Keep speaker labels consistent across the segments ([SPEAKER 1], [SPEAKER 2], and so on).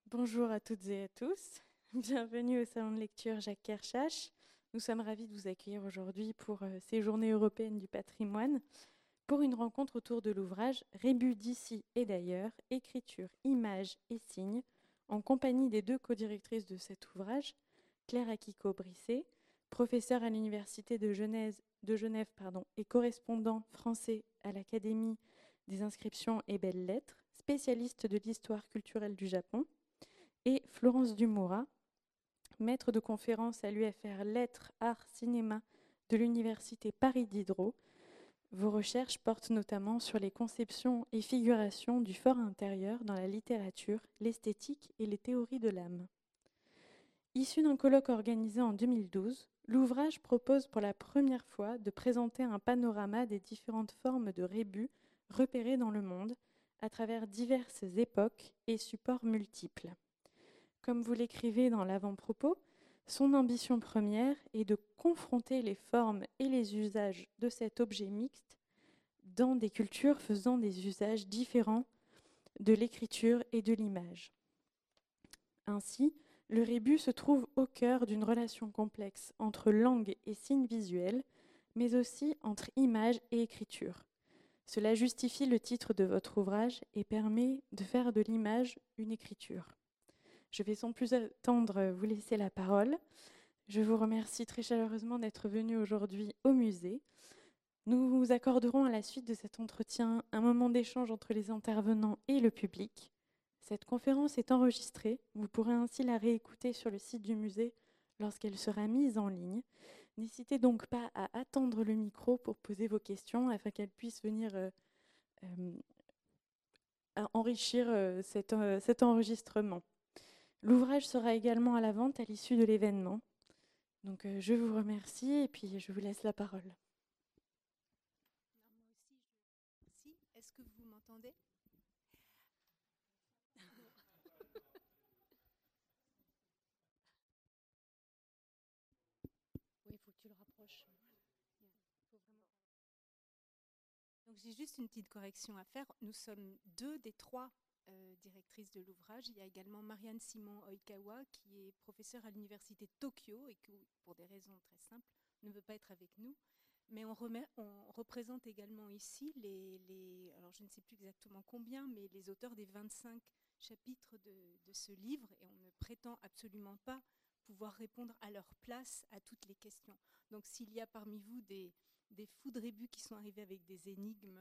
[SPEAKER 1] Bonjour à toutes et à tous. Bienvenue au salon de lecture Jacques Kershach. Nous sommes ravis de vous accueillir aujourd'hui pour ces Journées européennes du patrimoine, pour une rencontre autour de l'ouvrage Rébus d'ici et d'ailleurs, écriture, images et signes, en compagnie des deux codirectrices de cet ouvrage, Claire Akiko-Brisset, professeure à l'Université de Genève et correspondant français à l'Académie des inscriptions et belles-lettres, spécialiste de l'histoire culturelle du Japon, et Florence Dumourat, maître de conférence à l'UFR Lettres, Arts, Cinéma de l'Université Paris Diderot. Vos recherches portent notamment sur les conceptions et figurations du fort intérieur dans la littérature, l'esthétique et les théories de l'âme. Issu d'un colloque organisé en 2012, l'ouvrage propose pour la première fois de présenter un panorama des différentes formes de rébus repérées dans le monde à travers diverses époques et supports multiples. Comme vous l'écrivez dans l'avant-propos, son ambition première est de confronter les formes et les usages de cet objet mixte dans des cultures faisant des usages différents de l'écriture et de l'image. Ainsi, le rébus se trouve au cœur d'une relation complexe entre langue et signes visuels, mais aussi entre image et écriture. Cela justifie le titre de votre ouvrage et permet de faire de l'image une écriture. Je vais sans plus attendre vous laisser la parole. Je vous remercie très chaleureusement d'être venu aujourd'hui au musée. Nous vous accorderons à la suite de cet entretien un moment d'échange entre les intervenants et le public. Cette conférence est enregistrée. Vous pourrez ainsi la réécouter sur le site du musée lorsqu'elle sera mise en ligne. N'hésitez donc pas à attendre le micro pour poser vos questions afin qu'elles puissent venir enrichir cet enregistrement. L'ouvrage sera également à la vente à l'issue de l'événement. Donc je vous remercie et puis je vous laisse la parole.
[SPEAKER 2] Moi aussi, est-ce que vous m'entendez? Oui, il faut que tu le rapproches. Donc j'ai juste une petite correction à faire. Nous sommes deux des trois directrices de l'ouvrage. Il y a également Marianne Simon Oikawa, qui est professeure à l'université de Tokyo et qui, pour des raisons très simples, ne veut pas être avec nous. Mais on représente également ici alors je ne sais plus exactement combien, mais les auteurs des 25 chapitres de ce livre, et on ne prétend absolument pas pouvoir répondre à leur place à toutes les questions. Donc s'il y a parmi vous des fous de rébus qui sont arrivés avec des énigmes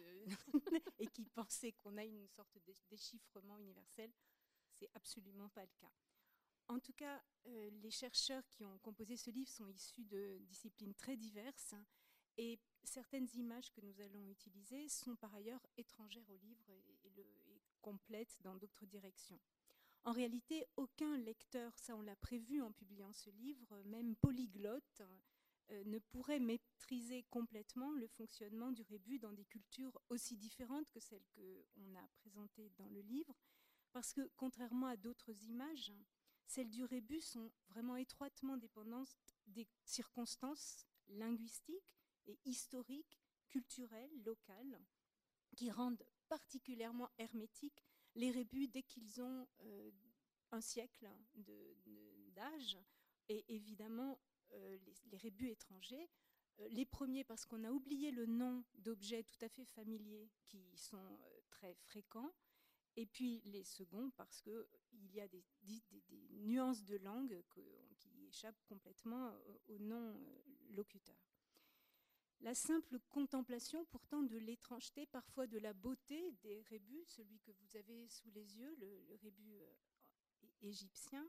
[SPEAKER 2] et qui pensaient qu'on a une sorte de déchiffrement universel, c'est absolument pas le cas. En tout cas, les chercheurs qui ont composé ce livre sont issus de disciplines très diverses et certaines images que nous allons utiliser sont par ailleurs étrangères au livre et complètes dans d'autres directions. En réalité, aucun lecteur, ça on l'a prévu en publiant ce livre, même polyglotte, ne pourrait maîtriser complètement le fonctionnement du rébus dans des cultures aussi différentes que celles qu'on a présentées dans le livre, parce que contrairement à d'autres images, celles du rébus sont vraiment étroitement dépendantes des circonstances linguistiques et historiques, culturelles, locales, qui rendent particulièrement hermétiques les rébus dès qu'ils ont un siècle d'âge, et évidemment les rébus étrangers. Les premiers parce qu'on a oublié le nom d'objets tout à fait familiers qui sont très fréquents, et puis les seconds parce qu'il y a des nuances de langue qui échappent complètement au non-locuteur. La simple contemplation pourtant de l'étrangeté, parfois de la beauté des rébus, celui que vous avez sous les yeux, le rébus égyptien,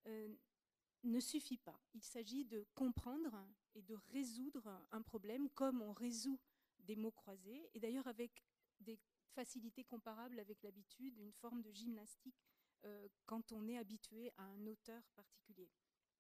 [SPEAKER 2] ne suffit pas. Il s'agit de comprendre et de résoudre un problème comme on résout des mots croisés, et d'ailleurs avec des facilités comparables avec l'habitude, une forme de gymnastique quand on est habitué à un auteur particulier.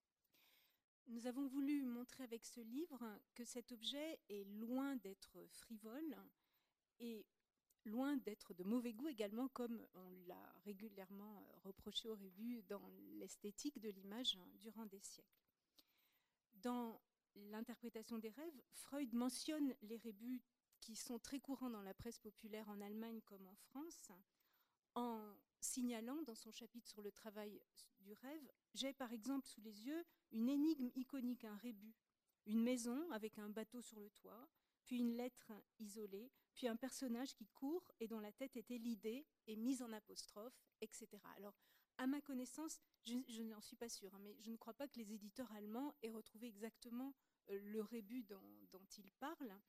[SPEAKER 2] Nous avons voulu montrer avec ce livre que cet objet est loin d'être frivole et loin d'être de mauvais goût également, comme on l'a régulièrement reproché au rébus dans l'esthétique de l'image durant des siècles. Dans l'interprétation des rêves, Freud mentionne les rébus qui sont très courants dans la presse populaire en Allemagne comme en France, en signalant dans son chapitre sur le travail du rêve, j'ai par exemple sous les yeux une énigme iconique, un rébus, une maison avec un bateau sur le toit, puis une lettre isolée, puis un personnage qui court et dont la tête était l'idée et mise en apostrophe, etc. Alors, à ma connaissance, je n'en suis pas sûre, hein, mais je ne crois pas que les éditeurs allemands aient retrouvé exactement le rébus dont ils parlent.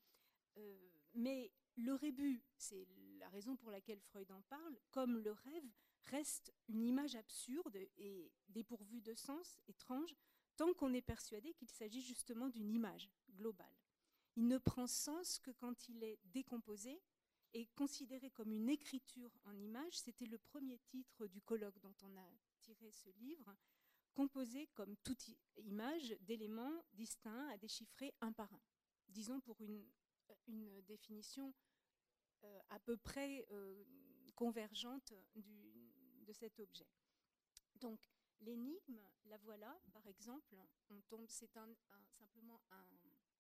[SPEAKER 2] Mais le rébus, c'est la raison pour laquelle Freud en parle, comme le rêve, reste une image absurde et dépourvue de sens, étrange, tant qu'on est persuadé qu'il s'agit justement d'une image globale. Il ne prend sens que quand il est décomposé et considéré comme une écriture en image. C'était le premier titre du colloque dont on a tiré ce livre, composé comme toute image d'éléments distincts à déchiffrer un par un. Disons pour une définition à peu près convergente de cet objet. Donc, l'énigme, la voilà, par exemple, on tombe, c'est simplement un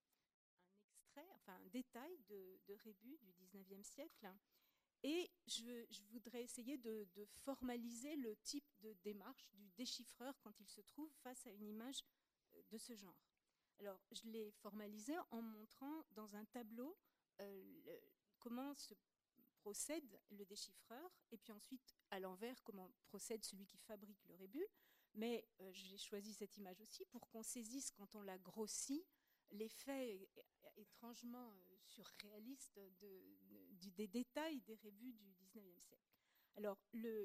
[SPEAKER 2] extrait, enfin un détail de rébus du 19e siècle. Et je voudrais essayer de formaliser le type de démarche du déchiffreur quand il se trouve face à une image de ce genre. Alors, je l'ai formalisé en montrant dans un tableau comment se procède le déchiffreur, et puis ensuite, à l'envers, comment procède celui qui fabrique le rébus. Mais j'ai choisi cette image aussi pour qu'on saisisse, quand on la grossit, l'effet étrangement surréaliste des détails des rébus du 19e siècle. Alors,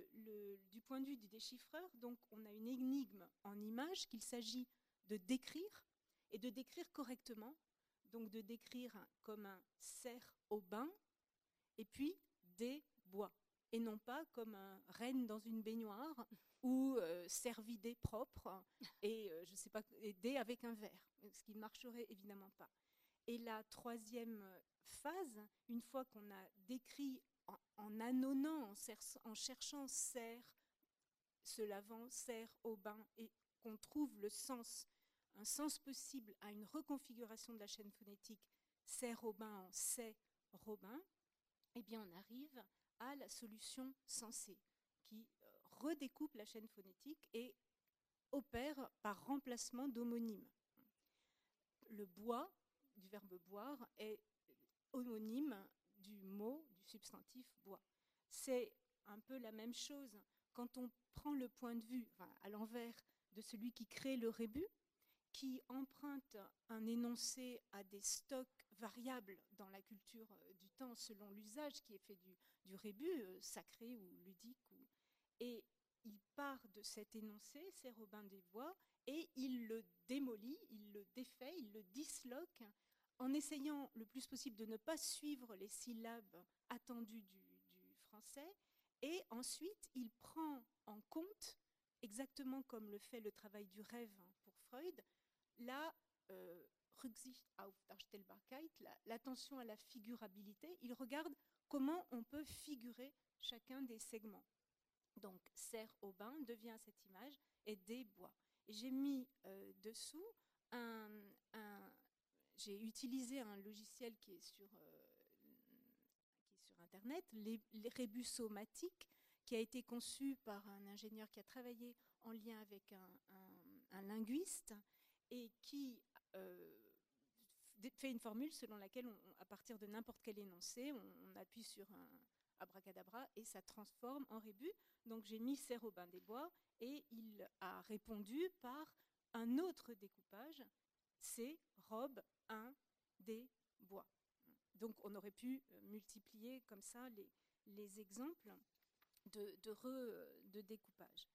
[SPEAKER 2] du point de vue du déchiffreur, donc, on a une énigme en image qu'il s'agit de décrire, et de décrire correctement, donc de décrire comme un cerf au bain, et puis des bois, et non pas comme un renne dans une baignoire ou cervidé propre et je ne sais pas, aidé avec un verre, ce qui ne marcherait évidemment pas. Et la troisième phase, une fois qu'on a décrit en ânonnant, en cherchant cerf, se lavant, cerf au bain, et qu'on trouve le sens, un sens possible à une reconfiguration de la chaîne phonétique cerf au bain en c'est Robin, eh bien on arrive à la solution sensée qui redécoupe la chaîne phonétique et opère par remplacement d'homonymes. Le bois, du verbe boire, est homonyme du mot, du substantif bois. C'est un peu la même chose quand on prend le point de vue, enfin, à l'envers, de celui qui crée le rébus, qui emprunte un énoncé à des stocks variables dans la culture du temps selon l'usage qui est fait du rébus, sacré ou ludique. Et il part de cet énoncé, c'est Robin des Bois, et il le démolit, il le défait, il le disloque, en essayant le plus possible de ne pas suivre les syllabes attendues du français. Et ensuite, il prend en compte, exactement comme le fait le travail du rêve pour Freud, la Rücksicht auf Darstellbarkeit, l'attention à la figurabilité. Il regarde comment on peut figurer chacun des segments. Donc, cerf au bain devient cette image et des bois. Et j'ai mis dessous j'ai utilisé un logiciel qui est sur Internet, les Rébusomatiques, qui a été conçu par un ingénieur qui a travaillé en lien avec un linguiste et qui fait une formule selon laquelle, à partir de n'importe quel énoncé, on appuie sur un abracadabra et ça transforme en rébus. Donc j'ai mis cerf au bain des bois et il a répondu par un autre découpage, c'est robe 1 des bois. Donc on aurait pu multiplier comme ça les exemples de découpage.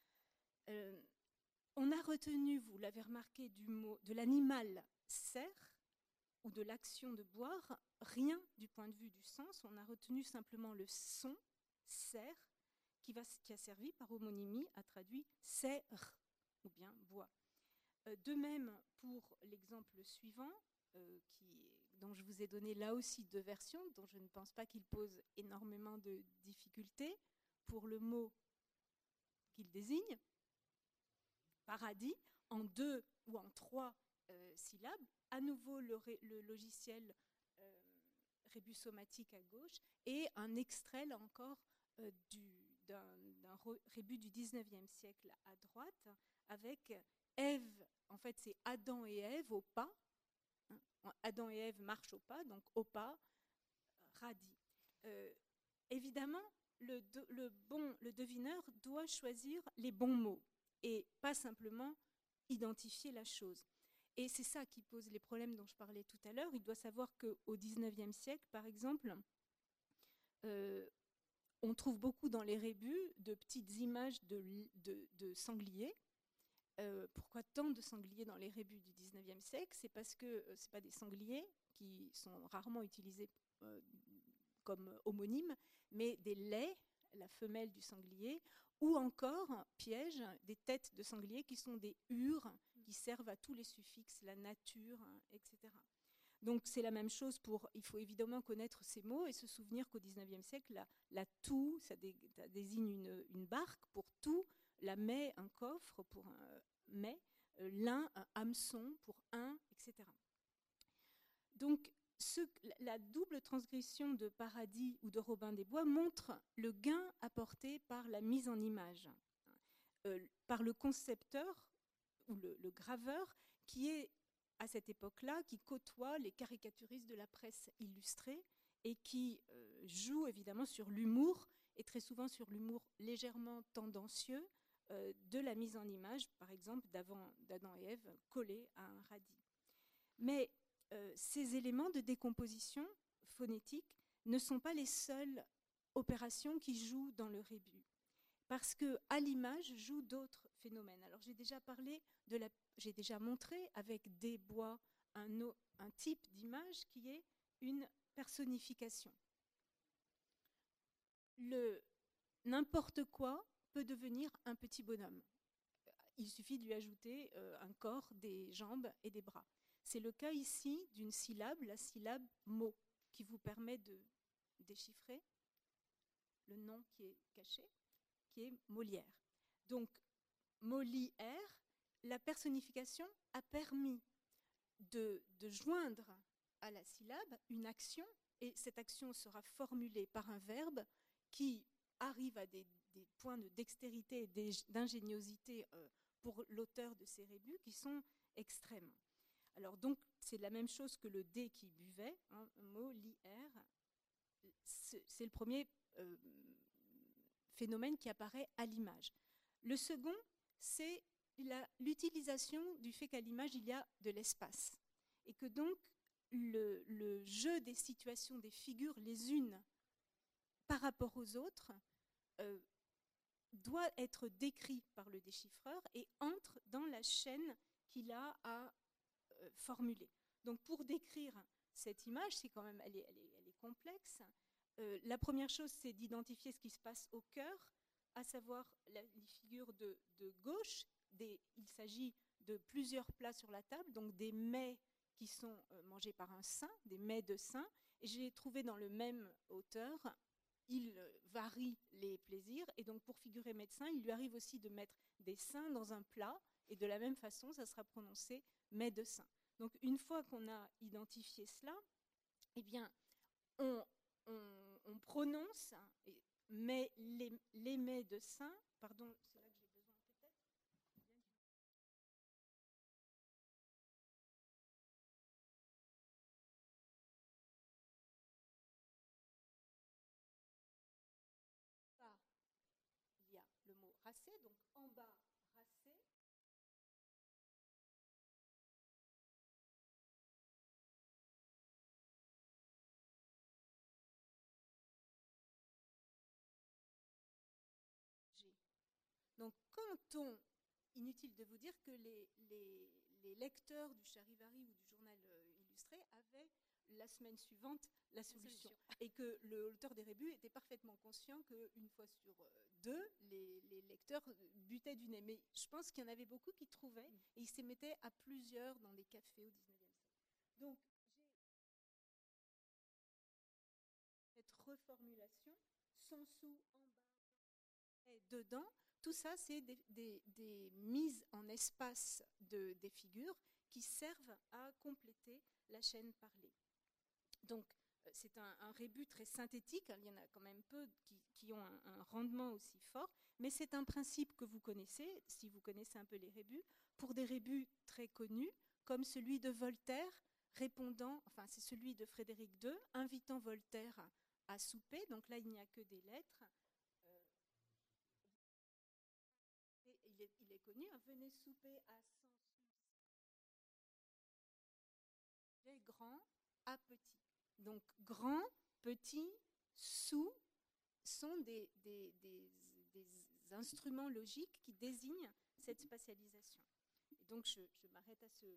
[SPEAKER 2] On a retenu, vous l'avez remarqué, de l'animal cerf ou de l'action de boire, rien du point de vue du sens. On a retenu simplement le son cerf qui a servi par homonymie à traduire cerf ou bien bois. De même pour l'exemple suivant, dont je vous ai donné là aussi 2 versions, dont je ne pense pas qu'il pose énormément de difficultés pour le mot qu'il désigne, paradis, en 2 ou en 3 syllabes, à nouveau le logiciel Rébusomatique à gauche, et un extrait là encore d'un un rébut du 19e siècle à droite, avec Ève, en fait c'est Adam et Ève au pas. Adam et Ève marchent au pas, donc au pas, radis. Évidemment, le devineur doit choisir les bons mots et pas simplement identifier la chose. Et c'est ça qui pose les problèmes dont je parlais tout à l'heure. Il doit savoir qu'au XIXe siècle, par exemple, on trouve beaucoup dans les rébus de petites images de sangliers. Pourquoi tant de sangliers dans les rébus du XIXe siècle? C'est parce que ce pas des sangliers qui sont rarement utilisés comme homonymes, mais des laits, la femelle du sanglier, ou encore, piège, des têtes de sanglier qui sont des ures qui servent à tous les suffixes, la nature, etc. Donc c'est la même chose il faut évidemment connaître ces mots et se souvenir qu'au XIXe siècle, la toux, ça désigne une barque pour tout, la mets, un coffre pour un mets, l'un, un hameçon pour un, etc. Donc la double transgression de Paradis ou de Robin des Bois montre le gain apporté par la mise en image, par le concepteur ou le graveur qui est à cette époque-là, qui côtoie les caricaturistes de la presse illustrée et qui joue évidemment sur l'humour, et très souvent sur l'humour légèrement tendancieux de la mise en image, par exemple d'Adam et Ève collés à un radis. Mais ces éléments de décomposition phonétique ne sont pas les seules opérations qui jouent dans le rébus, parce qu'à l'image jouent d'autres phénomènes. Alors j'ai déjà montré avec des bois un type d'image qui est une personnification. N'importe quoi peut devenir un petit bonhomme. Il suffit de lui ajouter un corps, des jambes et des bras. C'est le cas ici d'une syllabe, la syllabe mot, qui vous permet de déchiffrer le nom qui est caché, qui est Molière. Donc, Molière, la personnification a permis de joindre à la syllabe une action, et cette action sera formulée par un verbe qui arrive à des points de dextérité et d'ingéniosité pour l'auteur de ces rébus qui sont extrêmes. Alors donc, c'est la même chose que le dé qui buvait, hein, Molière. C'est le premier phénomène qui apparaît à l'image. Le second, c'est l'utilisation du fait qu'à l'image, il y a de l'espace. Et que donc, le jeu des situations, des figures, les unes par rapport aux autres, doit être décrit par le déchiffreur et entre dans la chaîne qu'il a à formuler. Donc pour décrire cette image, c'est quand même, elle est complexe. La première chose, c'est d'identifier ce qui se passe au cœur, à savoir les figures de gauche. Il s'agit de plusieurs plats sur la table, donc des mets qui sont mangés par un saint, des mets de saint. Et j'ai trouvé dans le même auteur, il varie les plaisirs, et donc pour figurer médecin, il lui arrive aussi de mettre des saints dans un plat, et de la même façon, ça sera prononcé mets de saint. Donc une fois qu'on a identifié cela, eh bien, on prononce mais les mets de saint, pardon, c'est là que j'ai besoin peut-être. Il y a le mot racé, donc en bas, racé. Donc, quand inutile de vous dire que les lecteurs du Charivari ou du journal illustré avaient la semaine suivante la solution. Et que l'auteur des rébus était parfaitement conscient qu'une fois sur deux, les lecteurs butaient du nez. Mais je pense qu'il y en avait beaucoup qui trouvaient, et ils se mettaient à plusieurs dans des cafés au 19e siècle. Donc, cette reformulation, sans sous, en bas, et dedans, tout ça, c'est des mises en espace des figures qui servent à compléter la chaîne parlée. Donc, c'est un rébut très synthétique. Il y en a quand même peu qui ont un rendement aussi fort, mais c'est un principe que vous connaissez, si vous connaissez un peu les rébus, pour des rébus très connus, comme celui de Voltaire, répondant, enfin c'est celui de Frédéric II, invitant Voltaire à souper, donc là il n'y a que des lettres. Il est connu, hein, venez souper à 100 sous, grand à petit. Donc grand, petit, sous sont des instruments logiques qui désignent cette spatialisation. Et donc je m'arrête à ce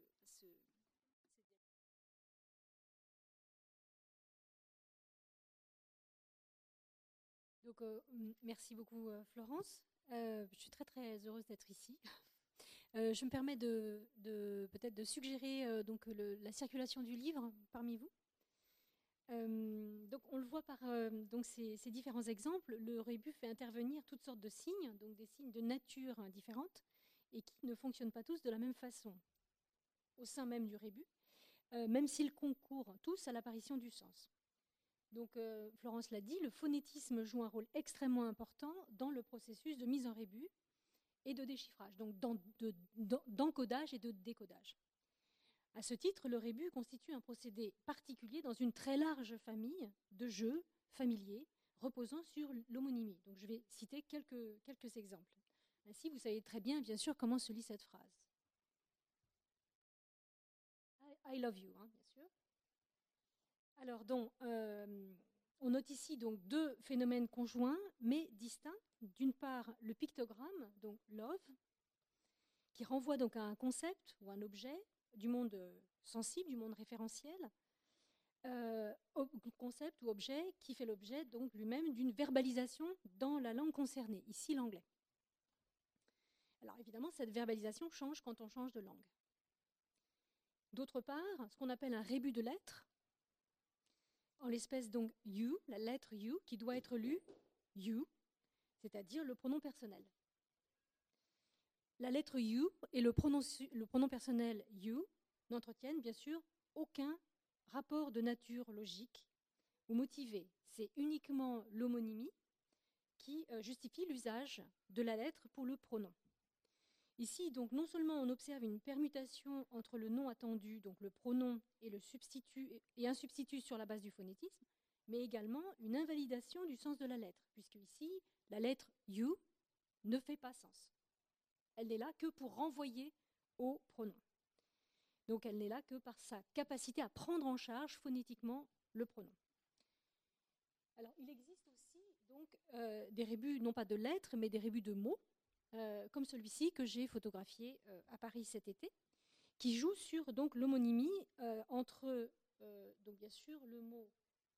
[SPEAKER 3] Donc, merci beaucoup, Florence. Je suis très très heureuse d'être ici. Je me permets peut-être de suggérer donc la circulation du livre parmi vous. Donc, on le voit par donc ces différents exemples. Le rébus fait intervenir toutes sortes de signes, donc des signes de nature différentes, et qui ne fonctionnent pas tous de la même façon au sein même du rébus, même s'ils concourent tous à l'apparition du sens. Donc, Florence l'a dit, le phonétisme joue un rôle extrêmement important dans le processus de mise en rébus et de déchiffrage, donc d'encodage et de décodage. À ce titre, le rébus constitue un procédé particulier dans une très large famille de jeux familiers reposant sur l'homonymie. Donc, je vais citer quelques exemples. Ainsi, vous savez très bien, bien sûr, comment se lit cette phrase. I love you, hein, bien sûr. Alors, donc, on note ici donc deux phénomènes conjoints, mais distincts. D'une part, le pictogramme, donc love, qui renvoie donc à un concept ou un objet du monde sensible, du monde référentiel, concept ou objet qui fait l'objet donc lui-même d'une verbalisation dans la langue concernée, ici l'anglais. Alors évidemment, cette verbalisation change quand on change de langue. D'autre part, ce qu'on appelle un rébus de lettres, en l'espèce donc you, la lettre you, qui doit être lue you, c'est-à-dire le pronom personnel. La lettre you et le pronom personnel you n'entretiennent bien sûr aucun rapport de nature logique ou motivé. C'est uniquement l'homonymie qui justifie l'usage de la lettre pour le pronom. Ici, donc, non seulement on observe une permutation entre le nom attendu, donc le pronom, et un substitut sur la base du phonétisme, mais également une invalidation du sens de la lettre, puisque ici, la lettre you ne fait pas sens. Elle n'est là que pour renvoyer au pronom. Donc elle n'est là que par sa capacité à prendre en charge phonétiquement le pronom. Alors il existe aussi donc, des rébus, non pas de lettres, mais des rébus de mots, comme celui-ci que j'ai photographié à Paris cet été, qui joue sur donc l'homonymie entre donc bien sûr le mot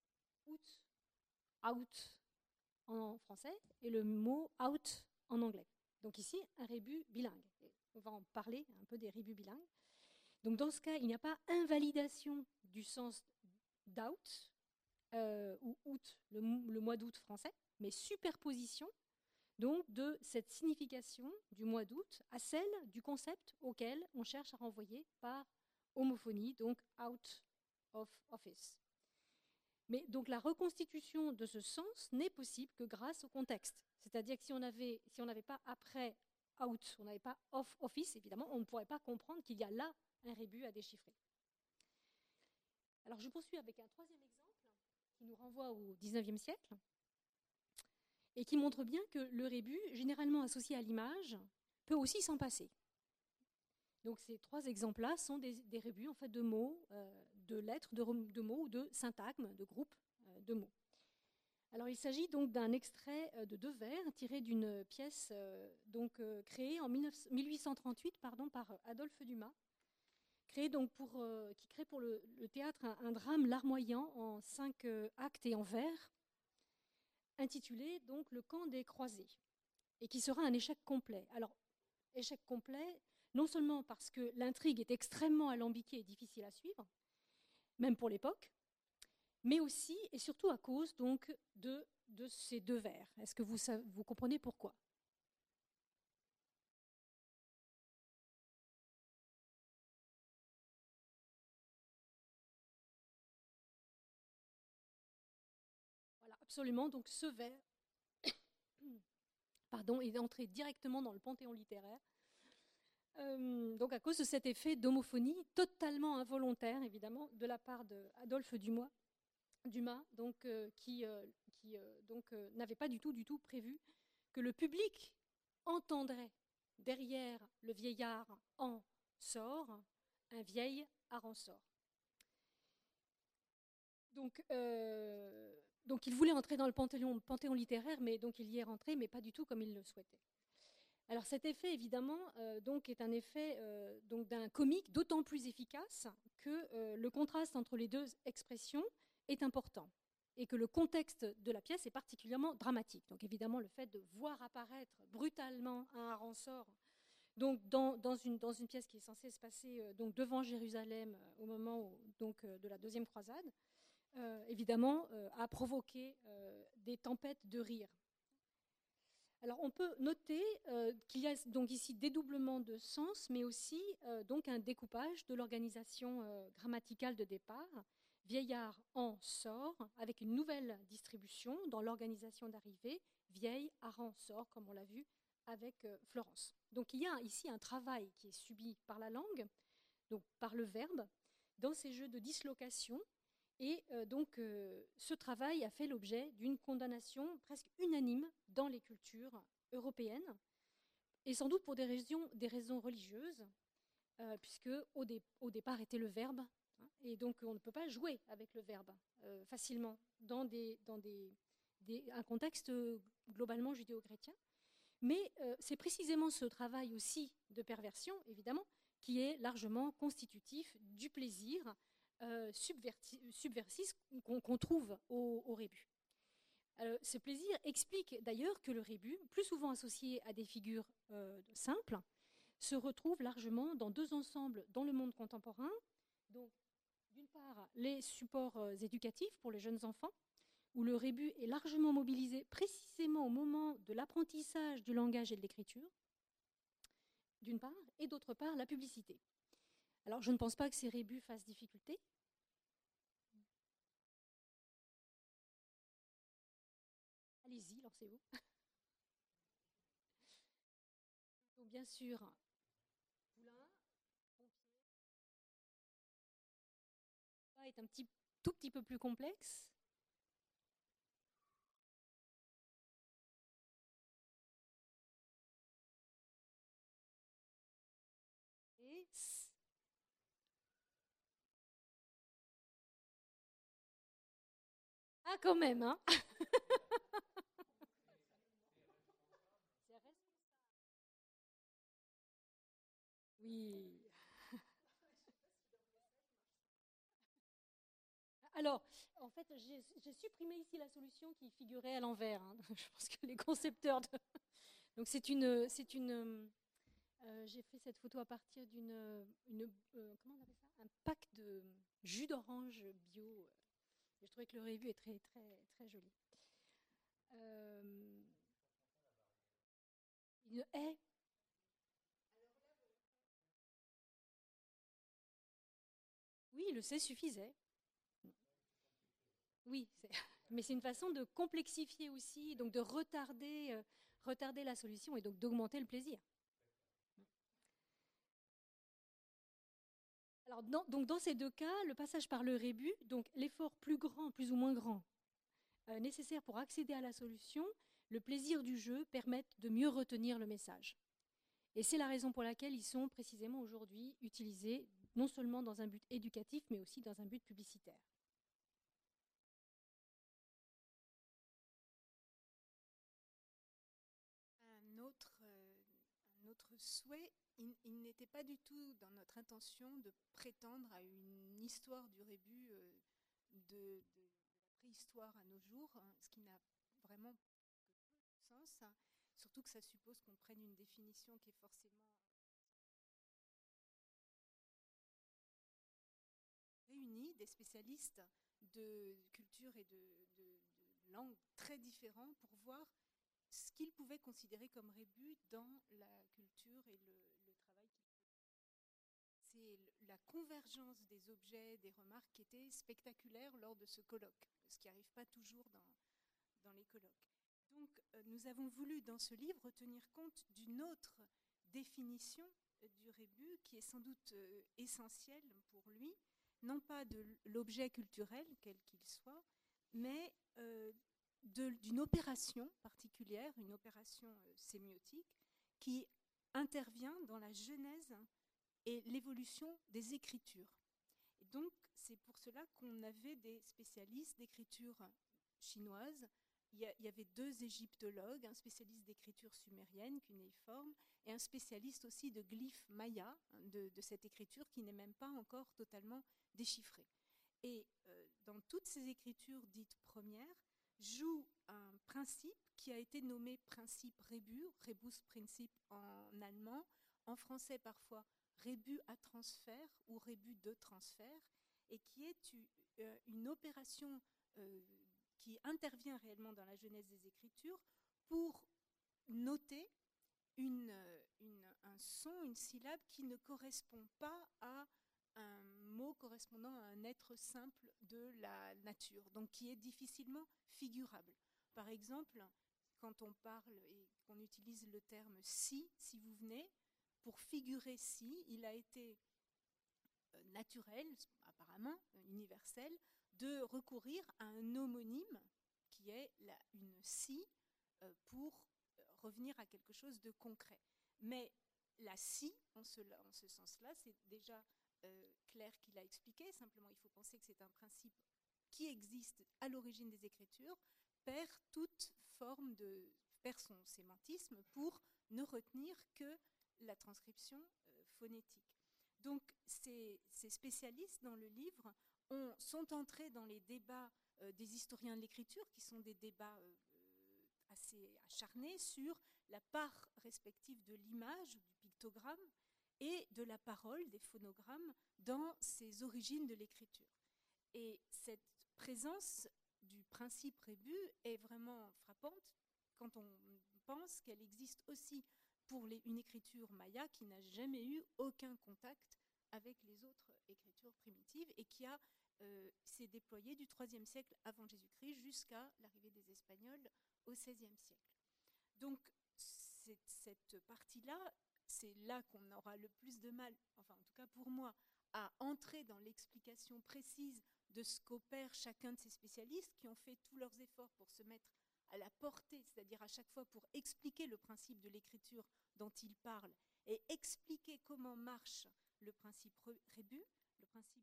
[SPEAKER 3] out en français et le mot out en anglais. Donc ici, un rébus bilingue. Et on va en parler un peu des rébus bilingues. Donc dans ce cas, il n'y a pas invalidation du sens d'out ou out, le mois d'août français, mais superposition donc de cette signification du mois d'août à celle du concept auquel on cherche à renvoyer par homophonie, donc out of office. Mais donc la reconstitution de ce sens n'est possible que grâce au contexte. C'est-à-dire que si on n'avait pas après out, on n'avait pas off office, évidemment, on ne pourrait pas comprendre qu'il y a là un rébus à déchiffrer. Alors je poursuis avec un troisième exemple qui nous renvoie au XIXe siècle et qui montre bien que le rébus, généralement associé à l'image, peut aussi s'en passer. Donc ces trois exemples-là sont des rébus en fait, de mots, de lettres, de mots ou de syntagmes, de groupes de mots. Alors il s'agit donc d'un extrait de deux vers tiré d'une pièce créée en 1838 par Adolphe Dumas, qui crée pour le théâtre un drame larmoyant en 5 actes et en vers, intitulé donc Le camp des croisés, et qui sera un échec complet. Alors, échec complet, non seulement parce que l'intrigue est extrêmement alambiquée et difficile à suivre, même pour l'époque, mais aussi et surtout à cause donc de ces deux vers. Est-ce que vous comprenez pourquoi ? Voilà, absolument. Donc ce vers est entré directement dans le panthéon littéraire. Donc à cause de cet effet d'homophonie totalement involontaire, évidemment, de la part d'Adolphe Dumas, qui n'avait pas du tout prévu que le public entendrait derrière le vieillard en sort un vieil Aransort. Donc il voulait entrer dans le panthéon littéraire, mais donc il y est rentré, mais pas du tout comme il le souhaitait. Alors cet effet, évidemment, est un effet d'un comique d'autant plus efficace que le contraste entre les deux expressions est important et que le contexte de la pièce est particulièrement dramatique. Donc évidemment, le fait de voir apparaître brutalement un Aransort donc dans une pièce qui est censée se passer devant Jérusalem au moment de la deuxième croisade, évidemment, a provoqué des tempêtes de rire. Alors on peut noter qu'il y a donc ici dédoublement de sens, mais aussi un découpage de l'organisation grammaticale de départ. Vieillard en sort, avec une nouvelle distribution dans l'organisation d'arrivée, vieille Aran sort, comme on l'a vu avec Florence. Donc il y a ici un travail qui est subi par la langue, donc par le verbe, dans ces jeux de dislocation. Et ce travail a fait l'objet d'une condamnation presque unanime dans les cultures européennes, et sans doute pour des raisons religieuses, puisque au départ était le verbe, et donc on ne peut pas jouer avec le verbe facilement dans un contexte globalement judéo-chrétien. Mais c'est précisément ce travail aussi de perversion, évidemment, qui est largement constitutif du plaisir subversif qu'on trouve au rébus. Ce plaisir explique d'ailleurs que le rébus, plus souvent associé à des figures simples, se retrouve largement dans deux ensembles dans le monde contemporain. Donc, d'une part, les supports éducatifs pour les jeunes enfants, où le rébus est largement mobilisé précisément au moment de l'apprentissage du langage et de l'écriture, d'une part, et d'autre part, la publicité. Alors, je ne pense pas que ces rébus fassent difficulté. Allez-y, lancez-vous. Donc, bien sûr, poulain, pompier. Ça est un tout petit peu plus complexe. Et ah, quand même, hein. Oui. Alors, en fait, j'ai supprimé ici la solution qui figurait à l'envers. Hein. Je pense que les concepteurs de... Donc, j'ai fait cette photo à partir comment on appelle ça, un pack de jus d'orange bio. Je trouvais que le rébus est très, très, très joli. Une haie. Oui, le C suffisait. Oui, mais c'est une façon de complexifier aussi, donc de retarder la solution et donc d'augmenter le plaisir. Alors, dans ces deux cas, le passage par le rébus, donc l'effort plus grand, plus ou moins grand, nécessaire pour accéder à la solution, le plaisir du jeu permettent de mieux retenir le message. Et c'est la raison pour laquelle ils sont précisément aujourd'hui utilisés non seulement dans un but éducatif, mais aussi dans un but publicitaire.
[SPEAKER 2] Un autre souhait, il n'était pas du tout dans notre intention de prétendre à une histoire du rébus de la préhistoire à nos jours, hein, ce qui n'a vraiment que peu de sens, hein, surtout que ça suppose qu'on prenne une définition qui est forcément réunie des spécialistes de culture et de langues très différents pour voir ce qu'ils pouvaient considérer comme rébus dans la culture et le travail qu'ils faisaient. C'est la convergence des objets, des remarques qui était spectaculaire lors de ce colloque, ce qui n'arrive pas toujours dans les colloques. Donc, nous avons voulu dans ce livre tenir compte d'une autre définition du rébus qui est sans doute essentielle pour lui, non pas de l'objet culturel, quel qu'il soit, mais d'une opération particulière, une opération sémiotique, qui intervient dans la genèse et l'évolution des écritures. Et donc, c'est pour cela qu'on avait des spécialistes d'écriture chinoise. Il y avait 2 égyptologues, un spécialiste d'écriture sumérienne, cunéiforme, et un spécialiste aussi de glyphes mayas, de cette écriture qui n'est même pas encore totalement déchiffrée. Et dans toutes ces écritures dites premières, joue un principe qui a été nommé principe rébus, Rebusprinzip en allemand, en français parfois rébus à transfert ou rébus de transfert, et qui est une opération qui intervient réellement dans la genèse des écritures pour noter un son, une syllabe qui ne correspond pas à un mot correspondant à un être simple de la nature, donc qui est difficilement figurable. Par exemple, quand on parle et qu'on utilise le terme si vous venez, pour figurer si, il a été naturel, apparemment universel, de recourir à un homonyme qui est une si pour revenir à quelque chose de concret. Mais la si, en ce sens-là, c'est déjà Claire qui l'a expliqué, simplement il faut penser que c'est un principe qui existe à l'origine des écritures, perd son sémantisme pour ne retenir que la transcription phonétique. Donc ces spécialistes dans le livre sont entrés dans les débats des historiens de l'écriture, qui sont des débats assez acharnés sur la part respective de l'image, du pictogramme, et de la parole, des phonogrammes, dans ces origines de l'écriture. Et cette présence du principe rébus est vraiment frappante quand on pense qu'elle existe aussi pour une écriture maya qui n'a jamais eu aucun contact avec les autres écritures primitives et qui s'est déployée du IIIe siècle avant Jésus-Christ jusqu'à l'arrivée des Espagnols au XVIe siècle. Donc cette partie-là, c'est là qu'on aura le plus de mal, enfin en tout cas pour moi, à entrer dans l'explication précise de ce qu'opère chacun de ces spécialistes qui ont fait tous leurs efforts pour se mettre à la portée, c'est-à-dire à chaque fois pour expliquer le principe de l'écriture dont ils parlent et expliquer comment marche le principe rébus, le principe.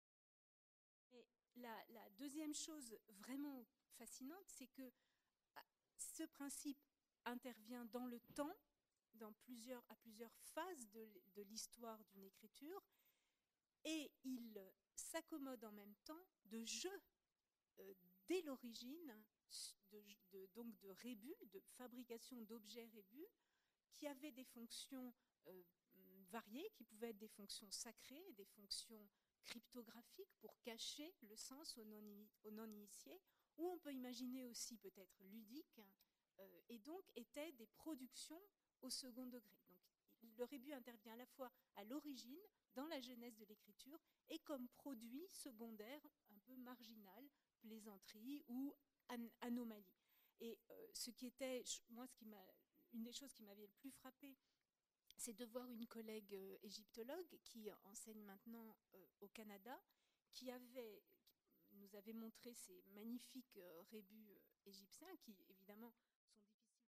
[SPEAKER 2] Et la deuxième chose vraiment fascinante, c'est que ce principe intervient dans le temps, à plusieurs phases de l'histoire d'une écriture, et il s'accommode en même temps de jeux dès l'origine, donc de rébus, de fabrication d'objets rébus, qui avaient des fonctions variées, qui pouvaient être des fonctions sacrées, des fonctions cryptographiques pour cacher le sens aux non-initiés, ou on peut imaginer aussi peut-être ludiques, et donc étaient des productions au second degré. Donc, le rébus intervient à la fois à l'origine, dans la genèse de l'écriture, et comme produit secondaire un peu marginal, plaisanterie ou anomalie. Et une des choses qui m'avait le plus frappée, c'est de voir une collègue égyptologue qui enseigne maintenant au Canada, qui nous avait montré ces magnifiques rébus égyptiens qui, évidemment, sont difficiles.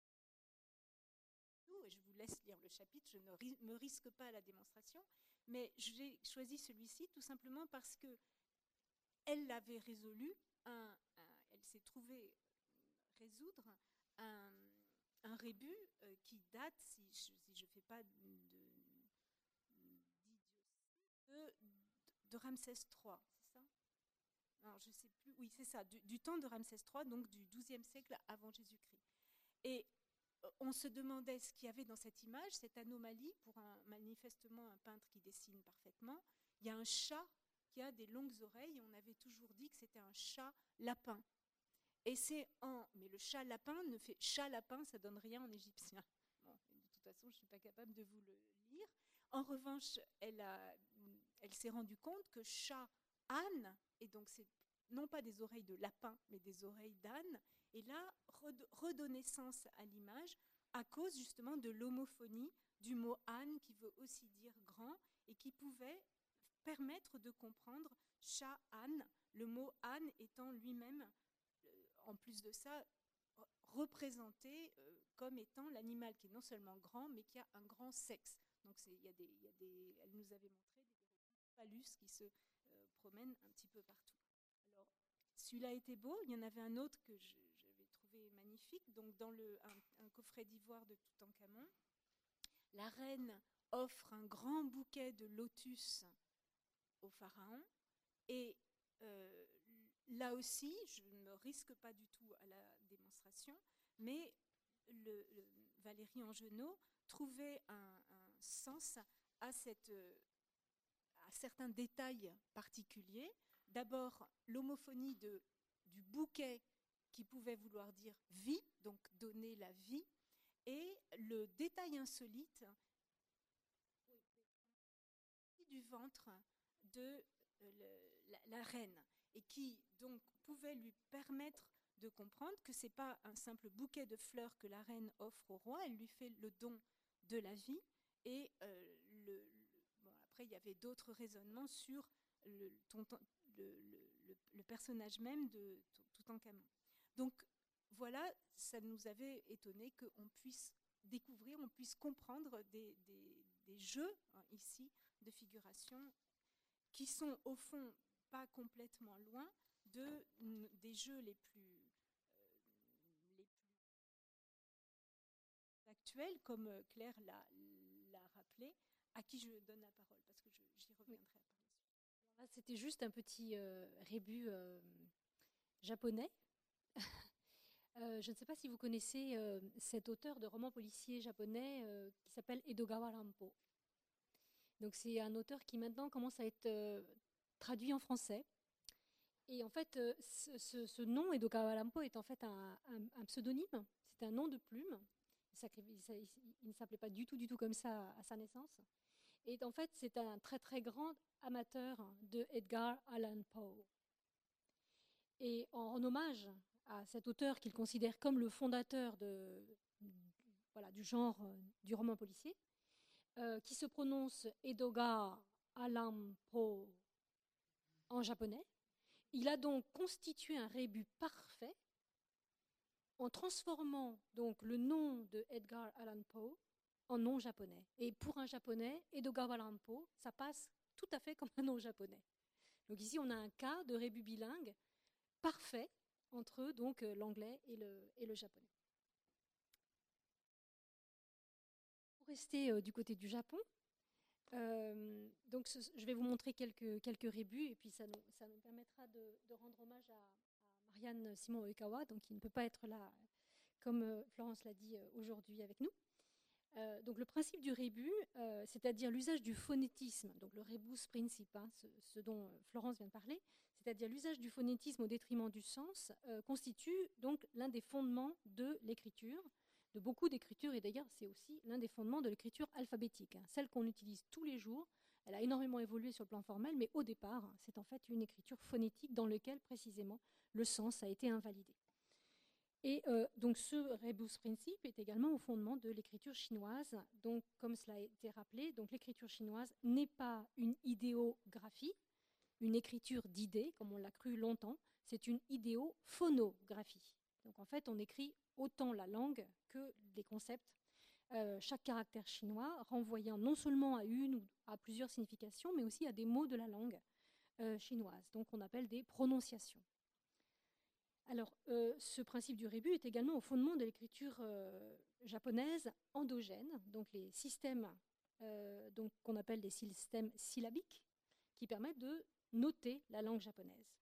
[SPEAKER 2] Et je vous laisse lire le chapitre, je ne me risque pas à la démonstration, mais j'ai choisi celui-ci tout simplement parce qu'elle l'avait résolu, elle s'est trouvée résoudre un rébus qui date, si je ne fais pas d'idiotie, de Ramsès III, c'est ça? Alors, je ne sais plus, oui, c'est ça, du temps de Ramsès III, donc du XIIe siècle avant Jésus-Christ. Et on se demandait ce qu'il y avait dans cette image, cette anomalie, pour manifestement un peintre qui dessine parfaitement. Il y a un chat qui a des longues oreilles, et on avait toujours dit que c'était un chat lapin. Mais le chat lapin ne fait chat lapin, ça donne rien en égyptien. Bon, de toute façon, je ne suis pas capable de vous le lire. En revanche, elle s'est rendue compte que chat âne, et donc c'est non pas des oreilles de lapin, mais des oreilles d'âne, et là redonner sens à l'image à cause justement de l'homophonie du mot âne qui veut aussi dire grand et qui pouvait permettre de comprendre chat-âne, le mot âne étant lui-même, en plus de ça, représenté comme étant l'animal qui est non seulement grand, mais qui a un grand sexe. Donc elle nous avait montré des phallus qui se promènent un petit peu partout. Alors, celui-là était beau. Il y en avait un autre que j'avais trouvé magnifique. Donc, dans un coffret d'ivoire de Toutankhamon, la reine offre un grand bouquet de lotus au pharaon. Et là aussi, je ne me risque pas du tout à la démonstration, mais Valérie Angenot trouvait un sens à certains détails particuliers. D'abord, l'homophonie du bouquet qui pouvait vouloir dire vie, donc donner la vie, et le détail insolite du ventre de la reine, et qui donc pouvait lui permettre de comprendre que ce n'est pas un simple bouquet de fleurs que la reine offre au roi, elle lui fait le don de la vie, et après il y avait d'autres raisonnements sur le personnage même de Toutankhamon. Donc voilà, ça nous avait étonné qu'on puisse découvrir, on puisse comprendre des jeux ici de figuration qui sont au fond pas complètement loin des jeux les plus actuels, comme Claire l'a rappelé, à qui je donne la parole, parce que j'y reviendrai par la suite.
[SPEAKER 3] Là, c'était juste un petit rébus japonais. Je ne sais pas si vous connaissez cet auteur de romans policiers japonais qui s'appelle Edogawa Rampo. Donc c'est un auteur qui maintenant commence à être traduit en français. Et en fait, ce nom, Edogawa Rampo, est en fait un pseudonyme. C'est un nom de plume. Il ne s'appelait pas du tout comme ça à sa naissance. Et en fait, c'est un très très grand amateur de Edgar Allan Poe. Et en hommage à cet auteur qu'il considère comme le fondateur du genre du roman policier, qui se prononce Edoga Allan Poe en japonais, il a donc constitué un rébus parfait en transformant donc le nom de Edgar Allan Poe en nom japonais. Et pour un japonais, Edogawa Allan Poe, ça passe tout à fait comme un nom japonais. Donc ici, on a un cas de rébus bilingue parfait entre donc l'anglais et le japonais. Pour rester du côté du Japon, donc je vais vous montrer quelques rébus et puis ça nous permettra de rendre hommage à Marianne Simon Oikawa, donc qui ne peut pas être là, comme Florence l'a dit aujourd'hui avec nous. Donc le principe du rébus, c'est-à-dire l'usage du phonétisme, donc le rebus principe, ce dont Florence vient de parler, c'est-à-dire l'usage du phonétisme au détriment du sens, constitue donc l'un des fondements de l'écriture, de beaucoup d'écritures, et d'ailleurs c'est aussi l'un des fondements de l'écriture alphabétique, celle qu'on utilise tous les jours. Elle a énormément évolué sur le plan formel, mais au départ, c'est en fait une écriture phonétique dans laquelle précisément le sens a été invalidé. Et donc ce rebus principe est également au fondement de l'écriture chinoise. Donc, comme cela a été rappelé, donc l'écriture chinoise n'est pas une idéographie, une écriture d'idées, comme on l'a cru longtemps, c'est une idéophonographie. Donc en fait, on écrit autant la langue que les concepts. Chaque caractère chinois renvoyant non seulement à une ou à plusieurs significations, mais aussi à des mots de la langue chinoise. Donc on appelle des prononciations. Alors, ce principe du rébus est également au fondement de l'écriture japonaise endogène, donc les systèmes qu'on appelle des systèmes syllabiques, qui permettent de noter la langue japonaise.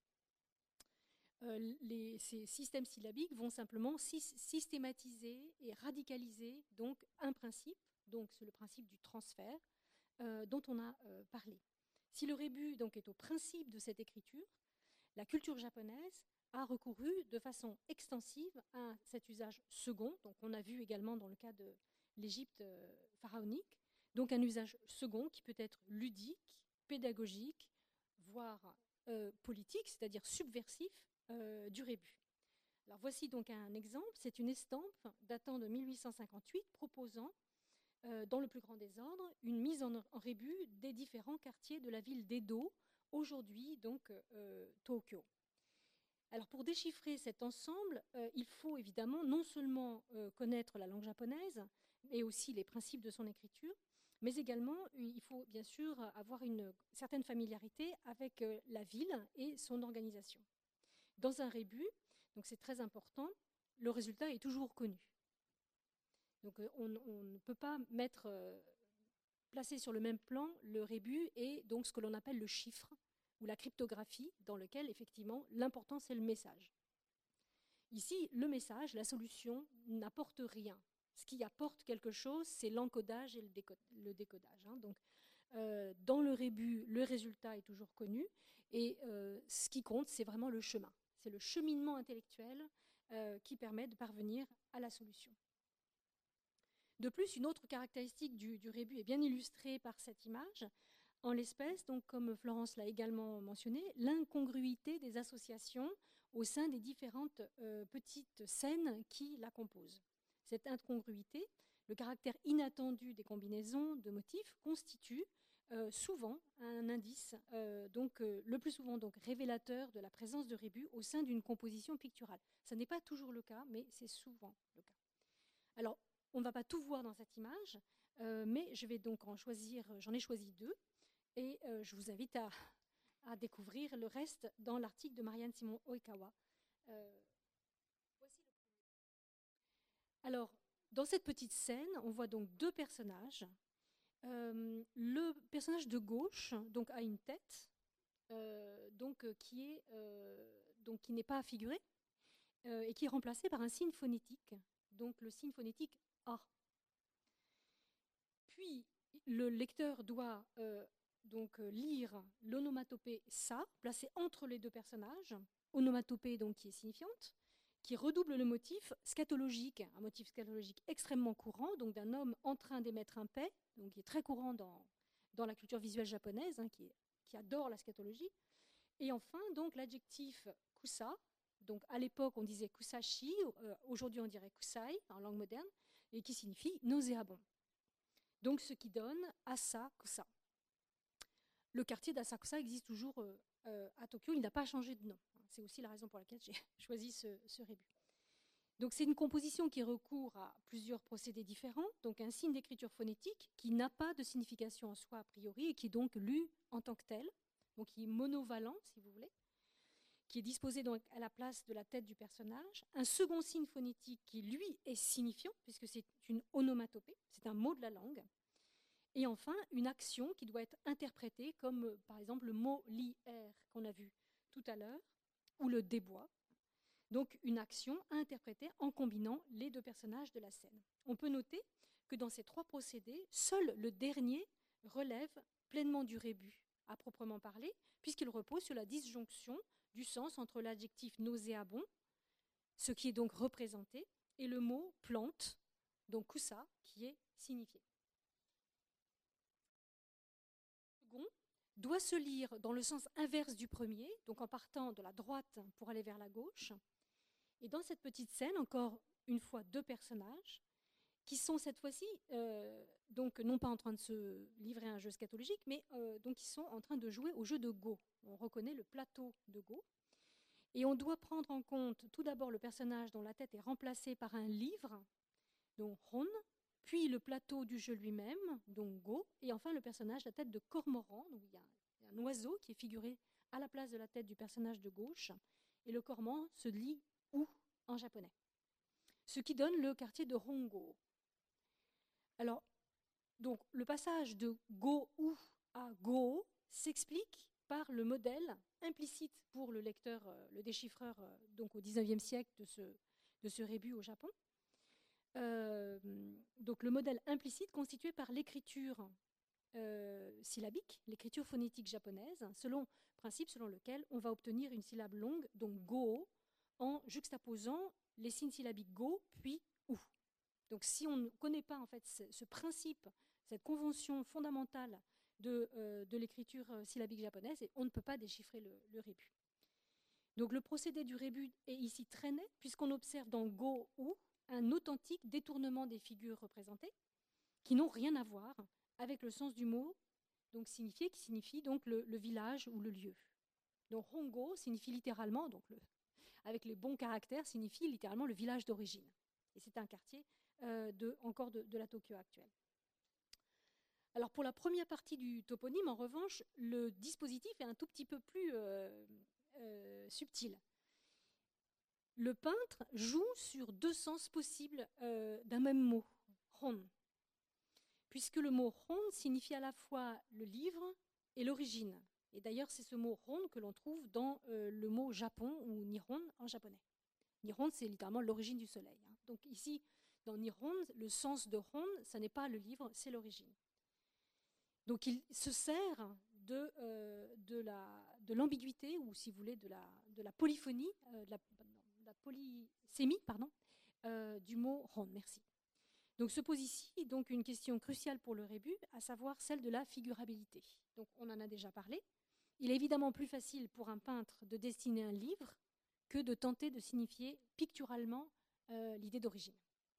[SPEAKER 3] Ces systèmes syllabiques vont simplement systématiser et radicaliser donc un principe, donc c'est le principe du transfert dont on a parlé. Si le rébus donc est au principe de cette écriture, la culture japonaise a recouru de façon extensive à cet usage second, donc on a vu également dans le cas de l'Égypte pharaonique, donc un usage second qui peut être ludique, pédagogique, voire politique, c'est-à-dire subversif du rébus. Alors voici donc un exemple, c'est une estampe datant de 1858 proposant, dans le plus grand désordre, une mise en rébus des différents quartiers de la ville d'Edo, aujourd'hui donc Tokyo. Alors pour déchiffrer cet ensemble, il faut évidemment non seulement connaître la langue japonaise, mais aussi les principes de son écriture, mais également il faut bien sûr avoir une certaine familiarité avec la ville et son organisation. Dans un rébus, donc c'est très important, le résultat est toujours connu. Donc on ne peut pas placer sur le même plan le rébus et donc ce que l'on appelle le chiffre ou la cryptographie, dans lequel effectivement l'important c'est le message. Ici, le message, la solution n'apporte rien. Ce qui apporte quelque chose, c'est l'encodage et le décodage. Donc, dans le rébus, le résultat est toujours connu et ce qui compte, c'est vraiment le chemin. C'est le cheminement intellectuel qui permet de parvenir à la solution. De plus, une autre caractéristique du rébus est bien illustrée par cette image. En l'espèce, donc, comme Florence l'a également mentionné, l'incongruité des associations au sein des différentes petites scènes qui la composent. Cette incongruité, le caractère inattendu des combinaisons de motifs constitue souvent un indice, le plus souvent donc révélateur de la présence de rébus au sein d'une composition picturale. Ce n'est pas toujours le cas, mais c'est souvent le cas. Alors, on ne va pas tout voir dans cette image, mais je vais donc j'en ai choisi 2, et je vous invite à découvrir le reste dans l'article de Marianne Simon Oikawa. Voici le premier. Alors, dans cette petite scène, on voit donc 2 personnages. Le personnage de gauche donc, a une tête qui n'est pas figurée et qui est remplacée par un signe phonétique, donc le signe phonétique A. Puis, le lecteur doit lire l'onomatopée sa, placée entre les 2 personnages, onomatopée donc qui est signifiante, qui redouble le motif scatologique, un motif scatologique extrêmement courant, donc d'un homme en train d'émettre un paix, donc qui est très courant dans la culture visuelle japonaise, qui adore la scatologie. Et enfin, donc l'adjectif kusa, donc à l'époque on disait kusashi, aujourd'hui on dirait kusai en langue moderne, et qui signifie nauséabond. Donc ce qui donne Asakusa. Le quartier d'Asakusa existe toujours à Tokyo, il n'a pas changé de nom. C'est aussi la raison pour laquelle j'ai choisi ce rébus. Donc c'est une composition qui recourt à plusieurs procédés différents, donc un signe d'écriture phonétique qui n'a pas de signification en soi a priori et qui est donc lu en tant que tel, donc qui est monovalent si vous voulez, qui est disposé donc à la place de la tête du personnage, un second signe phonétique qui lui est signifiant puisque c'est une onomatopée, c'est un mot de la langue, et enfin une action qui doit être interprétée comme par exemple le mot li-er qu'on a vu tout à l'heure, ou le débois. Donc une action à interpréter en combinant les 2 personnages de la scène. On peut noter que dans ces 3 procédés, seul le dernier relève pleinement du rébus, à proprement parler, puisqu'il repose sur la disjonction du sens entre l'adjectif nauséabond, ce qui est donc représenté, et le mot plante, donc kusa, qui est signifié. Le second doit se lire dans le sens inverse du premier, donc en partant de la droite pour aller vers la gauche. Et dans cette petite scène, encore une fois 2 personnages, qui sont cette fois-ci, donc non pas en train de se livrer à un jeu scatologique, mais donc qui sont en train de jouer au jeu de Go. On reconnaît le plateau de Go. Et on doit prendre en compte tout d'abord le personnage dont la tête est remplacée par un livre, donc Hon, puis le plateau du jeu lui-même, donc Go, et enfin le personnage, la tête de cormoran, donc il y a un oiseau qui est figuré à la place de la tête du personnage de gauche, et le cormoran se lit ou en japonais, ce qui donne le quartier de Hongo. Alors, donc, le passage de go ou à go s'explique par le modèle implicite pour le lecteur, le déchiffreur, donc au XIXe siècle de ce rébus au Japon. Donc, le modèle implicite constitué par l'écriture syllabique, l'écriture phonétique japonaise, principe selon lequel on va obtenir une syllabe longue, donc go, en juxtaposant les signes syllabiques go puis ou. Donc si on ne connaît pas en fait ce principe, cette convention fondamentale de l'écriture syllabique japonaise, on ne peut pas déchiffrer le rébus. Donc le procédé du rébut est ici très net, puisqu'on observe dans Go ou un authentique détournement des figures représentées, qui n'ont rien à voir avec le sens du mot, donc signifié, qui signifie donc le village ou le lieu. Donc Hongo signifie littéralement, donc avec les bons caractères, signifie littéralement le village d'origine. Et c'est un quartier de la Tokyo actuelle. Alors pour la première partie du toponyme, en revanche, le dispositif est un tout petit peu plus subtil. Le peintre joue sur deux sens possibles d'un même mot, hon, puisque le mot hon signifie à la fois le livre et l'origine. Et d'ailleurs, c'est ce mot hon que l'on trouve dans le mot Japon ou Nihon en japonais. Nihon, c'est littéralement l'origine du soleil. Hein. Donc ici, dans Nihon, le sens de hon, ce n'est pas le livre, c'est l'origine. Donc il se sert de l'ambiguïté, ou si vous voulez, de la polyphonie, de la polysémie, du mot hon. Merci. Donc se pose ici donc une question cruciale pour le rébut, à savoir celle de la figurabilité. Donc on en a déjà parlé. Il est évidemment plus facile pour un peintre de dessiner un livre que de tenter de signifier picturalement l'idée d'origine.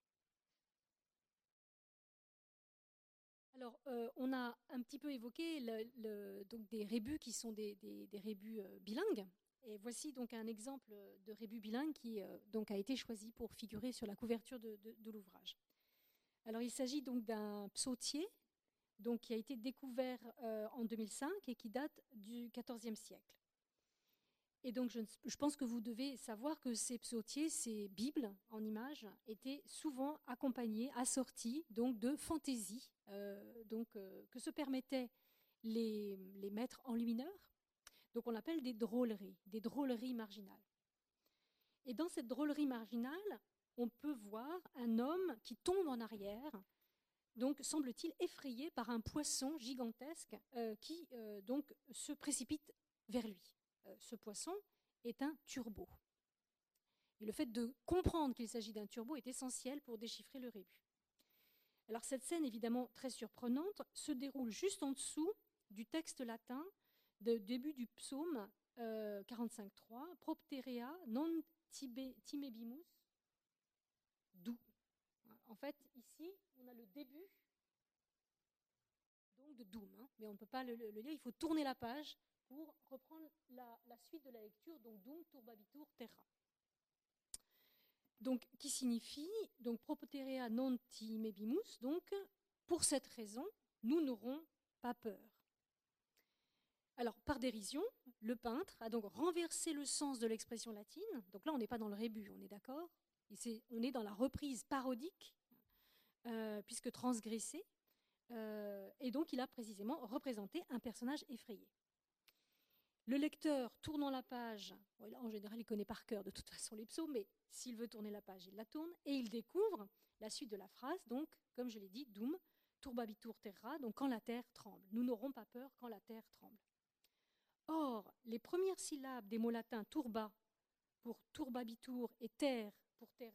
[SPEAKER 3] Alors, on a un petit peu évoqué donc des rébus qui sont des rébus bilingues. Et voici donc un exemple de rébus bilingue qui donc a été choisi pour figurer sur la couverture de l'ouvrage. Alors, il s'agit donc d'un psautier donc, qui a été découvert en 2005 et qui date du XIVe siècle. Et donc, je pense que vous devez savoir que ces psautiers, ces bibles en images, étaient souvent accompagnés, assortis donc, de fantaisies que se permettaient les maîtres enlumineurs. Donc, on appelle des drôleries marginales. Et dans cette drôlerie marginale, on peut voir un homme qui tombe en arrière, donc semble-t-il effrayé par un poisson gigantesque qui donc se précipite vers lui. Ce poisson est un turbo. Et le fait de comprendre qu'il s'agit d'un turbo est essentiel pour déchiffrer le rébut. Alors cette scène, évidemment très surprenante, se déroule juste en dessous du texte latin de début du psaume 45.3, Propterea non timebimus du. En fait, ici, on a le début donc de Doom, hein, mais on ne peut pas le lire, il faut tourner la page pour reprendre la suite de la lecture, donc Doom turbabitur terra. Donc, qui signifie donc Propterea non timebimus, donc pour cette raison, nous n'aurons pas peur. Alors, par dérision, le peintre a donc renversé le sens de l'expression latine. Donc là, on n'est pas dans le rébut, on est d'accord. On est dans la reprise parodique, puisque transgressé. Et donc, il a précisément représenté un personnage effrayé. Le lecteur, tournant la page, en général, il connaît par cœur de toute façon les psaumes, mais s'il veut tourner la page, il la tourne, et il découvre la suite de la phrase, donc, comme je l'ai dit, Doom, turbabitur terra, donc quand la terre tremble. Nous n'aurons pas peur quand la terre tremble. Or, les premières syllabes des mots latins turba pour turbabitur et terre pour terra,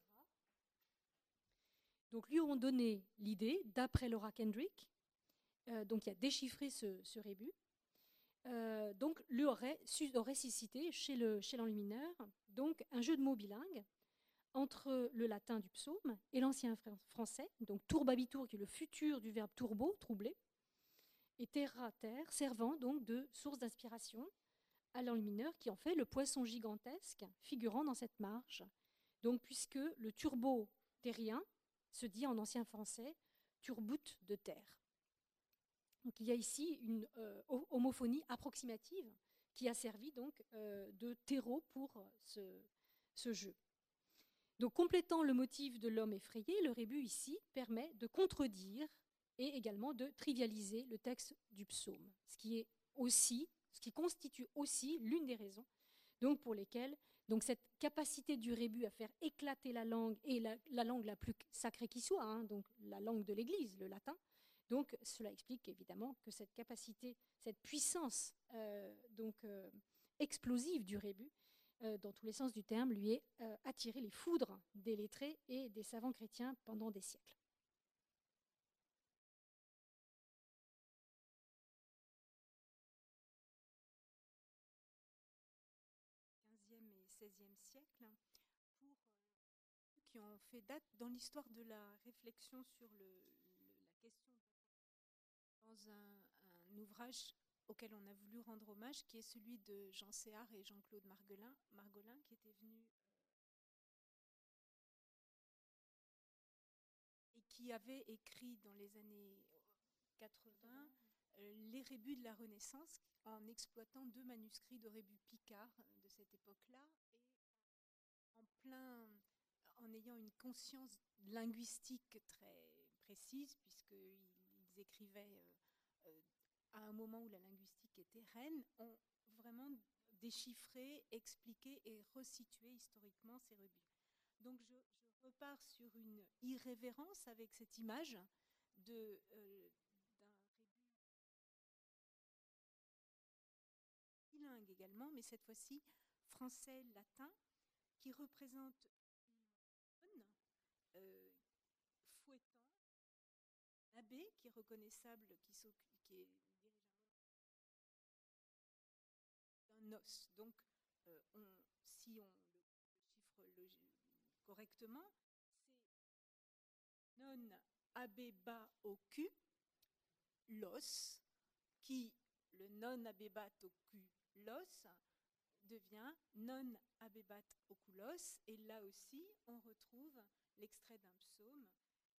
[SPEAKER 3] donc lui ont donné l'idée, d'après Laura Kendrick, donc qui a déchiffré ce rébut, donc lui aurait suscité chez l'enlumineur donc un jeu de mots bilingue entre le latin du psaume et l'ancien français, donc turbabitur qui est le futur du verbe turbo, troubler, et terra, terre, servant donc de source d'inspiration à l'enlumineur qui en fait le poisson gigantesque figurant dans cette marge. Donc puisque le turbo terrien se dit en ancien français turbute de terre. Donc il y a ici une homophonie approximative qui a servi donc de terreau pour ce jeu. Donc complétant le motif de l'homme effrayé, le rébut ici permet de contredire et également de trivialiser le texte du psaume, ce qui constitue aussi l'une des raisons donc, pour lesquelles donc, cette capacité du rébut à faire éclater la langue, et la langue la plus sacrée qui soit, hein, donc la langue de l'Église, le latin, donc cela explique évidemment que cette capacité, cette puissance explosive du rébut, dans tous les sens du terme, lui est attiré les foudres des lettrés et des savants chrétiens pendant des siècles.
[SPEAKER 2] XVIe siècle, pour qui ont fait date dans l'histoire de la réflexion sur la question dans un ouvrage auquel on a voulu rendre hommage, qui est celui de Jean Séard et Jean-Claude Margolin, qui étaient venus et qui avaient écrit dans les années 80 les rébus de la Renaissance, en exploitant 2 manuscrits de rébus picards de cette époque-là, et en ayant une conscience linguistique très précise, puisqu'ils écrivaient à un moment où la linguistique était reine, ont vraiment déchiffré, expliqué et resitué historiquement ces rébus. Donc je repars sur une irrévérence avec cette image d'un rébut bilingue également, mais cette fois-ci français-latin, qui représente une nonne fouettant un abbé qui est reconnaissable, qui est d'un os. Donc, si on le chiffre correctement, c'est non abebat au cul, l'os, qui, le non abebat au cul, l'os, devient non abebat oculos, et là aussi on retrouve l'extrait d'un psaume.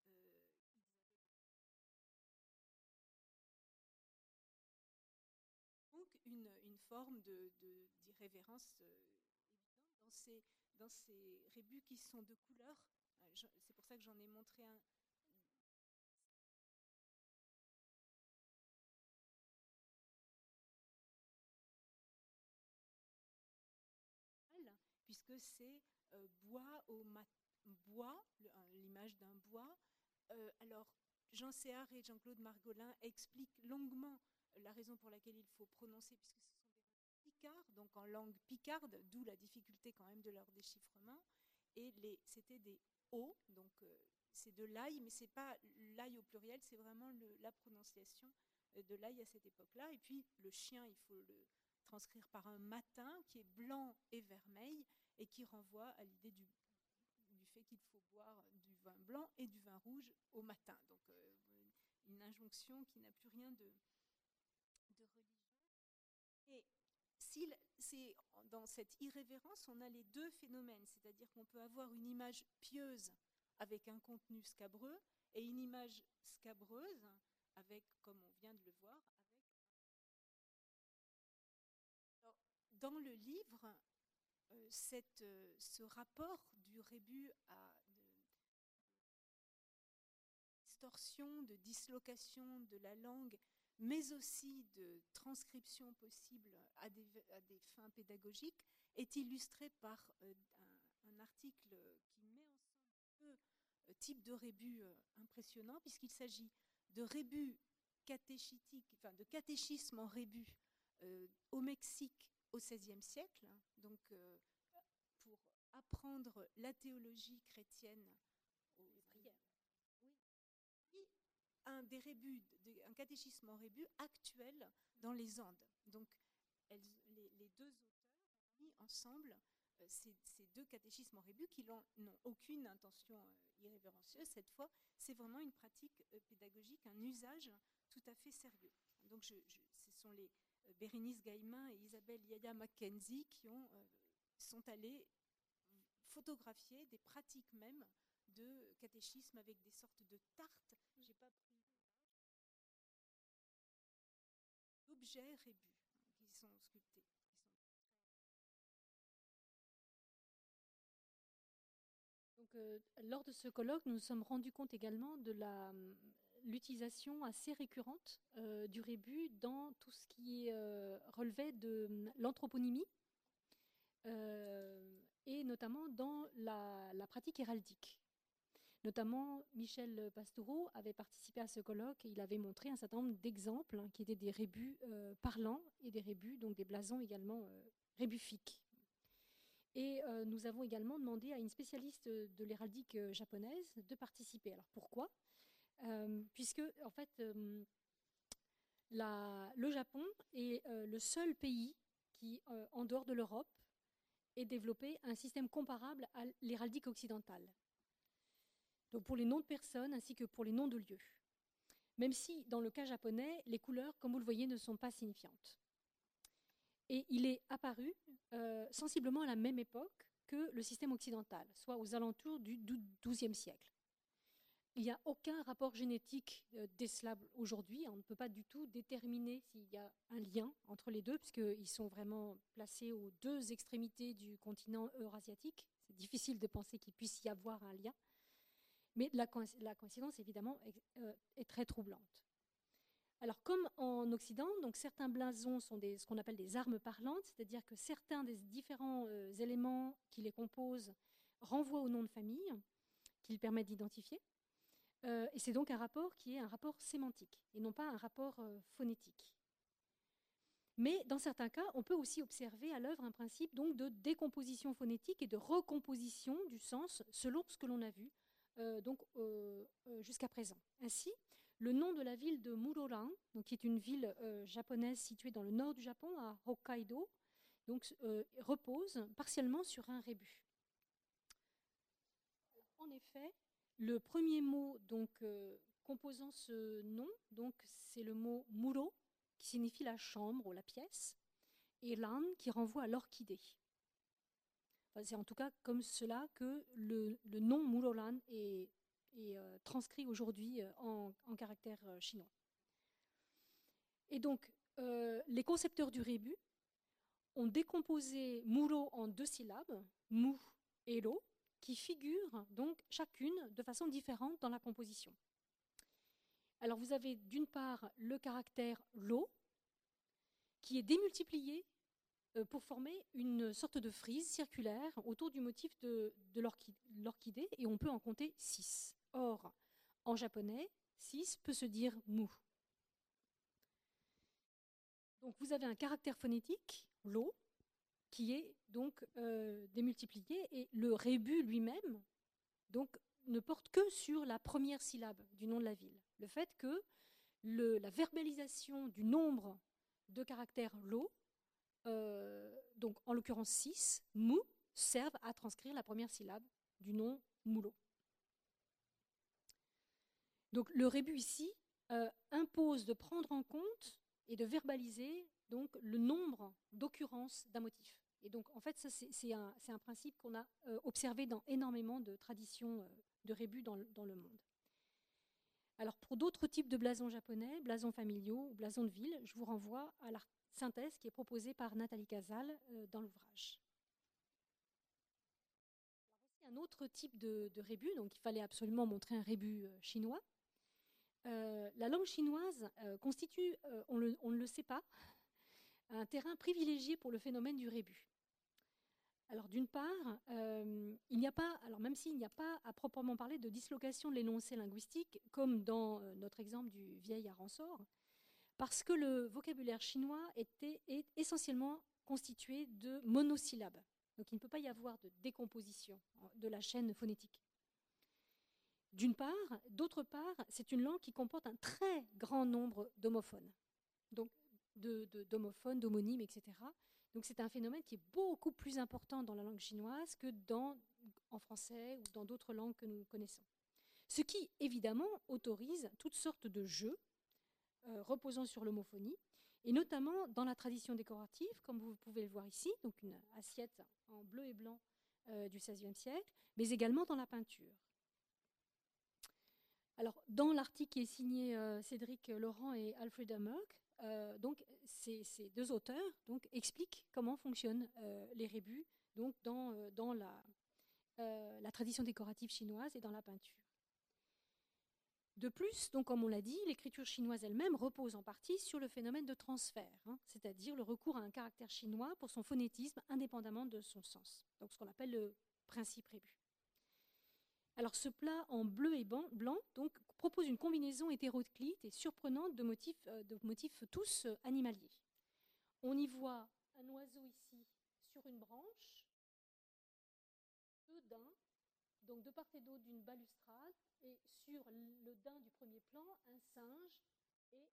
[SPEAKER 2] Donc une forme d'irrévérence évidente dans ces rébus qui sont de couleur. C'est pour ça que j'en ai montré un. Puisque c'est bois l'image d'un bois. Alors, Jean Séard et Jean-Claude Margolin expliquent longuement la raison pour laquelle il faut prononcer, puisque ce sont des picards, donc en langue picarde, d'où la difficulté quand même de leur déchiffrement. Et c'était des O, donc c'est de l'ail, mais c'est pas l'ail au pluriel, c'est vraiment la prononciation de l'ail à cette époque-là. Et puis le chien, il faut le transcrire par un matin qui est blanc et vermeil et qui renvoie à l'idée du fait qu'il faut boire du vin blanc et du vin rouge au matin. Donc une injonction qui n'a plus rien de religieux. Et c'est dans cette irrévérence, on a les 2 phénomènes, c'est-à-dire qu'on peut avoir une image pieuse avec un contenu scabreux et une image scabreuse avec, comme on vient de le voir, Alors, dans le livre, ce rapport du rébus à distorsion, de dislocation de la langue, mais aussi de transcription possible à des fins pédagogiques, est illustré par un article qui met ensemble 2 types de rébus impressionnants, puisqu'il s'agit de rébus catéchitiques, enfin de catéchisme en rébus au Mexique au XVIe siècle, donc pour apprendre la théologie chrétienne aux prières. Un catéchisme en rébus actuel dans les Andes. Donc les 2 auteurs ont mis ensemble ces 2 catéchismes en rébus qui n'ont aucune intention irrévérencieuse cette fois. C'est vraiment une pratique pédagogique, un usage tout à fait sérieux. Donc ce sont les Bérénice Gaimin et Isabelle Yaya Mackenzie qui sont allées photographier des pratiques même de catéchisme avec des sortes de tartes. J'ai pas pris d'objets rébus qui sont sculptés.
[SPEAKER 3] Donc, lors de ce colloque, nous nous sommes rendus compte également de l'utilisation assez récurrente du rébus dans tout ce qui relevait de l'anthroponymie et notamment dans la pratique héraldique. Notamment, Michel Pastoureau avait participé à ce colloque et il avait montré un certain nombre d'exemples qui étaient des rébus parlants et des rébus, donc des blasons également rébufiques. Et nous avons également demandé à une spécialiste de l'héraldique japonaise de participer. Alors pourquoi ? Puisque, en fait, le Japon est le seul pays qui, en dehors de l'Europe, et développer un système comparable à l'héraldique occidentale. Donc pour les noms de personnes ainsi que pour les noms de lieux. Même si, dans le cas japonais, les couleurs, comme vous le voyez, ne sont pas signifiantes. Et il est apparu sensiblement à la même époque que le système occidental, soit aux alentours du XIIe siècle. Il n'y a aucun rapport génétique des Slaves aujourd'hui. On ne peut pas du tout déterminer s'il y a un lien entre les deux, puisqu'ils sont vraiment placés aux deux extrémités du continent eurasiatique. C'est difficile de penser qu'il puisse y avoir un lien. Mais la coïncidence, évidemment, est très troublante. Alors, comme en Occident, donc certains blasons sont ce qu'on appelle des armes parlantes, c'est-à-dire que certains des différents éléments qui les composent renvoient au nom de famille, qui les permettent d'identifier. Et c'est donc un rapport qui est un rapport sémantique, et non pas un rapport phonétique. Mais dans certains cas, on peut aussi observer à l'œuvre un principe donc, de décomposition phonétique et de recomposition du sens selon ce que l'on a vu jusqu'à présent. Ainsi, le nom de la ville de Muroran, donc, qui est une ville japonaise située dans le nord du Japon, à Hokkaido, donc, repose partiellement sur un rébus. En effet, le premier mot donc, composant ce nom, c'est le mot muro, qui signifie la chambre ou la pièce, et lan, qui renvoie à l'orchidée. Enfin, c'est en tout cas comme cela que le nom Muroran est transcrit aujourd'hui en caractère chinois. Et donc, les concepteurs du rébus ont décomposé muro en deux syllabes, mu et ro, qui figurent donc chacune de façon différente dans la composition. Alors vous avez d'une part le caractère lo, qui est démultiplié pour former une sorte de frise circulaire autour du motif de l'orchidée, et on peut en compter 6. Or, en japonais, 6 peut se dire mu. Donc vous avez un caractère phonétique, lo, qui est donc démultiplié, et le rébus lui-même donc, ne porte que sur la première syllabe du nom de la ville. Le fait que la verbalisation du nombre de caractères lo, donc en l'occurrence 6, mu, servent à transcrire la première syllabe du nom Mulo. Donc le rébus ici impose de prendre en compte et de verbaliser donc, le nombre d'occurrences d'un motif. Et donc en fait, ça, c'est un principe qu'on a observé dans énormément de traditions de rébus dans le monde. Alors pour d'autres types de blasons japonais, blasons familiaux ou blasons de ville, je vous renvoie à la synthèse qui est proposée par Nathalie Casal dans l'ouvrage. Voici un autre type de rébus, donc il fallait absolument montrer un rébus chinois. La langue chinoise constitue, on ne le sait pas, un terrain privilégié pour le phénomène du rébus. Alors d'une part, il n'y a pas, alors même s'il n'y a pas à proprement parler de dislocation de l'énoncé linguistique, comme dans notre exemple du vieil aransor, parce que le vocabulaire chinois est essentiellement constitué de monosyllabes. Donc il ne peut pas y avoir de décomposition de la chaîne phonétique. D'une part, d'autre part, c'est une langue qui comporte un très grand nombre d'homophones, donc d'homophones, d'homonymes, etc. Donc c'est un phénomène qui est beaucoup plus important dans la langue chinoise que en français ou dans d'autres langues que nous connaissons. Ce qui, évidemment, autorise toutes sortes de jeux reposant sur l'homophonie, et notamment dans la tradition décorative, comme vous pouvez le voir ici, donc une assiette en bleu et blanc du XVIe siècle, mais également dans la peinture. Alors, dans l'article qui est signé Cédric Laurent et Alfreda Merck, donc ces deux auteurs donc, expliquent comment fonctionnent les rébus donc, dans la tradition décorative chinoise et dans la peinture. De plus, donc, comme on l'a dit, l'écriture chinoise elle-même repose en partie sur le phénomène de transfert, c'est-à-dire le recours à un caractère chinois pour son phonétisme indépendamment de son sens, donc ce qu'on appelle le principe rébus. Alors ce plat en bleu et blanc donc, propose une combinaison hétéroclite et surprenante de motifs tous animaliers. On y voit un oiseau ici sur une branche, deux daims, donc de part et d'autre d'une balustrade, et sur le daim du premier plan, un singe et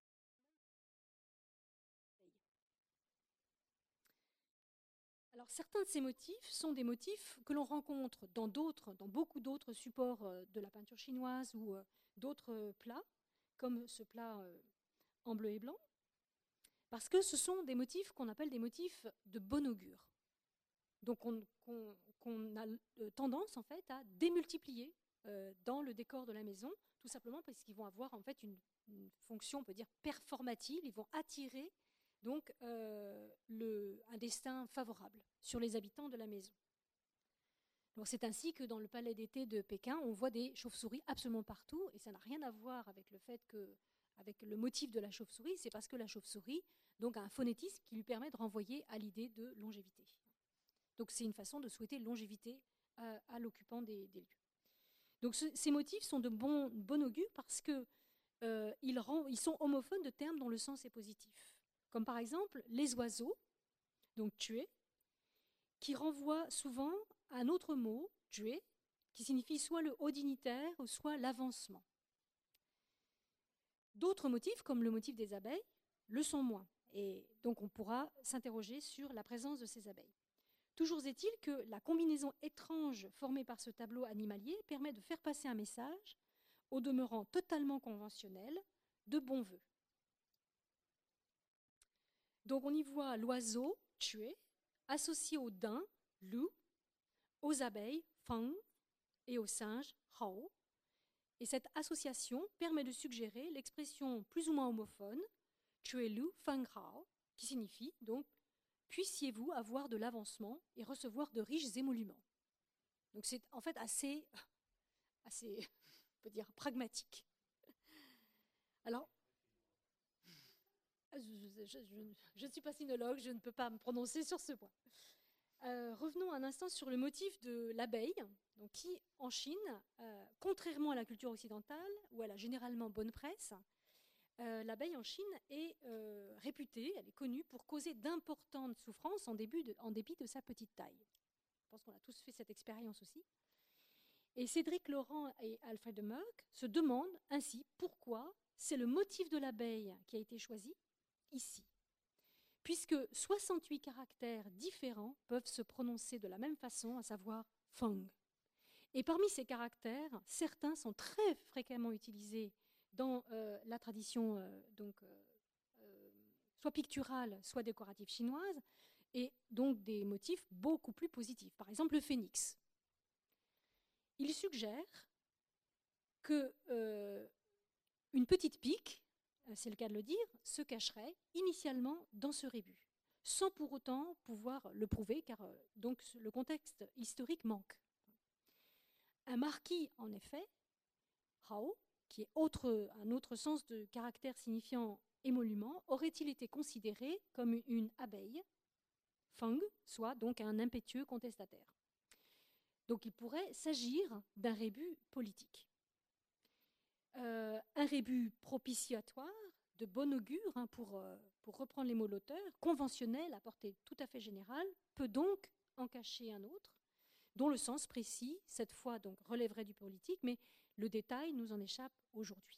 [SPEAKER 3] Alors, certains de ces motifs sont des motifs que l'on rencontre dans beaucoup d'autres supports de la peinture chinoise ou d'autres plats, comme ce plat en bleu et blanc, parce que ce sont des motifs qu'on appelle des motifs de bon augure. Donc, qu'on a tendance en fait à démultiplier dans le décor de la maison, tout simplement parce qu'ils vont avoir en fait une fonction, on peut dire, performative. Ils vont attirer donc un destin favorable sur les habitants de la maison. Donc c'est ainsi que dans le palais d'été de Pékin, on voit des chauves-souris absolument partout, et ça n'a rien à voir avec le fait avec le motif de la chauve-souris, c'est parce que la chauve-souris donc a un phonétisme qui lui permet de renvoyer à l'idée de longévité. Donc c'est une façon de souhaiter longévité à l'occupant des lieux. Donc ces motifs sont de bon augure parce que ils sont homophones de termes dont le sens est positif. Comme par exemple les oiseaux, donc tuer, qui renvoient souvent à un autre mot, tuer, qui signifie soit le haut dignitaire ou soit l'avancement. D'autres motifs, comme le motif des abeilles, le sont moins. Et donc on pourra s'interroger sur la présence de ces abeilles. Toujours est-il que la combinaison étrange formée par ce tableau animalier permet de faire passer un message, au demeurant totalement conventionnel, de bons vœux. Donc on y voit l'oiseau, tué, associé au daim, loup, aux abeilles, fang, et aux singes, hao. Et cette association permet de suggérer l'expression plus ou moins homophone, tué lu, fang hao, qui signifie donc puissiez-vous avoir de l'avancement et recevoir de riches émoluments. Donc c'est en fait assez, on peut dire, pragmatique. Alors, je ne suis pas sinologue, je ne peux pas me prononcer sur ce point. Revenons un instant sur le motif de l'abeille, donc qui, en Chine, contrairement à la culture occidentale, où elle a généralement bonne presse, l'abeille en Chine est réputée, elle est connue pour causer d'importantes souffrances en dépit de sa petite taille. Je pense qu'on a tous fait cette expérience aussi. Et Cédric Laurent et Alfred de Merck se demandent ainsi pourquoi c'est le motif de l'abeille qui a été choisi ici, puisque 68 caractères différents peuvent se prononcer de la même façon, à savoir fang. Et parmi ces caractères, certains sont très fréquemment utilisés dans la tradition soit picturale, soit décorative chinoise, et donc des motifs beaucoup plus positifs. Par exemple, le phénix. Il suggère que une petite pique, c'est le cas de le dire, se cacherait initialement dans ce rébus, sans pour autant pouvoir le prouver, car donc le contexte historique manque. Un marquis, en effet, hao, qui est un autre sens de caractère signifiant émolument, aurait-il été considéré comme une abeille, fang, soit donc un impétueux contestataire. Donc il pourrait s'agir d'un rébus politique. Un rébus propitiatoire, de bon augure, pour reprendre les mots de l'auteur, conventionnel à portée tout à fait générale, peut donc en cacher un autre, dont le sens précis, cette fois donc relèverait du politique, mais le détail nous en échappe aujourd'hui.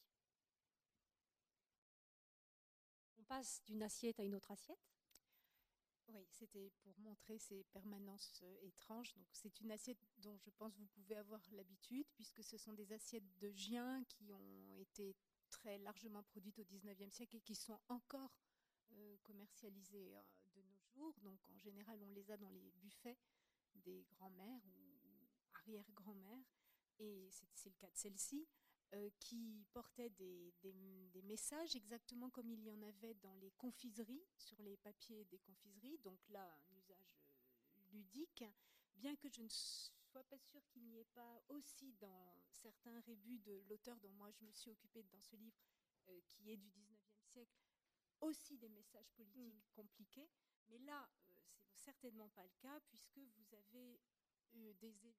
[SPEAKER 3] On passe d'une assiette à une autre assiette.
[SPEAKER 2] Oui, c'était pour montrer ces permanences étranges. Donc, c'est une assiette dont je pense que vous pouvez avoir l'habitude, puisque ce sont des assiettes de Gien qui ont été très largement produites au XIXe siècle et qui sont encore commercialisées de nos jours. Donc, en général, on les a dans les buffets des grands-mères ou arrière-grands-mères. Et c'est le cas de celle-ci. Qui portait des messages exactement comme il y en avait dans les confiseries, sur les papiers des confiseries. Donc là, un usage ludique, bien que je ne sois pas sûre qu'il n'y ait pas aussi dans certains rébus de l'auteur dont moi je me suis occupée dans ce livre, qui est du XIXe siècle, aussi des messages politiques compliqués. Mais là, c'est certainement pas le cas, puisque vous avez des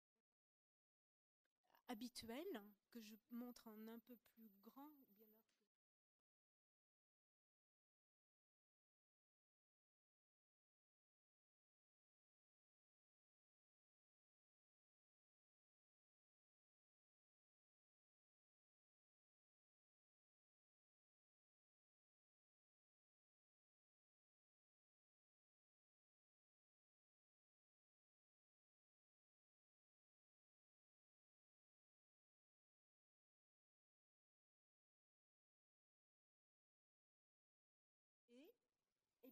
[SPEAKER 2] habituel que je montre en un peu plus grand,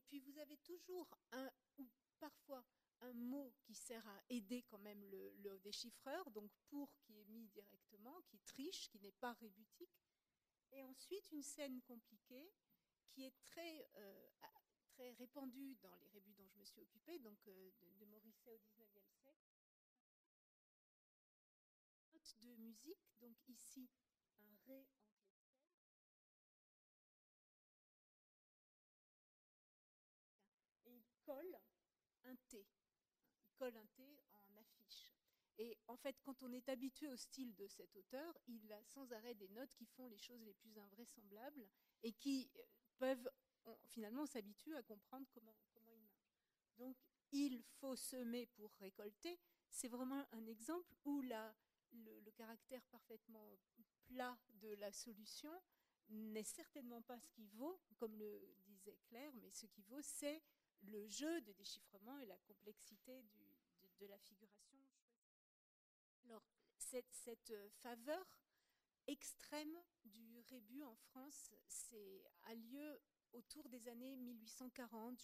[SPEAKER 2] puis vous avez toujours un ou parfois un mot qui sert à aider quand même le déchiffreur, donc pour qui est mis directement, qui triche, qui n'est pas rébutique. Et ensuite une scène compliquée qui est très répandue dans les rébus dont je me suis occupée, donc de Morisset au XIXe siècle. Note de musique, donc ici un ré en clé de sol. Et il colle un T. Il colle un T en affiche. Et en fait, quand on est habitué au style de cet auteur, il a sans arrêt des notes qui font les choses les plus invraisemblables et qui peuvent, finalement, on s'habitue à comprendre comment il marche. Donc, il faut semer pour récolter. C'est vraiment un exemple où le caractère parfaitement plat de la solution n'est certainement pas ce qui vaut, comme le disait Claire, mais ce qui vaut, c'est le jeu de déchiffrement et la complexité de la figuration. Alors, cette faveur extrême du rébus en France a lieu autour des années 1840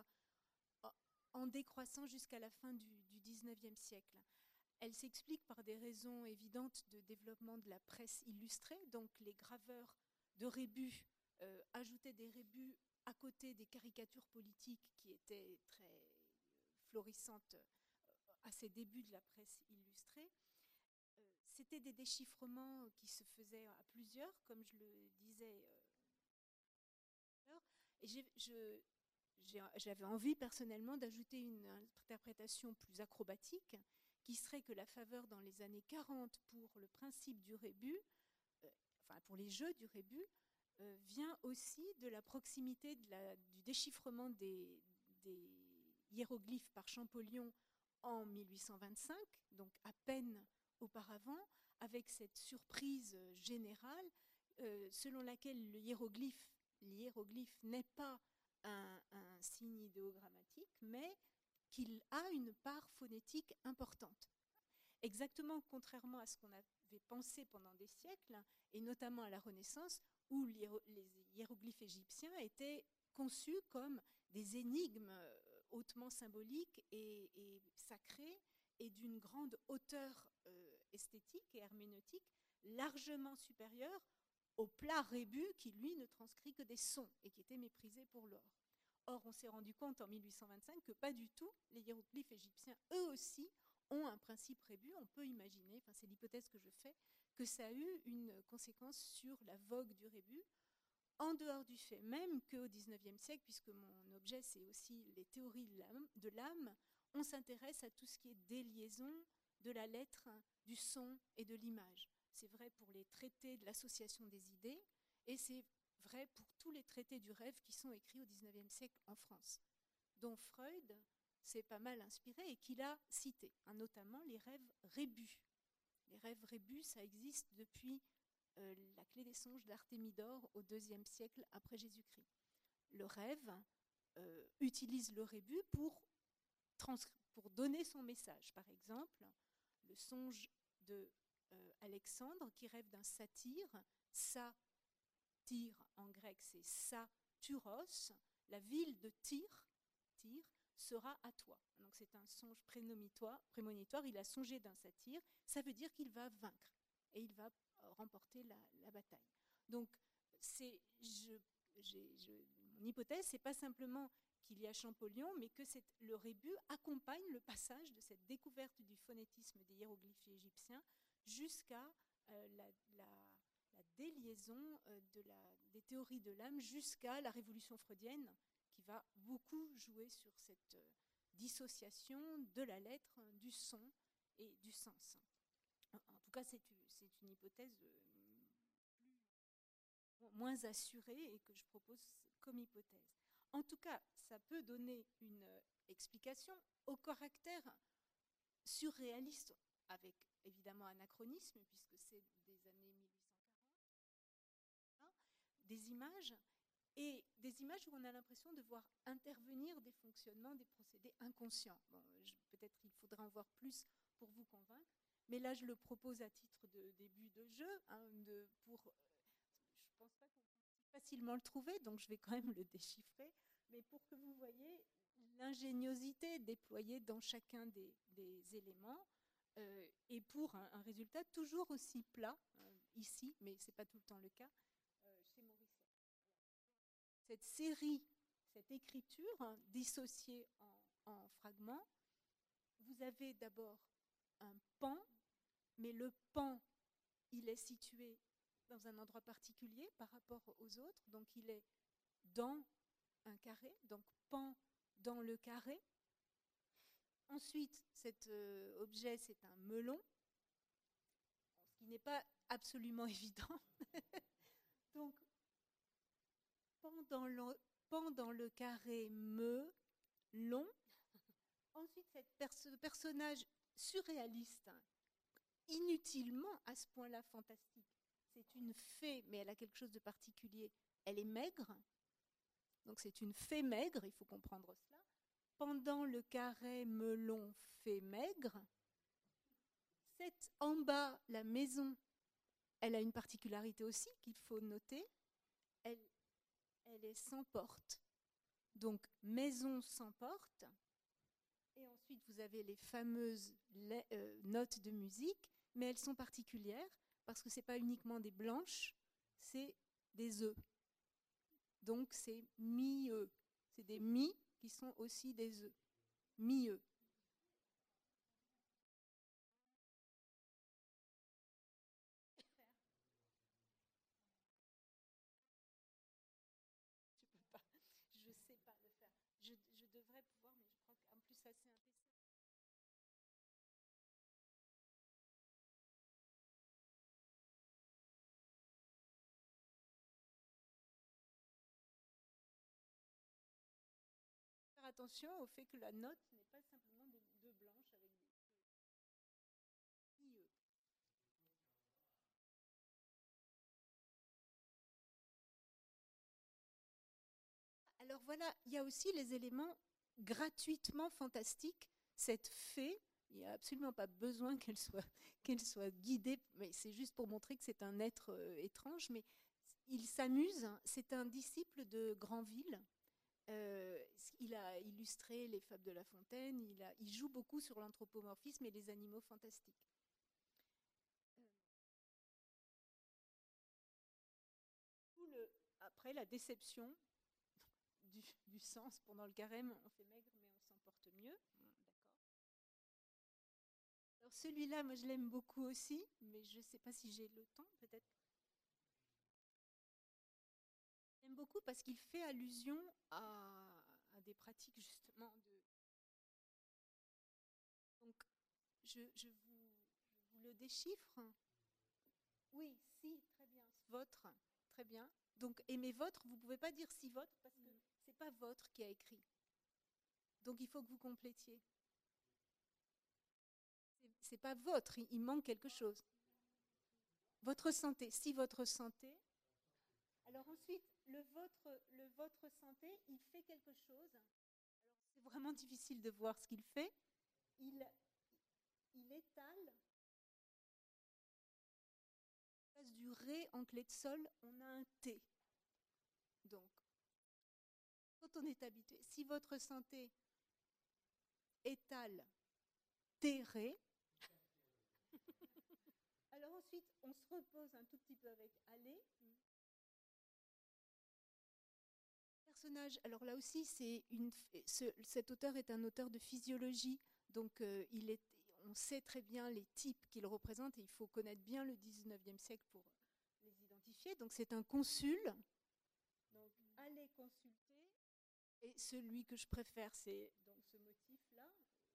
[SPEAKER 2] en décroissant jusqu'à la fin du XIXe siècle. Elle s'explique par des raisons évidentes de développement de la presse illustrée, donc les graveurs de rébus ajoutaient des rébus à côté des caricatures politiques qui étaient très florissantes à ces débuts de la presse illustrée. C'était des déchiffrements qui se faisaient à plusieurs, comme je le disais. Et j'avais envie personnellement d'ajouter une interprétation plus acrobatique, qui serait que la faveur dans les années 40 pour le principe du rébus, enfin pour les jeux du rébus, vient aussi de la proximité du déchiffrement des hiéroglyphes par Champollion en 1825, donc à peine auparavant, avec cette surprise générale selon laquelle le hiéroglyphe n'est pas un signe idéogrammatique, mais qu'il a une part phonétique importante. Exactement contrairement à ce qu'on avait pensé pendant des siècles, et notamment à la Renaissance, où les hiéroglyphes égyptiens étaient conçus comme des énigmes hautement symboliques et sacrées, et d'une grande hauteur esthétique et herméneutique largement supérieure au plat rébus qui, lui, ne transcrit que des sons et qui était méprisé pour l'or. Or, on s'est rendu compte en 1825 que pas du tout, les hiéroglyphes égyptiens, eux aussi, ont un principe rébus. On peut imaginer, enfin, c'est l'hypothèse que je fais, que ça a eu une conséquence sur la vogue du rébus, en dehors du fait même qu'au XIXe siècle, puisque mon objet c'est aussi les théories de l'âme, on s'intéresse à tout ce qui est déliaison de la lettre, du son et de l'image. C'est vrai pour les traités de l'association des idées, et c'est vrai pour tous les traités du rêve qui sont écrits au XIXe siècle en France, dont Freud s'est pas mal inspiré et qu'il a cité, notamment les rêves rébus. Les rêves rébus, ça existe depuis la clé des songes d'Artémidore au IIe siècle après Jésus-Christ. Le rêve utilise le rébus pour donner son message. Par exemple, le songe de Alexandre qui rêve d'un satyre, satyre en grec c'est satyros, la ville de Tyr sera à toi. Donc c'est un songe prémonitoire, il a songé d'un satyre, ça veut dire qu'il va vaincre et il va remporter la bataille. Donc mon hypothèse, c'est pas simplement qu'il y a Champollion, mais que le rébus accompagne le passage de cette découverte du phonétisme des hiéroglyphes égyptiens jusqu'à la déliaison des théories de l'âme, jusqu'à la révolution freudienne, qui va beaucoup jouer sur cette dissociation de la lettre, du son et du sens. En tout cas, c'est une hypothèse moins assurée et que je propose comme hypothèse. En tout cas, ça peut donner une explication au caractère surréaliste, avec évidemment anachronisme, puisque c'est des années 1840, des images où on a l'impression de voir intervenir des fonctionnements, des procédés inconscients. Bon, peut-être qu'il faudra en voir plus pour vous convaincre, mais là je le propose à titre de début de jeu, je ne pense pas qu'on puisse facilement le trouver, donc je vais quand même le déchiffrer. mais pour que vous voyez l'ingéniosité déployée dans chacun des éléments, et pour un résultat toujours aussi plat, ici, mais ce n'est pas tout le temps le cas, chez Morisset. Cette série, cette écriture dissociée en fragments, vous avez d'abord un pan, mais le pan, il est situé dans un endroit particulier par rapport aux autres, donc il est dans un carré, donc pan dans le carré. Ensuite, cet objet, c'est un melon, ce qui n'est pas absolument évident. Donc, pan dans le carré, long. Ensuite, ce personnage surréaliste, inutilement à ce point-là fantastique, c'est une fée, mais elle a quelque chose de particulier. Elle est maigre, donc c'est une fée maigre, il faut comprendre cela. Pendant le carré, melon, fée maigre. En bas, la maison, elle a une particularité aussi qu'il faut noter. Elle est sans porte. Donc, maison sans porte. Et ensuite, vous avez les fameuses notes de musique, mais elles sont particulières parce que ce n'est pas uniquement des blanches, c'est des œufs. Donc, c'est mi-œufs. C'est des mi qui sont aussi des œufs. Mi-œufs. Je ne sais pas le faire. Je devrais pouvoir, mais je crois qu'en plus, ça c'est un PC. Faire attention au fait que la note n'est pas simplement des deux blanches avec des I-E. Alors voilà, il y a aussi les éléments gratuitement fantastiques. Cette fée, il n'y a absolument pas besoin qu'elle soit guidée, mais c'est juste pour montrer que c'est un être étrange, mais il s'amuse. C'est un disciple de Granville. Il a illustré les fables de La Fontaine, il joue beaucoup sur l'anthropomorphisme et les animaux fantastiques. Après, la déception du sens pendant le carême, on fait maigre, mais on s'en porte mieux. Alors celui-là, moi je l'aime beaucoup aussi, mais je ne sais pas si j'ai le temps, peut-être. J'aime beaucoup parce qu'il fait allusion à des pratiques justement de... Donc, je vous le déchiffre. Oui, si, très bien. Votre, très bien. Donc, et mes vôtres, vous ne pouvez pas dire si votre parce que ce n'est pas votre qui a écrit. Donc, il faut que vous complétiez. Ce n'est pas votre, il manque quelque chose. Votre santé, si votre santé. Alors ensuite, le votre santé, il fait quelque chose. Alors, c'est vraiment difficile de voir ce qu'il fait. Il étale. En place du ré en clé de sol, on a un T. Donc, quand on est habitué, si votre santé étale T ré, alors ensuite, on se repose un tout petit peu avec aller. Personnage, alors là aussi, cet auteur est un auteur de physiologie, donc on sait très bien les types qu'il représente et il faut connaître bien le 19e siècle pour les identifier. Donc c'est un consul, donc allez consulter, et celui que je préfère, c'est donc ce motif-là.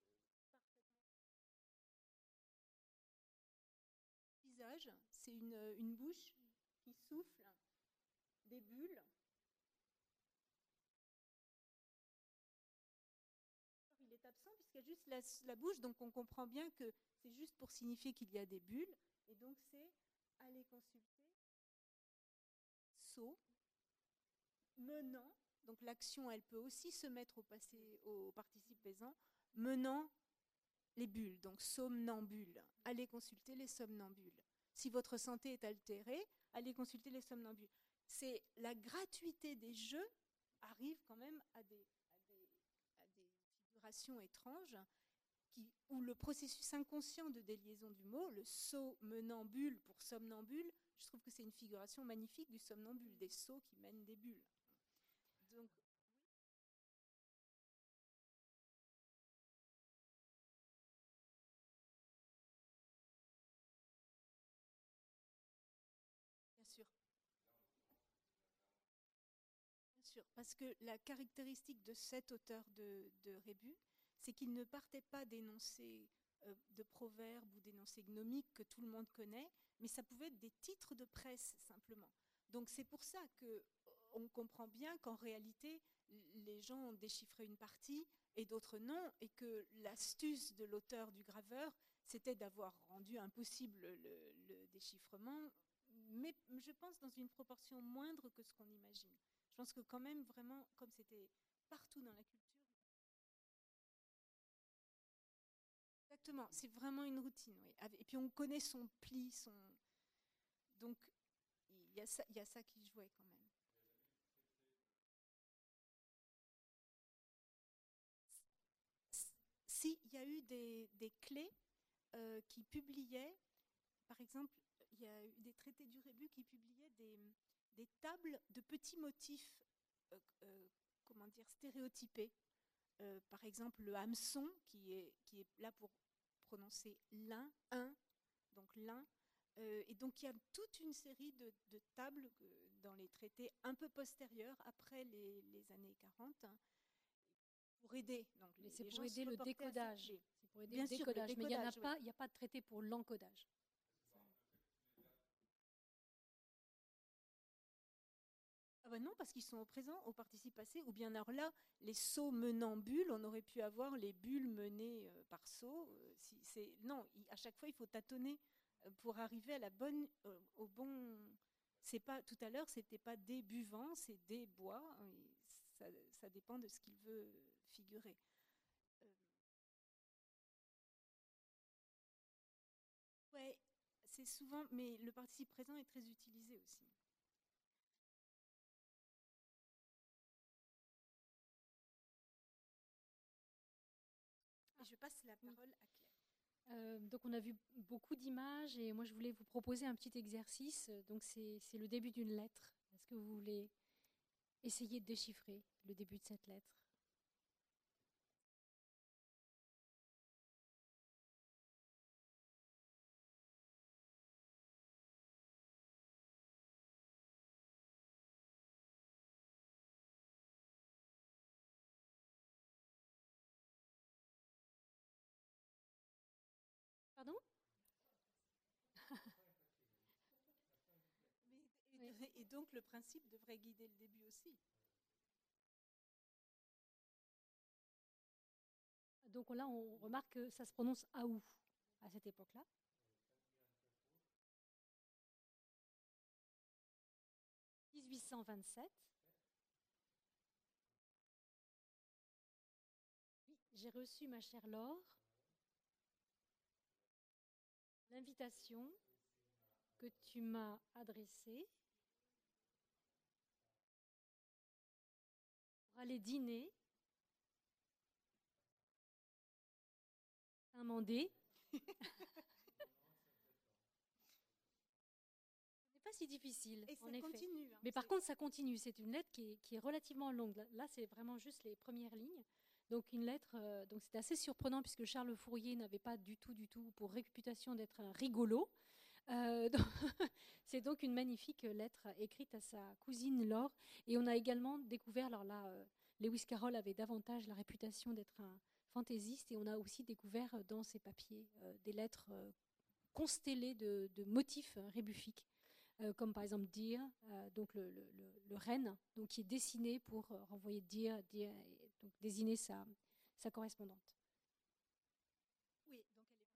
[SPEAKER 2] Visage, c'est une bouche qui souffle, des bulles. Il est absent puisqu'il y a juste la bouche, donc on comprend bien que c'est juste pour signifier qu'il y a des bulles. Et donc c'est aller consulter, saut, menant. Donc l'action, elle peut aussi se mettre au participe présent, menant les bulles, donc somnambule. Allez consulter les somnambules. Si votre santé est altérée, allez consulter les somnambules. C'est la gratuité des jeux arrive quand même à des figurations étranges où le processus inconscient de déliaison du mot, le somnambule pour somnambule, je trouve que c'est une figuration magnifique du somnambule, des sauts qui mènent des bulles. Donc, bien sûr. Bien sûr, parce que la caractéristique de cet auteur de Rébus, c'est qu'il ne partait pas d'énoncés de proverbes ou d'énoncés gnomiques que tout le monde connaît, mais ça pouvait être des titres de presse simplement. Donc c'est pour ça qu'on comprend bien qu'en réalité, les gens ont déchiffré une partie et d'autres non, et que l'astuce de l'auteur du graveur, c'était d'avoir rendu impossible le déchiffrement, mais je pense dans une proportion moindre que ce qu'on imagine. Je pense que quand même, vraiment, comme c'était partout dans la culture. Exactement, c'est vraiment une routine. Oui. Et puis on connaît son pli, donc il y a ça qui jouait quand même. Si, il y a eu des clés qui publiaient, par exemple, il y a eu des traités du Rébus qui publiaient des tables de petits motifs, comment dire, stéréotypés. Par exemple, le hameçon, qui est là pour prononcer l'un, un, donc l'un. Et donc, il y a toute une série de tables dans les traités un peu postérieurs, après les années 40, pour aider. Donc,
[SPEAKER 3] mais c'est pour aider le décodage. C'est pour aider
[SPEAKER 2] bien
[SPEAKER 3] le décodage.
[SPEAKER 2] Sûr, le décodage,
[SPEAKER 3] mais il n'y a pas de traité pour l'encodage.
[SPEAKER 2] Ah bah non, parce qu'ils sont au présent, au participe passé, ou bien alors là, les sauts menant bulles, on aurait pu avoir les bulles menées par saut. Non, à chaque fois, il faut tâtonner pour arriver à la bonne, au bon. C'est pas tout à l'heure, c'était pas des buvants, c'est des bois. Ça dépend de ce qu'il veut figurer. Ouais, c'est souvent, mais le participe présent est très utilisé aussi. Et je passe la parole à Claire.
[SPEAKER 3] Donc on a vu beaucoup d'images et moi je voulais vous proposer un petit exercice. Donc c'est le début d'une lettre. Est-ce que vous voulez essayer de déchiffrer le début de cette lettre? Pardon?
[SPEAKER 2] Et donc le principe devrait guider le début aussi.
[SPEAKER 3] Donc là, on remarque que ça se prononce Aou à cette époque-là. « 1827. Oui, j'ai reçu, ma chère Laure, l'invitation que tu m'as adressée pour aller dîner à Saint-Mandé. Ce n'est pas si difficile,
[SPEAKER 2] Et ça
[SPEAKER 3] en effet.
[SPEAKER 2] continue. Hein,
[SPEAKER 3] mais par contre, ça continue. C'est une lettre qui est relativement longue. Là, c'est vraiment juste les premières lignes. Donc une lettre, donc c'est assez surprenant puisque Charles Fourier n'avait pas du tout pour réputation d'être un rigolo. C'est donc une magnifique lettre écrite à sa cousine Laure. Et on a également découvert, alors là, Lewis Carroll avait davantage la réputation d'être un fantaisiste, et on a aussi découvert dans ses papiers des lettres constellées de motifs rébuffiques, comme par exemple Dear, donc le renne, donc qui est dessiné pour renvoyer Dear, et donc désigner sa correspondante.
[SPEAKER 2] Oui, donc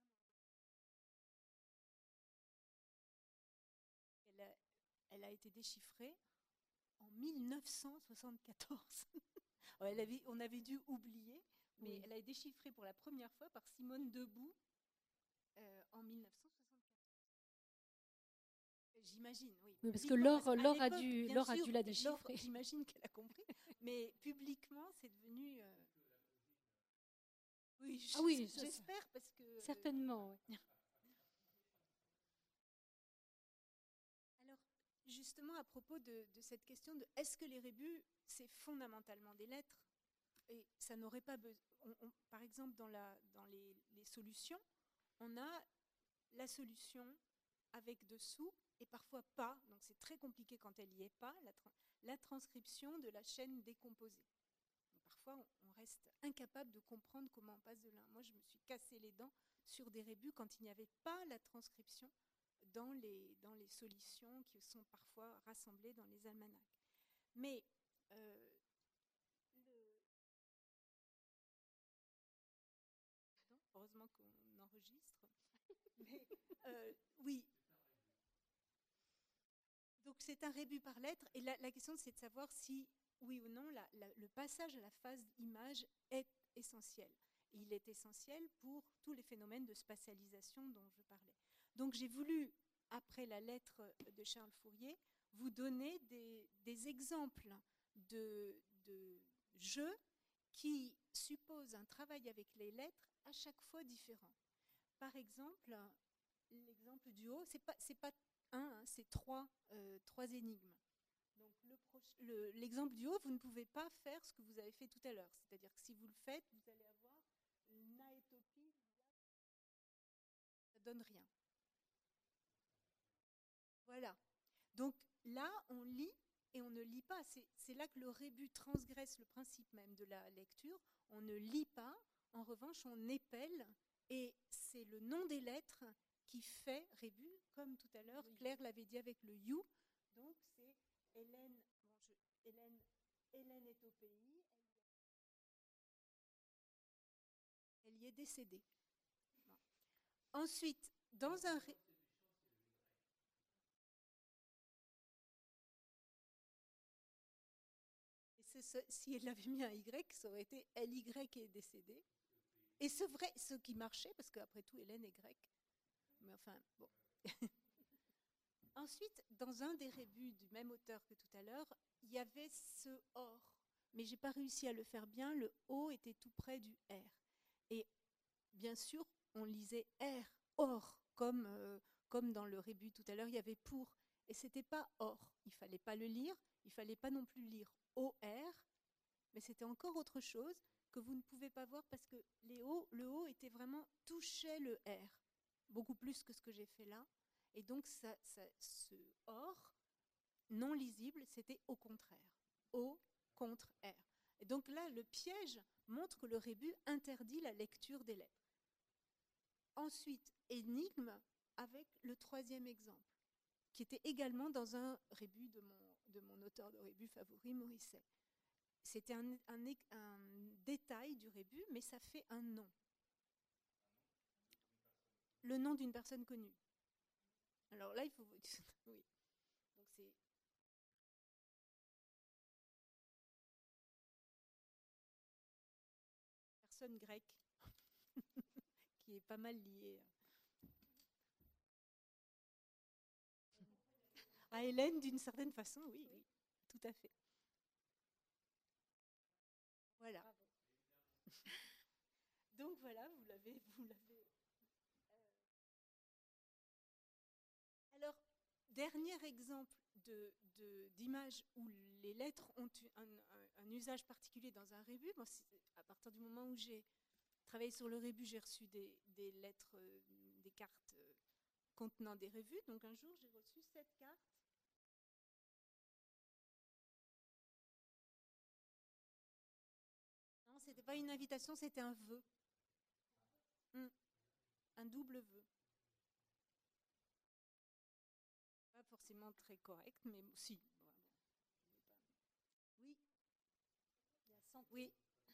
[SPEAKER 2] elle a été déchiffrée en 1974. On avait dû oublier, mais oui. Elle a été déchiffrée pour la première fois par Simone Debout en 1974. j'imagine, oui.
[SPEAKER 3] Oui, parce que
[SPEAKER 2] Publiquement,
[SPEAKER 3] Laure
[SPEAKER 2] à
[SPEAKER 3] a
[SPEAKER 2] l'époque,
[SPEAKER 3] dû,
[SPEAKER 2] bien
[SPEAKER 3] Laure a
[SPEAKER 2] sûr,
[SPEAKER 3] dû la
[SPEAKER 2] Laure,
[SPEAKER 3] déchiffrer.
[SPEAKER 2] j'imagine qu'elle a compris, mais publiquement, c'est devenu... Oui,
[SPEAKER 3] Ah oui,
[SPEAKER 2] j'espère, parce que...
[SPEAKER 3] certainement. Ouais.
[SPEAKER 2] Alors, justement, à propos de cette question de est-ce que les rébus, c'est fondamentalement des lettres, et ça n'aurait pas besoin... Par exemple, dans les solutions, on a la solution avec dessous et parfois pas, donc c'est très compliqué quand elle n'y est pas, la transcription de la chaîne décomposée. Donc parfois, on reste incapable de comprendre comment on passe de l'un. Moi, je me suis cassé les dents sur des rébus quand il n'y avait pas la transcription dans les solutions qui sont parfois rassemblées dans les almanachs. Mais heureusement qu'on enregistre. Mais, oui. Donc c'est un rébus par lettre, et la question c'est de savoir si, oui ou non, le passage à la phase image est essentiel. Et il est essentiel pour tous les phénomènes de spatialisation dont je parlais. Donc j'ai voulu, après la lettre de Charles Fourier, vous donner des exemples de jeux qui supposent un travail avec les lettres à chaque fois différent. Par exemple, l'exemple du haut, c'est pas c'est trois énigmes. Donc l'exemple du haut, vous ne pouvez pas faire ce que vous avez fait tout à l'heure. C'est-à-dire que si vous le faites, vous allez avoir naétopie, ça donne rien. Voilà. Donc là, on lit et on ne lit pas. C'est là que le rébus transgresse le principe même de la lecture. On ne lit pas, en revanche, on épelle, et c'est le nom des lettres qui fait rébus, comme tout à l'heure, Claire l'avait dit avec le you. Donc c'est Hélène, Hélène est au pays, elle y est décédée. Bon. Ensuite, dans un... Si elle avait mis un Y, ça aurait été LY est décédée. Et c'est vrai, ce qui marchait, parce qu'après tout, Hélène est grecque. Mais enfin, bon. Ensuite, dans un des rébus du même auteur que tout à l'heure, il y avait ce or. Mais je n'ai pas réussi à le faire bien. Le O était tout près du R. Et bien sûr, on lisait R, or, comme dans le rébut tout à l'heure, il y avait pour. Et ce n'était pas or. Il ne fallait pas le lire. Il ne fallait pas non plus lire OR. Mais c'était encore autre chose que vous ne pouvez pas voir parce que le O était vraiment touchait le R, beaucoup plus que ce que j'ai fait là. Et donc ce OR non lisible, c'était au contraire. O contre R. Et donc là, le piège montre que le rébus interdit la lecture des lettres. Ensuite, énigme avec le troisième exemple, qui était également dans un rébus de mon auteur de rébus favori, Morisset. C'était un détail du rébus, mais ça fait un nom. Le nom d'une personne connue. Alors là, il faut... oui. Donc c'est... Personne grecque, qui est pas mal liée à Hélène d'une certaine façon, oui, oui, tout à fait. Voilà. Donc voilà, vous l'avez. Alors, dernier exemple d'image où les lettres ont un usage particulier dans un rébus. Bon, à partir du moment où j'ai travaillé sur le rébus, j'ai reçu des lettres, des cartes contenant des revues. Donc un jour, j'ai reçu cette carte. Non, c'était pas une invitation, c'était un vœu. Un double vœu. Pas forcément très correct, mais si. Oui. Oui.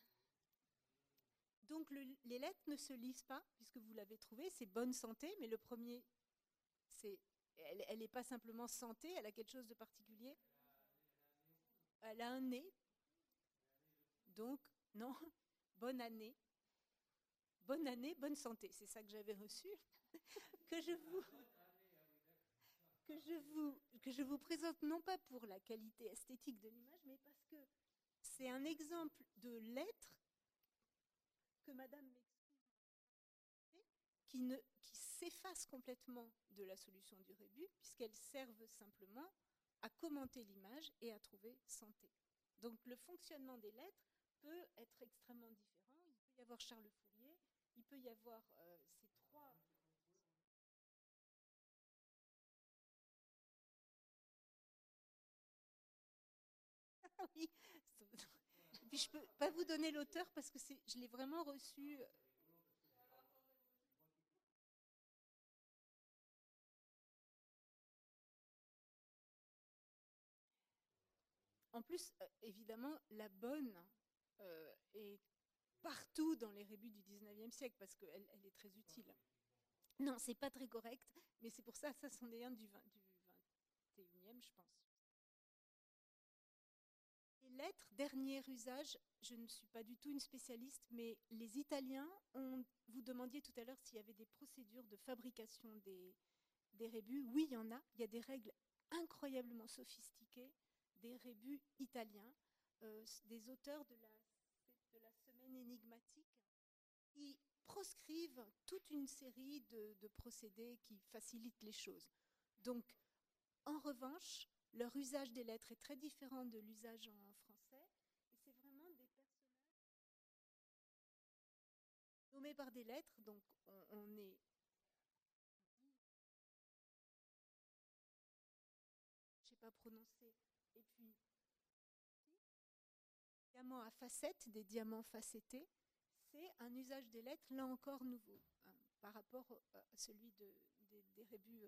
[SPEAKER 2] Donc les lettres ne se lisent pas, puisque vous l'avez trouvé, c'est bonne santé, mais le premier, elle n'est pas simplement santé, elle a quelque chose de particulier. Elle a un nez. Donc, non, bonne année. Bonne année, bonne santé. C'est ça que j'avais reçu. que que je vous présente non pas pour la qualité esthétique de l'image, mais parce que c'est un exemple de lettre que Madame qui s'efface complètement de la solution du rébus, puisqu'elles servent simplement à commenter l'image et à trouver santé. Donc le fonctionnement des lettres peut être extrêmement différent. Il peut y avoir Charles Fourier, il peut y avoir ces trois... Ah oui. Et puis je ne peux pas vous donner l'auteur parce que je l'ai vraiment reçu... En plus, évidemment, la bonne est partout dans les rébus du 19e siècle parce qu'elle est très utile. Non, c'est pas très correct, mais c'est pour ça c'en est un du 21e, je pense. Les lettres, dernier usage, je ne suis pas du tout une spécialiste, mais les Italiens, vous demandiez tout à l'heure s'il y avait des procédures de fabrication des rébus. Oui, il y en a. Il y a des règles incroyablement sophistiquées, des rébus italiens, des auteurs de la semaine énigmatique, qui proscrivent toute une série de procédés qui facilitent les choses. Donc, en revanche, leur usage des lettres est très différent de l'usage en français. Et c'est vraiment des personnages nommés par des lettres. Donc, on est... Je ne sais pas prononcer. Et puis, diamants à facettes, des diamants facettés, c'est un usage des lettres, là encore, nouveau, par rapport à celui des rébus.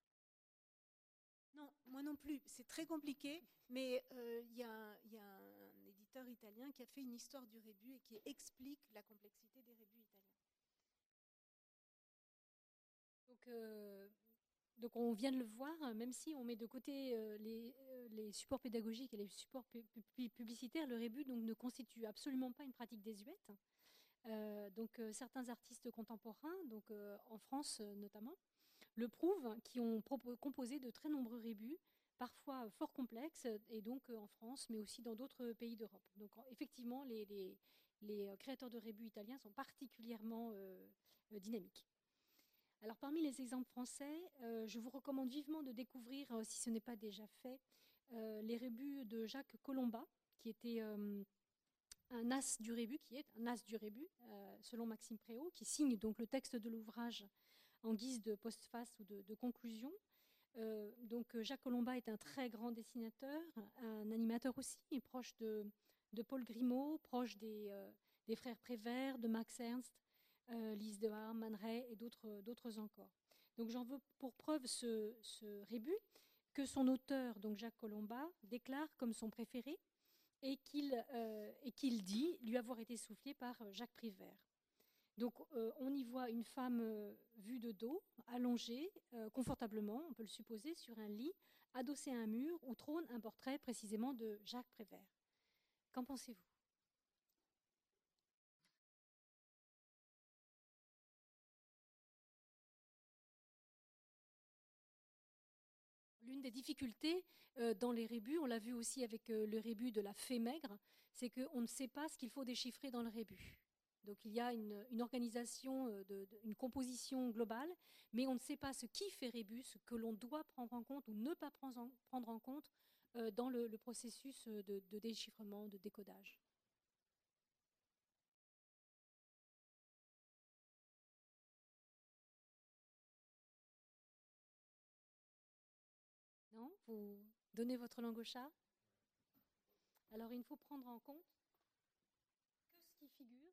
[SPEAKER 2] Non, moi non plus. C'est très compliqué, mais il y a un éditeur italien qui a fait une histoire du rébus et qui explique la complexité des rébus italiens.
[SPEAKER 3] Donc on vient de le voir, même si on met de côté les supports pédagogiques et les supports publicitaires, le rébus donc, ne constitue absolument pas une pratique désuète. Certains artistes contemporains, en France notamment, le prouvent, qui ont composé de très nombreux rébus, parfois fort complexes, et donc en France, mais aussi dans d'autres pays d'Europe. Donc effectivement, les créateurs de rébus italiens sont particulièrement dynamiques. Alors parmi les exemples français, je vous recommande vivement de découvrir, si ce n'est pas déjà fait, les rébus de Jacques Colomba, qui était un as du rébus, selon Maxime Préau, qui signe donc le texte de l'ouvrage en guise de postface ou de conclusion. Jacques Colomba est un très grand dessinateur, un animateur aussi, proche de Paul Grimaud, proche des frères Prévert, de Max Ernst, Lise de Haar, Man Ray et d'autres encore. Donc j'en veux pour preuve ce rébus que son auteur, donc Jacques Colomba, déclare comme son préféré et qu'il dit lui avoir été soufflé par Jacques Prévert. Donc on y voit une femme vue de dos, allongée, confortablement, on peut le supposer, sur un lit, adossée à un mur où trône un portrait précisément de Jacques Prévert. Qu'en pensez-vous ? L'une des difficultés dans les rébus, on l'a vu aussi avec le rébus de la fée maigre, c'est qu'on ne sait pas ce qu'il faut déchiffrer dans le rébus. Donc il y a une organisation, une composition globale, mais on ne sait pas ce qui fait rébus, ce que l'on doit prendre en compte ou ne pas prendre en compte dans le processus de déchiffrement, de décodage. Non ? Vous donnez votre langue au chat ? Alors il faut prendre en compte que ce qui figure.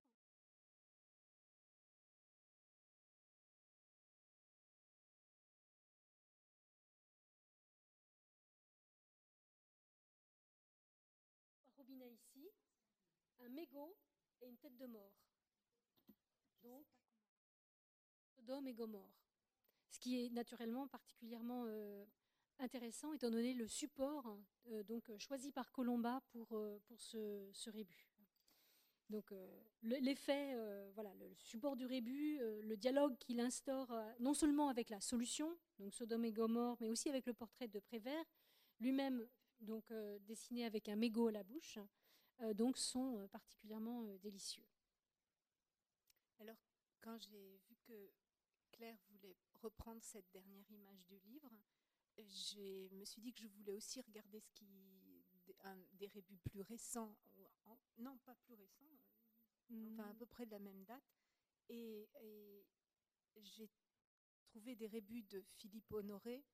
[SPEAKER 3] Robinet ici, un mégot et une tête de mort. Donc, Sodome et Gomorrhe. Ce qui est naturellement particulièrement intéressant étant donné le support choisi par Colomba pour ce rébus. Donc l'effet, voilà, le support du rébus, le dialogue qu'il instaure, non seulement avec la solution, donc Sodome et Gomorrhe, mais aussi avec le portrait de Prévert, lui-même donc dessiné avec un mégot à la bouche, donc sont particulièrement délicieux.
[SPEAKER 2] Alors, quand j'ai vu que Claire voulait reprendre cette dernière image du livre, je me suis dit que je voulais aussi regarder des rébus plus récents, non pas plus récents, enfin à peu près de la même date, et j'ai trouvé des rébus de Philippe Honoré,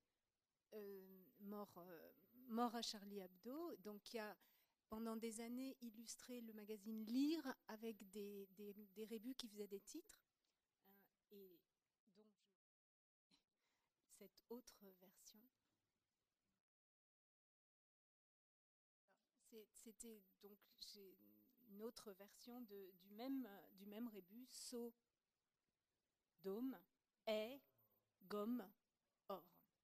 [SPEAKER 2] mort à Charlie Hebdo, donc qui a pendant des années illustré le magazine Lire avec des rébus qui faisaient des titres, et donc cette autre version. C'était donc j'ai une autre version du même rébus, So, Dôme, Est, Gomme, Or.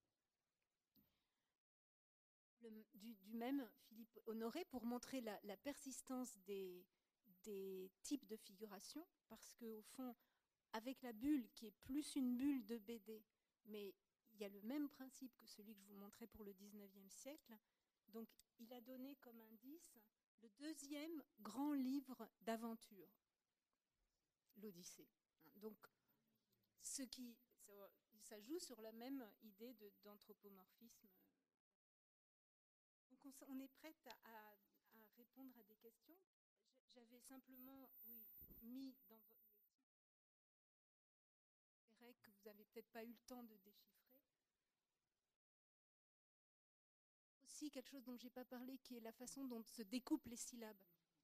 [SPEAKER 2] Du même Philippe Honoré, pour montrer la persistance des types de figuration, parce qu'au fond, avec la bulle, qui est plus une bulle de BD, mais il y a le même principe que celui que je vous montrais pour le 19e siècle. Donc, il a donné comme indice le deuxième grand livre d'aventure, l'Odyssée. Donc, ça joue sur la même idée d'anthropomorphisme. Donc, on est prête à répondre à des questions. J'avais simplement, mis dans le titre que vous n'avez peut-être pas eu le temps de déchiffrer. Aussi quelque chose dont je n'ai pas parlé, qui est la façon dont se découpent les syllabes.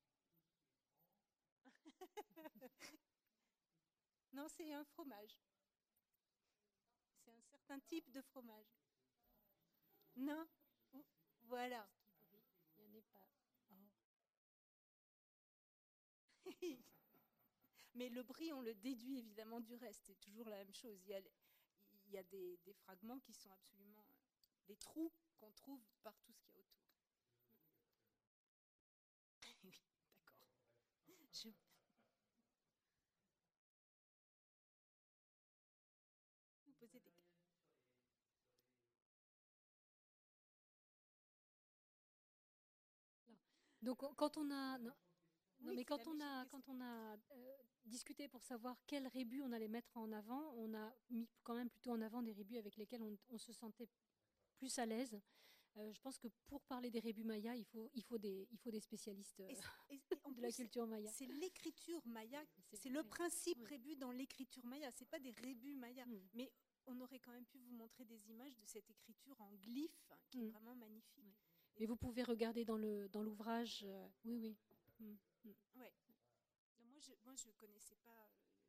[SPEAKER 2] Non, c'est un fromage. C'est un certain type de fromage. Non, voilà.
[SPEAKER 3] Il n'y en a pas.
[SPEAKER 2] Oh. Mais le brie, on le déduit évidemment du reste. C'est toujours la même chose. Il y a des fragments qui sont absolument des trous qu'on trouve par tout ce qu'il y a autour. Oui, d'accord. Vous posez des questions.
[SPEAKER 3] Donc quand on a discuté pour savoir quel rébus on allait mettre en avant, on a mis quand même plutôt en avant des rébus avec lesquels on se sentait plus à l'aise. Je pense que pour parler des rébus mayas, il faut des spécialistes de la culture maya.
[SPEAKER 2] C'est l'écriture maya, c'est le principe rébus dans l'écriture maya. C'est pas des rébus mayas, mais on aurait quand même pu vous montrer des images de cette écriture en glyphes qui est vraiment magnifique.
[SPEAKER 3] Oui. Mais vous pouvez regarder dans l'ouvrage. Oui.
[SPEAKER 2] Ouais. Moi, je connaissais pas.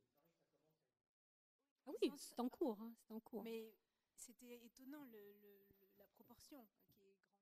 [SPEAKER 3] Ah oui, c'est en cours. C'est en cours.
[SPEAKER 2] Mais c'était étonnant la proportion qui est grande.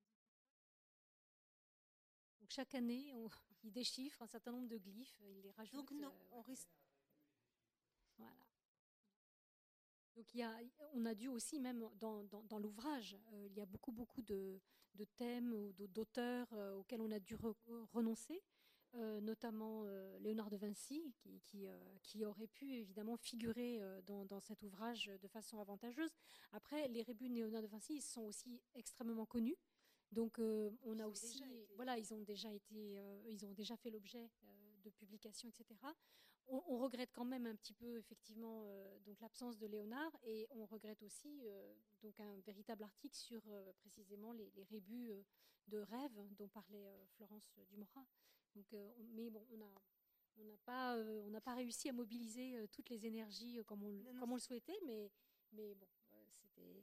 [SPEAKER 3] Donc chaque année, il déchiffre un certain nombre de glyphes, il les rajoute.
[SPEAKER 2] Donc non, on risque.
[SPEAKER 3] Voilà. Donc on a dû aussi, même dans l'ouvrage, il y a beaucoup de thèmes ou d'auteurs auxquels on a dû renoncer, notamment Léonard de Vinci, qui aurait pu évidemment figurer dans cet ouvrage de façon avantageuse. Après, les rébus de Léonard de Vinci, ils sont aussi extrêmement connus. Donc on a aussi, voilà, ils ont déjà fait l'objet de publications, etc. On regrette quand même un petit peu effectivement donc l'absence de Léonard, et on regrette aussi donc un véritable article sur précisément les rébus de rêve dont parlait Florence Dumorat. Donc, mais bon, on n'a pas réussi à mobiliser toutes les énergies comme on le souhaitait, mais bon, c'était.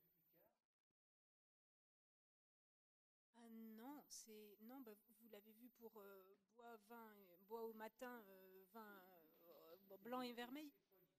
[SPEAKER 2] Non, vous l'avez vu pour bois au matin, vin blanc et vermeil.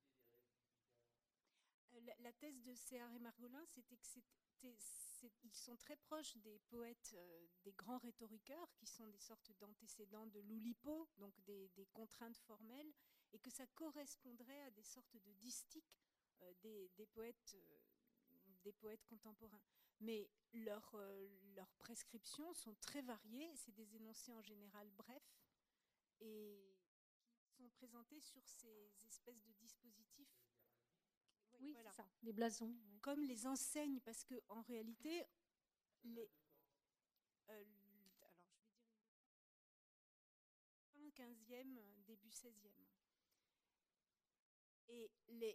[SPEAKER 2] La thèse de Céard et Margolin, c'était que ils sont très proches des poètes, des grands rhétoriqueurs, qui sont des sortes d'antécédents de l'Oulipo, donc des contraintes formelles, et que ça correspondrait à des sortes de distiques des poètes contemporains. Mais leurs prescriptions sont très variées, c'est des énoncés en général brefs, et sont présentés sur ces espèces de dispositifs.
[SPEAKER 3] Oui,
[SPEAKER 2] voilà.
[SPEAKER 3] c'est ça, des blasons. Ouais.
[SPEAKER 2] Comme les enseignes, parce qu'en réalité, alors je vais dire fin 15e, début 16e. Et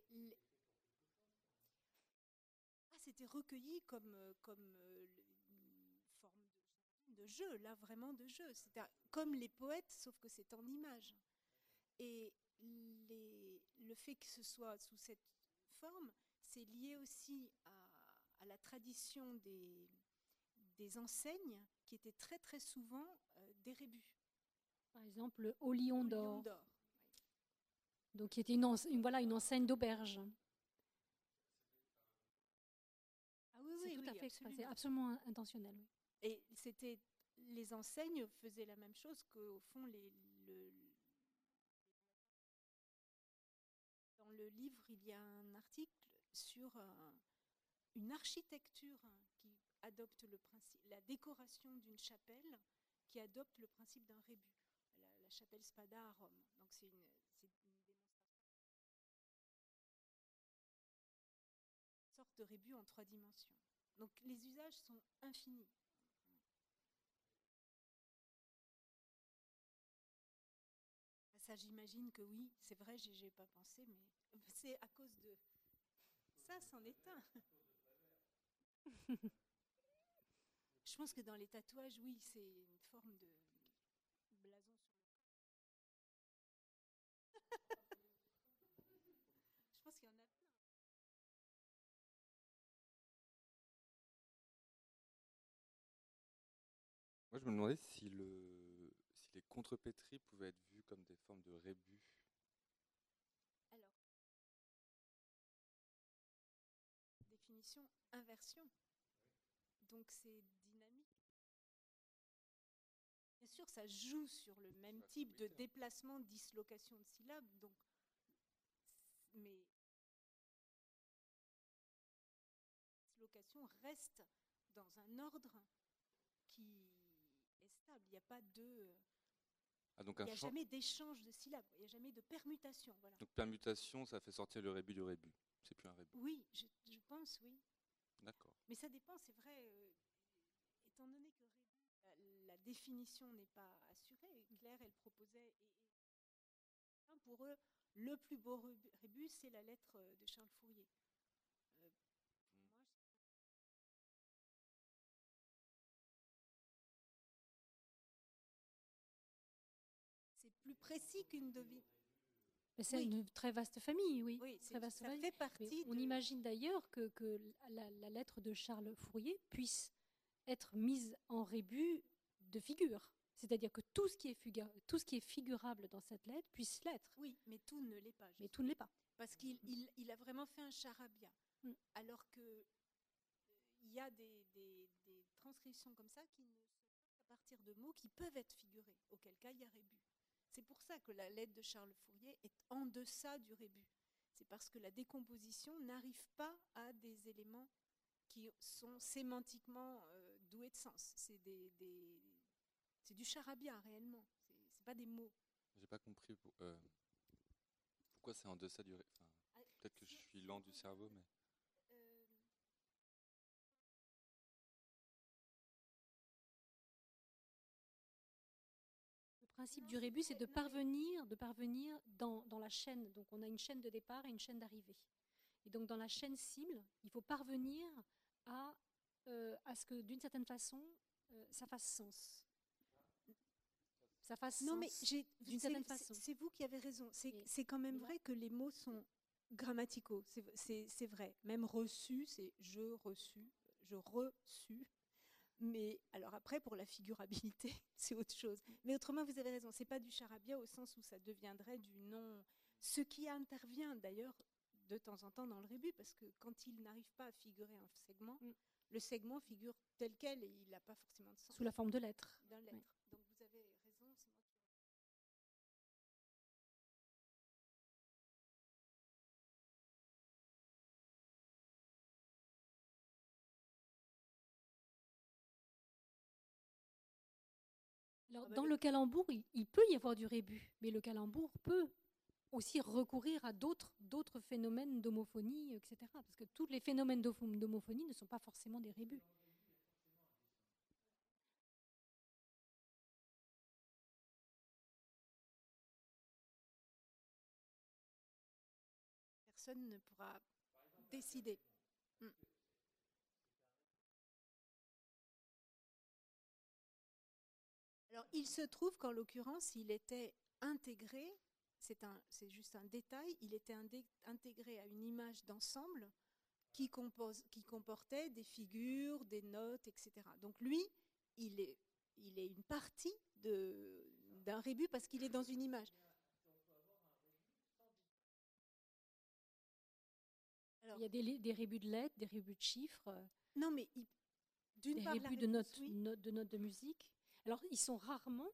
[SPEAKER 2] c'était recueilli comme une forme de jeu, là vraiment de jeu. C'était comme les poètes, sauf que c'est en images. Et le fait que ce soit sous cette forme, c'est lié aussi à la tradition des enseignes qui étaient très très souvent des rébus.
[SPEAKER 3] Par exemple, le Au Lion d'Or.
[SPEAKER 2] Oui.
[SPEAKER 3] Donc, qui était une enseigne d'auberge.
[SPEAKER 2] Ah oui,
[SPEAKER 3] c'est
[SPEAKER 2] oui,
[SPEAKER 3] tout à fait,
[SPEAKER 2] absolument.
[SPEAKER 3] c'est absolument intentionnel. Oui.
[SPEAKER 2] Et les enseignes faisaient la même chose qu'au fond dans le livre, il y a un article sur une architecture qui adopte le principe, la décoration d'une chapelle qui adopte le principe d'un rébus. La chapelle Spada à Rome. Donc c'est une démonstration. Une sorte de rébus en 3 dimensions. Donc les usages sont infinis. Ça, j'imagine que oui, c'est vrai, j'y ai pas pensé, mais c'est à cause de ça, c'en est un. Je pense que dans les tatouages, oui, c'est une forme de blason sur le corps. Je pense qu'il y en a plein.
[SPEAKER 4] Moi, je me demandais si les contrepétries pouvaient être vues comme des formes de rébus.
[SPEAKER 2] Alors, définition, inversion. Donc c'est dynamique. Bien sûr, ça joue sur le même type de déplacement, dislocation de syllabes. Donc, mais la dislocation reste dans un ordre qui est stable. Il n'y a pas de...
[SPEAKER 4] donc
[SPEAKER 2] il n'y a jamais d'échange de syllabes, il n'y a jamais de permutation. Voilà.
[SPEAKER 4] Donc permutation, ça fait sortir le rébus du rébus. C'est plus un rébus.
[SPEAKER 2] Oui, je pense, oui.
[SPEAKER 4] D'accord.
[SPEAKER 2] Mais ça dépend, c'est vrai, étant donné que la définition n'est pas assurée, Claire, elle proposait, et pour eux, le plus beau rébus, c'est la lettre de Charles Fourier. C'est plus précis qu'une devine.
[SPEAKER 3] C'est une très vaste famille, oui.
[SPEAKER 2] Oui,
[SPEAKER 3] très vaste
[SPEAKER 2] ça
[SPEAKER 3] famille.
[SPEAKER 2] fait partie.
[SPEAKER 3] On imagine d'ailleurs que la lettre de Charles Fourier puisse être mise en rébus de figure. C'est-à-dire que tout ce qui est figurable dans cette lettre puisse l'être.
[SPEAKER 2] Oui, mais tout ne l'est pas.
[SPEAKER 3] Mais tout ne l'est pas.
[SPEAKER 2] Parce qu'il a vraiment fait un charabia. Alors que il y a des transcriptions comme ça qui ne sont pas à partir de mots qui peuvent être figurés, auquel cas il y a rébus. C'est pour ça que la lettre de Charles Fourier est en deçà du rébus. C'est parce que la décomposition n'arrive pas à des éléments qui sont sémantiquement doués de sens. C'est du charabia réellement. C'est pas des mots.
[SPEAKER 4] J'ai pas compris pourquoi c'est en deçà du rébus. Enfin, peut-être que je suis lent du cerveau, mais...
[SPEAKER 3] Le principe du rébus, c'est de parvenir dans la chaîne. Donc on a une chaîne de départ et une chaîne d'arrivée. Et donc dans la chaîne cible, il faut parvenir à ce que d'une certaine façon, ça fasse sens. Ça fasse
[SPEAKER 2] non,
[SPEAKER 3] sens
[SPEAKER 2] mais
[SPEAKER 3] d'une certaine façon.
[SPEAKER 2] C'est vous qui avez raison. C'est quand même vrai que les mots sont grammaticaux. C'est vrai. Même reçu, c'est je reçu, je reçu. Mais alors après, pour la figurabilité, c'est autre chose. Mais autrement, vous avez raison. C'est pas du charabia au sens où ça deviendrait du non. Ce qui intervient d'ailleurs de temps en temps dans le rébus, parce que quand il n'arrive pas à figurer un segment, le segment figure tel quel et il n'a pas forcément de sens.
[SPEAKER 3] Sous la forme de lettres.
[SPEAKER 2] D'un lettre. Oui. Donc vous avez raison. C'est moi qui...
[SPEAKER 3] Alors, dans le calembour, il peut y avoir du rébus, mais le calembour peut aussi recourir à d'autres phénomènes d'homophonie, etc. Parce que tous les phénomènes d'homophonie ne sont pas forcément des rébus.
[SPEAKER 2] Personne ne pourra décider. Alors, il se trouve qu'en l'occurrence, il était intégré, c'est juste un détail, il était intégré à une image d'ensemble qui comportait des figures, des notes, etc. Donc lui, il est une partie d'un rébus parce qu'il est dans une image.
[SPEAKER 3] Alors, il y a des rébus de lettres, des rébus de chiffres,
[SPEAKER 2] non, mais d'une part,
[SPEAKER 3] des rébus de notes, de notes de musique. Alors, ils sont rarement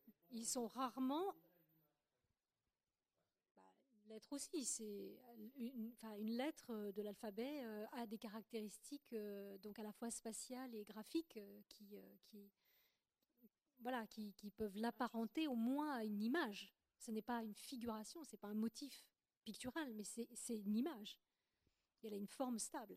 [SPEAKER 3] lettre aussi, c'est une lettre de l'alphabet a des caractéristiques donc à la fois spatiales et graphiques qui peuvent l'apparenter au moins à une image. Ce n'est pas une figuration, ce n'est pas un motif pictural, mais c'est une image. Elle a une forme stable.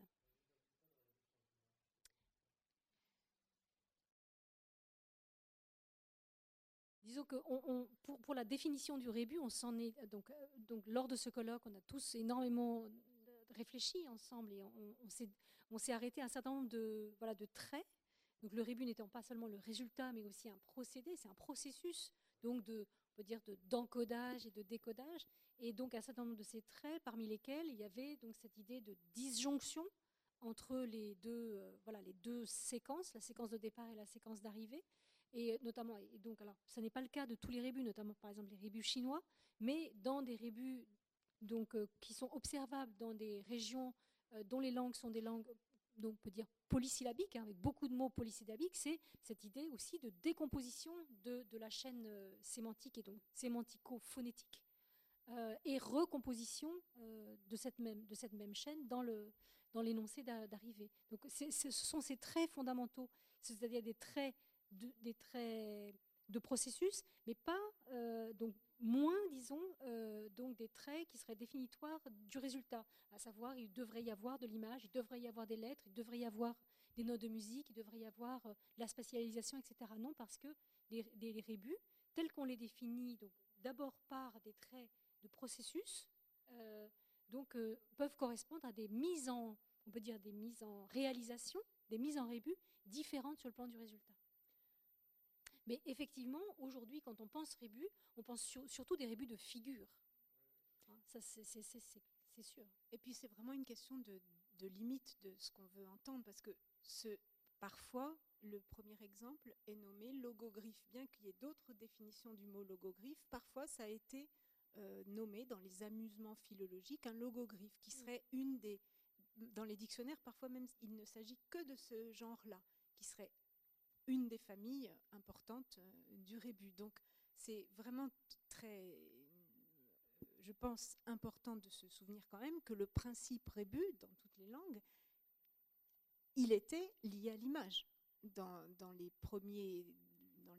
[SPEAKER 3] Disons que pour la définition du rébus, on s'en est donc lors de ce colloque, on a tous énormément réfléchi ensemble et on s'est arrêté à un certain nombre de traits. Donc le rébus n'étant pas seulement le résultat, mais aussi un procédé, c'est un processus donc on peut dire d'encodage et de décodage. Et donc un certain nombre de ces traits, parmi lesquels il y avait donc cette idée de disjonction entre les deux séquences, la séquence de départ et la séquence d'arrivée. Et notamment, et donc, alors, ce n'est pas le cas de tous les rébus, notamment par exemple les rébus chinois, mais dans des rébus donc, qui sont observables dans des régions dont les langues sont des langues, donc on peut dire polysyllabiques, avec beaucoup de mots polysyllabiques, c'est cette idée aussi de décomposition de la chaîne sémantique et donc sémantico-phonétique et recomposition de cette même chaîne dans l'énoncé d'arrivée. Donc ce sont ces traits fondamentaux, c'est-à-dire des traits de processus, mais pas donc moins, disons, donc des traits qui seraient définitoires du résultat. À savoir, il devrait y avoir de l'image, il devrait y avoir des lettres, il devrait y avoir des notes de musique, il devrait y avoir de la spatialisation, etc. Non, parce que les rébus, tels qu'on les définit, donc d'abord par des traits de processus, peuvent correspondre à des mises en, on peut dire des mises en réalisation, des mises en rébus différentes sur le plan du résultat. Mais effectivement, aujourd'hui, quand on pense rébus, on pense surtout des rébus de figures. Ça, c'est sûr.
[SPEAKER 2] Et puis, c'est vraiment une question de limite de ce qu'on veut entendre, parce que parfois, le premier exemple est nommé logogriffe. Bien qu'il y ait d'autres définitions du mot logogriffe, parfois, ça a été nommé dans les amusements philologiques un logogriffe, qui serait une des... Dans les dictionnaires, parfois même, il ne s'agit que de ce genre-là, qui serait une des familles importantes du rébus. Donc, c'est vraiment très, je pense, important de se souvenir quand même que le principe rébus, dans toutes les langues, il était lié à l'image. Dans les premiers, dans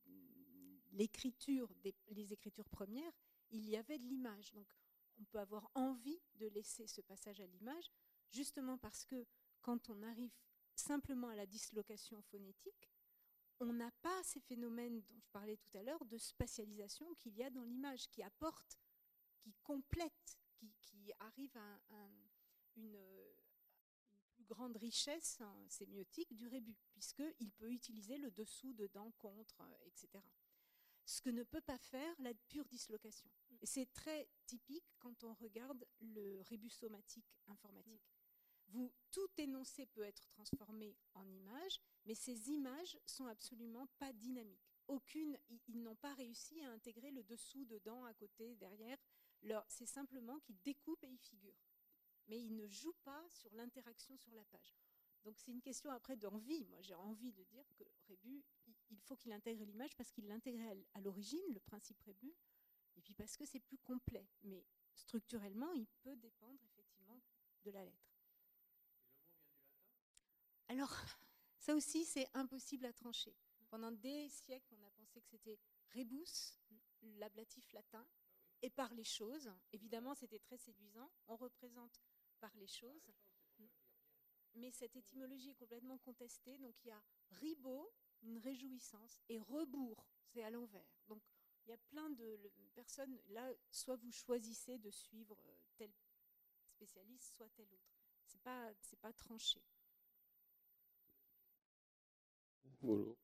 [SPEAKER 2] l'écriture, les écritures premières, il y avait de l'image. Donc, on peut avoir envie de laisser ce passage à l'image, justement parce que quand on arrive simplement à la dislocation phonétique, on n'a pas ces phénomènes dont je parlais tout à l'heure de spatialisation qu'il y a dans l'image, qui apporte, qui complète, qui arrive à une plus grande richesse sémiotique du rébus, puisqu'il peut utiliser le dessous, dedans, contre, etc. Ce que ne peut pas faire la pure dislocation. Et c'est très typique quand on regarde le rébus somatique informatique. Tout énoncé peut être transformé en image, mais ces images sont absolument pas dynamiques. Ils n'ont pas réussi à intégrer le dessous, dedans, à côté, derrière. C'est simplement qu'ils découpent et ils figurent. Mais ils ne jouent pas sur l'interaction sur la page. Donc c'est une question après d'envie. Moi, j'ai envie de dire que rébus, il faut qu'il intègre l'image parce qu'il l'intégrait à l'origine, le principe rébus, et puis parce que c'est plus complet. Mais structurellement, il peut dépendre effectivement de la lettre. Alors, ça aussi, c'est impossible à trancher. Pendant des siècles, on a pensé que c'était rebus, l'ablatif latin, et par les choses. Évidemment, c'était très séduisant. On représente par les choses. Mais cette étymologie est complètement contestée. Donc il y a ribo, une réjouissance, et rebours, c'est à l'envers. Donc il y a plein de personnes. Là, soit vous choisissez de suivre tel spécialiste, soit tel autre. C'est pas tranché.
[SPEAKER 5] Bonjour.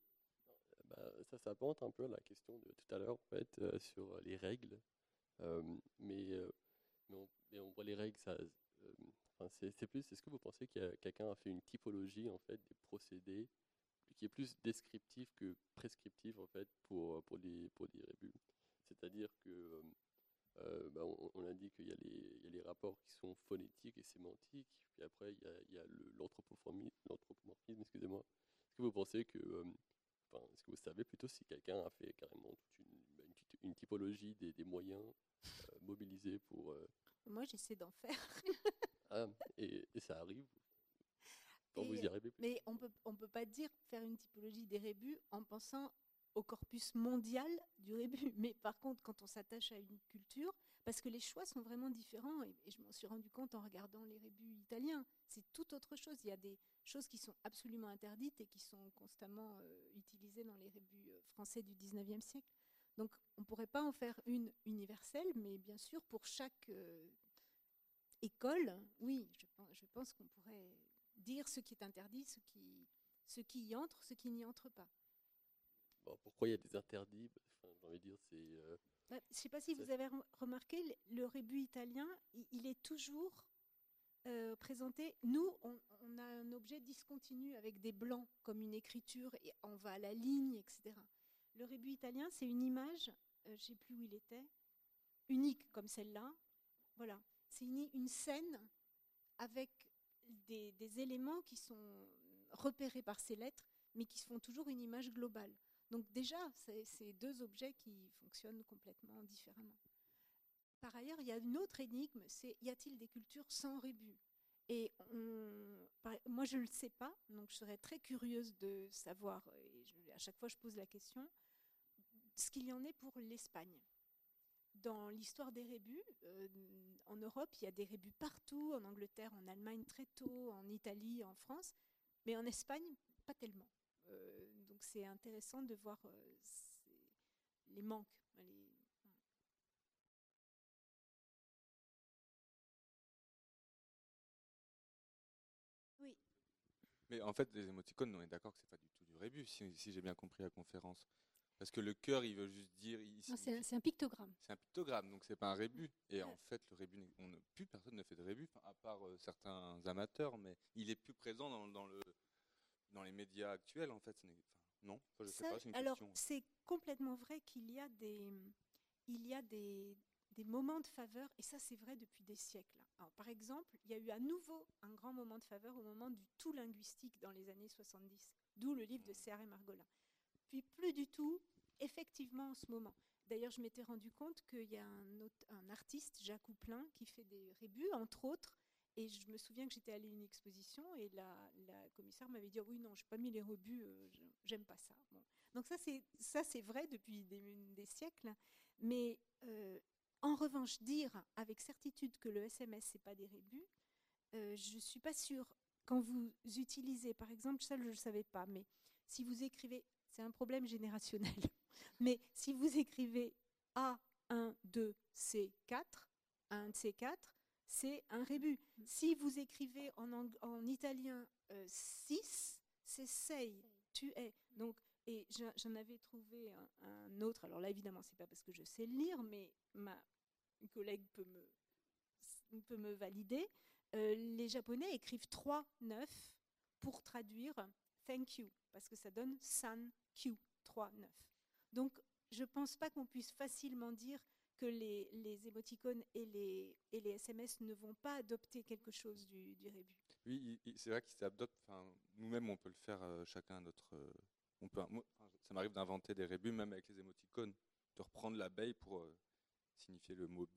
[SPEAKER 5] Ça pointe un peu à la question de tout à l'heure, en fait, sur les règles. Euh, mais on voit les règles, enfin, c'est plus, est-ce que vous pensez qu'il quelqu'un a fait une typologie, en fait, des procédés qui est plus descriptif que prescriptif, en fait, pour les rébus? C'est-à-dire que on a dit qu'il y a les rapports qui sont phonétiques et sémantiques, puis après il y a l'anthropomorphisme, excusez-moi. Est-ce que vous pensez que, enfin, est-ce que vous savez plutôt si quelqu'un a fait carrément toute une typologie des moyens mobilisés pour...
[SPEAKER 2] Moi, j'essaie d'en faire.
[SPEAKER 5] Ah, et ça arrive quand vous y arrivez plus?
[SPEAKER 2] Mais on peut pas dire faire une typologie des rébus en pensant au corpus mondial du rébus. Mais par contre, quand on s'attache à une culture, parce que les choix sont vraiment différents, et je m'en suis rendu compte en regardant les rébus italiens, c'est tout autre chose. Il y a des choses qui sont absolument interdites et qui sont constamment utilisées dans les rébus français du 19e siècle. Donc on ne pourrait pas en faire une universelle, mais bien sûr, pour chaque école, oui, je pense qu'on pourrait dire ce qui est interdit, ce qui y entre, ce qui n'y entre pas.
[SPEAKER 5] Bon, pourquoi il y a des interdits? Enfin, j'ai envie de dire, c'est...
[SPEAKER 2] Je ne sais pas si vous avez remarqué, le rébus italien, il est toujours présenté. Nous, on a un objet discontinu avec des blancs, comme une écriture, et on va à la ligne, etc. Le rébus italien, c'est une image, je ne sais plus où il était, unique comme celle-là. Voilà. C'est une scène avec des éléments qui sont repérés par ces lettres, mais qui font toujours une image globale. Donc déjà, c'est deux objets qui fonctionnent complètement différemment. Par ailleurs, il y a une autre énigme, c'est y a-t-il des cultures sans rébus? Et moi, je ne le sais pas, donc je serais très curieuse de savoir, et à chaque fois je pose la question, ce qu'il y en est pour l'Espagne. Dans l'histoire des rébus, en Europe, il y a des rébus partout, en Angleterre, en Allemagne très tôt, en Italie, en France, mais en Espagne, pas tellement. Donc c'est intéressant de voir les manques. Oui.
[SPEAKER 4] Mais en fait, les émoticônes, on est d'accord que c'est pas du tout du rébus, si j'ai bien compris la conférence. Parce que le cœur, il veut juste dire.
[SPEAKER 3] C'est un pictogramme.
[SPEAKER 4] C'est un pictogramme, donc c'est pas un rébus. Et en fait, le rébus, plus personne ne fait de rébus, à part certains amateurs, mais il est plus présent dans les médias actuels, en fait. Non, je sais pas, c'est une
[SPEAKER 2] alors,
[SPEAKER 4] question.
[SPEAKER 2] c'est complètement vrai qu'il y a des moments de faveur, et ça c'est vrai depuis des siècles. Alors, par exemple, il y a eu à nouveau un grand moment de faveur au moment du tout linguistique dans les années 70, d'où le livre de C.R.M. Margolin. Puis plus du tout, effectivement, en ce moment. D'ailleurs, je m'étais rendu compte qu'il y a un artiste, Jacques Houplin, qui fait des rébus, entre autres. Et je me souviens que j'étais allée à une exposition et la commissaire m'avait dit oh, oui, non, je n'ai pas mis les rébus, j'aime pas ça. Bon. Donc ça, c'est vrai depuis des siècles. Mais en revanche, dire avec certitude que le SMS, ce n'est pas des rébus, je ne suis pas sûre. Quand vous utilisez, par exemple, ça je ne le savais pas, mais si vous écrivez, c'est un problème générationnel, mais si vous écrivez A1, 2, C4, 1 de C4, c'est un rébus. Si vous écrivez en italien 6, c'est sei, tu es. Donc, et j'en avais trouvé un autre, alors là évidemment c'est pas parce que je sais le lire, mais ma collègue peut me valider. Les Japonais écrivent 3, 9 pour traduire thank you, parce que ça donne san q, 3, 9. Donc, je ne pense pas qu'on puisse facilement dire que les émoticônes et les SMS ne vont pas adopter quelque chose du rébus.
[SPEAKER 4] Oui, c'est vrai qu'ils s'adoptent. Nous-mêmes, on peut le faire chacun à notre. Ça m'arrive d'inventer des rébus, même avec les émoticônes, de reprendre l'abeille pour signifier le mot bi.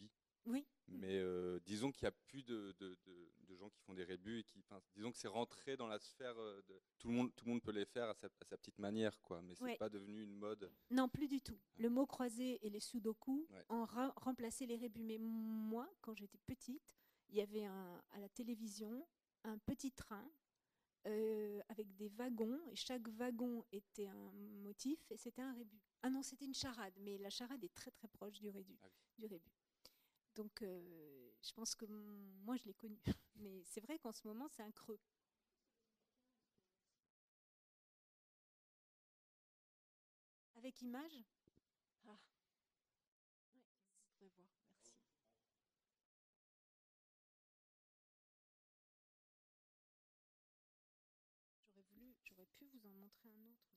[SPEAKER 2] Oui.
[SPEAKER 4] Mais disons qu'il n'y a plus de gens qui font des rébus, disons que c'est rentré dans la sphère de tout le monde peut les faire à sa petite manière, quoi. Mais c'est pas devenu une mode.
[SPEAKER 2] Non, plus du tout. Le mot croisé et les sudoku
[SPEAKER 4] Ouais.
[SPEAKER 2] ont remplacé les rébus. Mais moi, quand j'étais petite, il y avait à la télévision un petit train avec des wagons, et chaque wagon était un motif, et c'était un rébus. Ah non, c'était une charade, mais la charade est très très proche du rébus. Donc, je pense que moi, je l'ai connu. Mais c'est vrai qu'en ce moment, c'est un creux. Avec image ? Ah. Ouais, je voudrais voir. Merci. J'aurais pu vous en montrer un autre.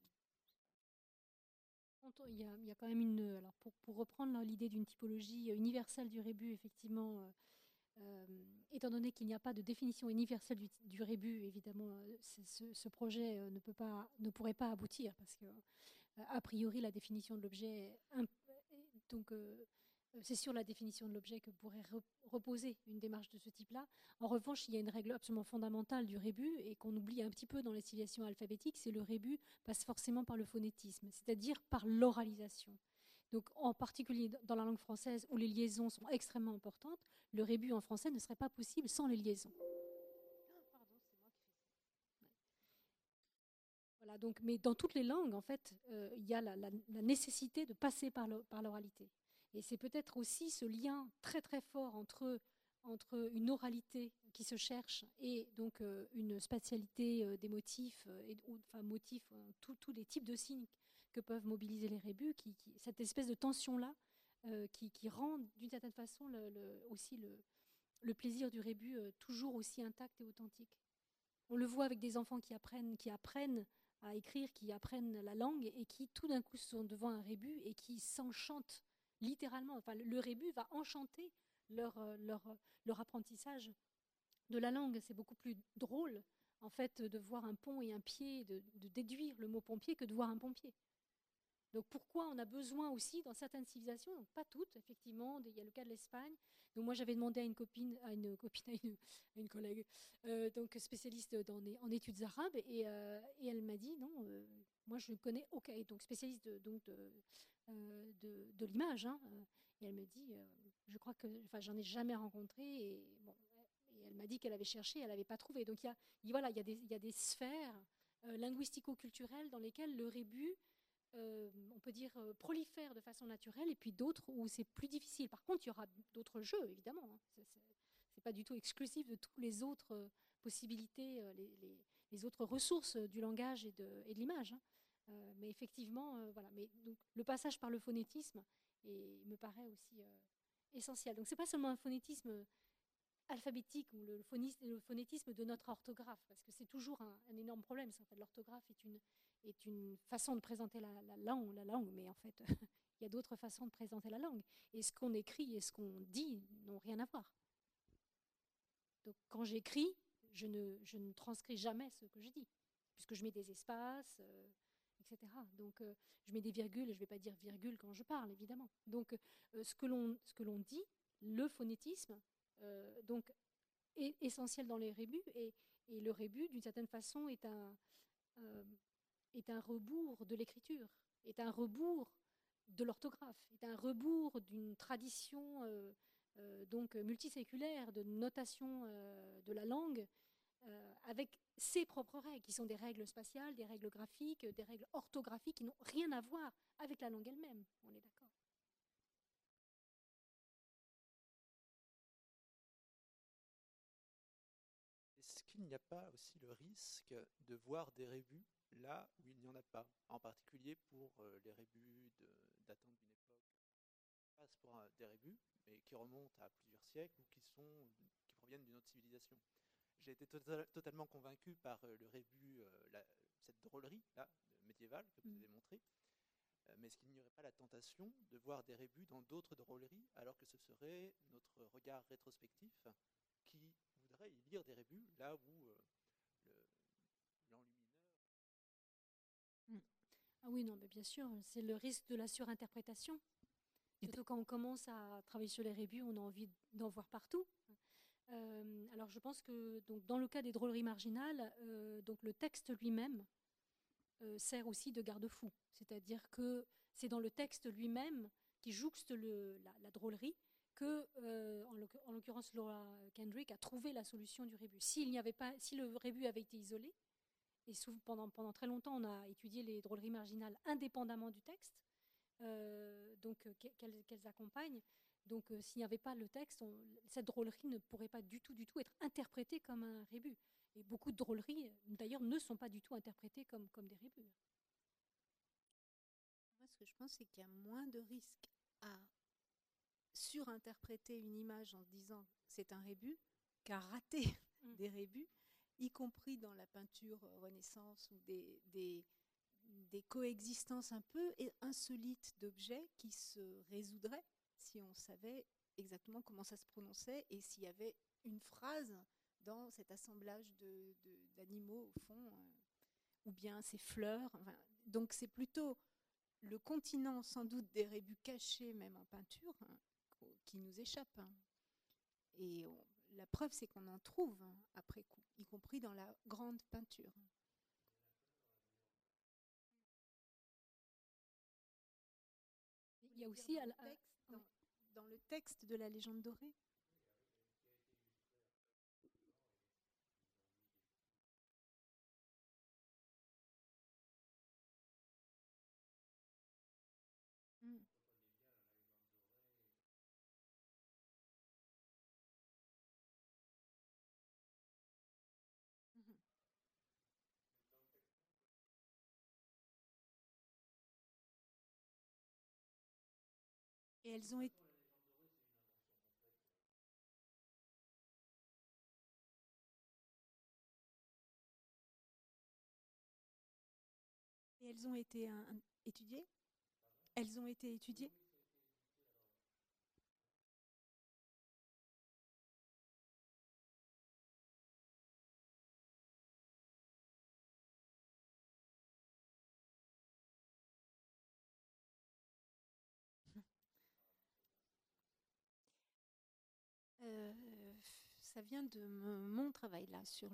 [SPEAKER 3] Il y a quand même une. Alors pour reprendre l'idée d'une typologie universelle du rébus, effectivement, étant donné qu'il n'y a pas de définition universelle du rébus, évidemment, ce projet ne pourrait pas aboutir parce que, a priori, la définition de l'objet. Donc, c'est sur la définition de l'objet que pourrait reposer une démarche de ce type-là. En revanche, il y a une règle absolument fondamentale du rébus et qu'on oublie un petit peu dans les civilisations alphabétiques, c'est le rébus passe forcément par le phonétisme, c'est-à-dire par l'oralisation. Donc, en particulier dans la langue française où les liaisons sont extrêmement importantes, le rébus en français ne serait pas possible sans les liaisons. Voilà, donc, mais dans toutes les langues, en fait, il y a la nécessité de passer par l'oralité. Et c'est peut-être aussi ce lien très très fort entre une oralité qui se cherche et donc une spatialité des motifs, motifs, tous les types de signes que peuvent mobiliser les rébus, cette espèce de tension-là qui rend d'une certaine façon aussi le plaisir du rébus toujours aussi intact et authentique. On le voit avec des enfants qui apprennent à écrire, qui apprennent la langue et qui tout d'un coup sont devant un rébus et qui s'enchantent littéralement. Enfin, le rébus va enchanter leur apprentissage de la langue. C'est beaucoup plus drôle en fait de voir un pont et un pied, de déduire le mot pompier que de voir un pompier. Donc pourquoi on a besoin aussi dans certaines civilisations, donc pas toutes effectivement, il y a le cas de l'Espagne. Donc moi j'avais demandé à une collègue, donc spécialiste en études arabes, et elle m'a dit non, moi je ne connais aucun, donc spécialiste de l'image, hein, et elle me dit, je crois que, enfin j'en ai jamais rencontré, et bon, et elle m'a dit qu'elle avait cherché, elle n'avait pas trouvé. Donc il y a des sphères linguistico-culturelles dans lesquelles le rébus on peut dire, prolifèrent de façon naturelle, et puis d'autres où c'est plus difficile. Par contre, il y aura d'autres jeux, évidemment. Hein. C'est pas du tout exclusif de toutes les autres possibilités, les autres ressources du langage et de l'image. Hein. Mais effectivement, voilà. Mais donc, le passage par le phonétisme me paraît aussi essentiel. Donc, c'est pas seulement un phonétisme alphabétique ou le phonétisme de notre orthographe, parce que c'est toujours un énorme problème. En fait, l'orthographe est une façon de présenter la langue, mais en fait, il y a d'autres façons de présenter la langue. Et ce qu'on écrit et ce qu'on dit n'ont rien à voir. Donc, quand j'écris, je ne transcris jamais ce que je dis, puisque je mets des espaces, etc. Donc, je mets des virgules, et je ne vais pas dire virgule quand je parle, évidemment. Donc, ce que l'on dit, le phonétisme, donc, est essentiel dans les rébus, et le rébus, d'une certaine façon, est un rebours de l'écriture, est un rebours de l'orthographe, est un rebours d'une tradition donc multiséculaire de notation de la langue, avec ses propres règles, qui sont des règles spatiales, des règles graphiques, des règles orthographiques qui n'ont rien à voir avec la langue elle-même. On est d'accord.
[SPEAKER 6] Est-ce qu'il n'y a pas aussi le risque de voir des rébus là où il n'y en a pas, en particulier pour les rébus datant d'une époque qui passe pour des rébus, mais qui remontent à plusieurs siècles ou qui proviennent d'une autre civilisation? J'ai été totalement convaincu par le rébus, cette drôlerie là, médiévale que vous avez montré. Mais est-ce qu'il n'y aurait pas la tentation de voir des rébus dans d'autres drôleries, alors que ce serait notre regard rétrospectif qui voudrait y lire des rébus là où l'enlumineur...
[SPEAKER 3] Ah oui, non, mais bien sûr, c'est le risque de la surinterprétation. Surtout quand on commence à travailler sur les rébus, on a envie d'en voir partout. Alors je pense que donc, dans le cas des drôleries marginales, donc le texte lui-même sert aussi de garde-fou. C'est-à-dire que c'est dans le texte lui-même qui jouxte la drôlerie que, en l'occurrence, Laura Kendrick a trouvé la solution du rébus. Si le rébus avait été isolé, et pendant très longtemps, on a étudié les drôleries marginales indépendamment du texte, qu'elles accompagnent. Donc, s'il n'y avait pas le texte, cette drôlerie ne pourrait pas du tout être interprétée comme un rébus. Et beaucoup de drôleries, d'ailleurs, ne sont pas du tout interprétées comme des rébus.
[SPEAKER 2] Moi, ce que je pense, c'est qu'il y a moins de risques à surinterpréter une image en disant c'est un rébus qu'à rater des rébus, y compris dans la peinture Renaissance ou des coexistences un peu insolites d'objets qui se résoudraient si on savait exactement comment ça se prononçait et s'il y avait une phrase dans cet assemblage d'animaux au fond, ou bien ces fleurs. Enfin, donc c'est plutôt le continent sans doute des rébus cachés même en peinture qui nous échappe. Et la preuve c'est qu'on en trouve après coup, y compris dans la grande peinture.
[SPEAKER 3] Il y a aussi
[SPEAKER 2] dans le texte de la légende dorée. Et elles ont été étudiées. Elles ont été étudiées. Ça vient de mon travail là sur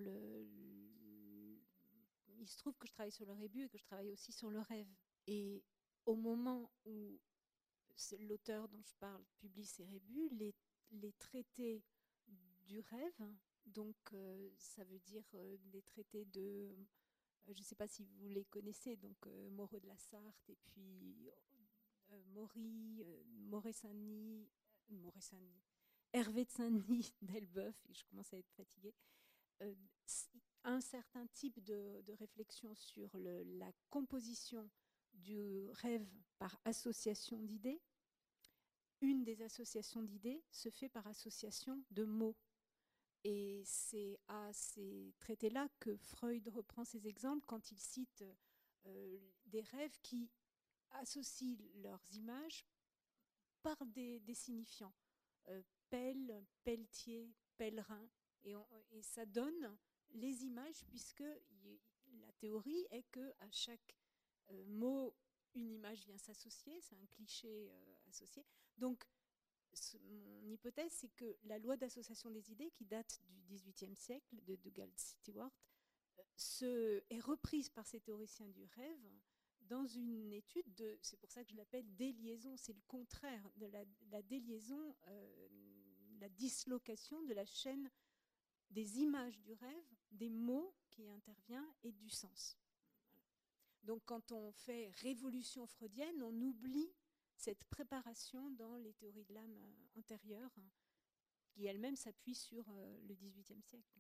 [SPEAKER 2] il se trouve que je travaille sur le rébus et que je travaille aussi sur le rêve. Et au moment où l'auteur dont je parle publie ses rébus, les traités du rêve, donc ça veut dire les traités de, je ne sais pas si vous les connaissez, donc Moreau de la Sarthe et puis Maury, Moret-Saint-Denis, Hervé de Saint-Denis, d'Elbeuf, et je commence à être fatiguée, un certain type de réflexion sur la composition du rêve par association d'idées. Une des associations d'idées se fait par association de mots. Et c'est à ces traités-là que Freud reprend ses exemples quand il cite des rêves qui associent leurs images par des signifiants. Pelle, pelletier, pèlerin. Et ça donne les images, puisque la théorie est qu'à chaque mot, une image vient s'associer, c'est un cliché associé. Donc, mon hypothèse, c'est que la loi d'association des idées, qui date du XVIIIe siècle, de Douglas Stewart, est reprise par ces théoriciens du rêve dans une étude de, c'est pour ça que je l'appelle déliaison, c'est le contraire de la déliaison, la dislocation de la chaîne des images du rêve, des mots qui intervient et du sens. Donc quand on fait révolution freudienne, on oublie cette préparation dans les théories de l'âme antérieures, qui elles-mêmes s'appuient sur le XVIIIe siècle.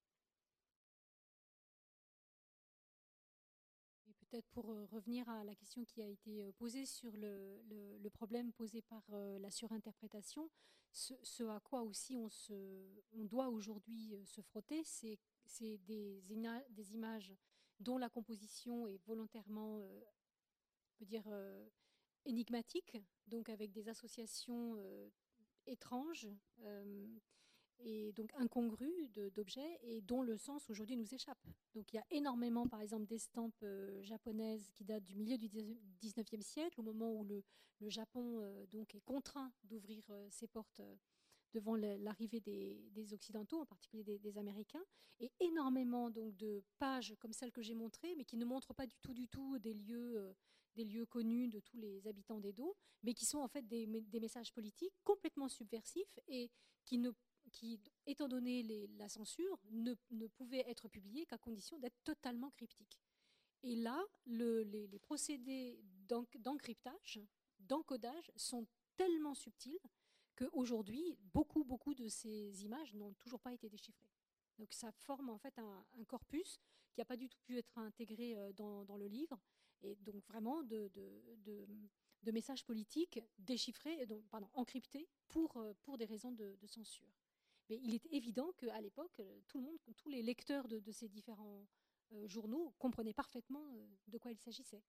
[SPEAKER 3] Et peut-être pour revenir à la question qui a été posée sur le problème posé par la surinterprétation, ce à quoi aussi on doit aujourd'hui se frotter, c'est des images dont la composition est volontairement, on peut dire, énigmatique, donc avec des associations étranges. et donc incongrus d'objets et dont le sens aujourd'hui nous échappe. Donc il y a énormément, par exemple, d'estampes japonaises qui datent du milieu du 19e siècle, au moment où le Japon donc est contraint d'ouvrir ses portes devant l'arrivée des Occidentaux, en particulier des Américains, et énormément donc de pages comme celles que j'ai montrées, mais qui ne montrent pas du tout des lieux connus de tous les habitants d'Edo, mais qui sont en fait des messages politiques complètement subversifs et qui, étant donné la censure, ne pouvaient être publiés qu'à condition d'être totalement cryptiques. Et là, les procédés d'encryptage, d'encodage sont tellement subtils qu'aujourd'hui, beaucoup de ces images n'ont toujours pas été déchiffrées. Donc ça forme en fait un corpus qui n'a pas du tout pu être intégré dans le livre, et donc vraiment de messages politiques déchiffrés, encryptés pour des raisons de censure. Mais il est évident qu'à l'époque, tous les lecteurs de ces différents journaux comprenaient parfaitement de quoi il s'agissait.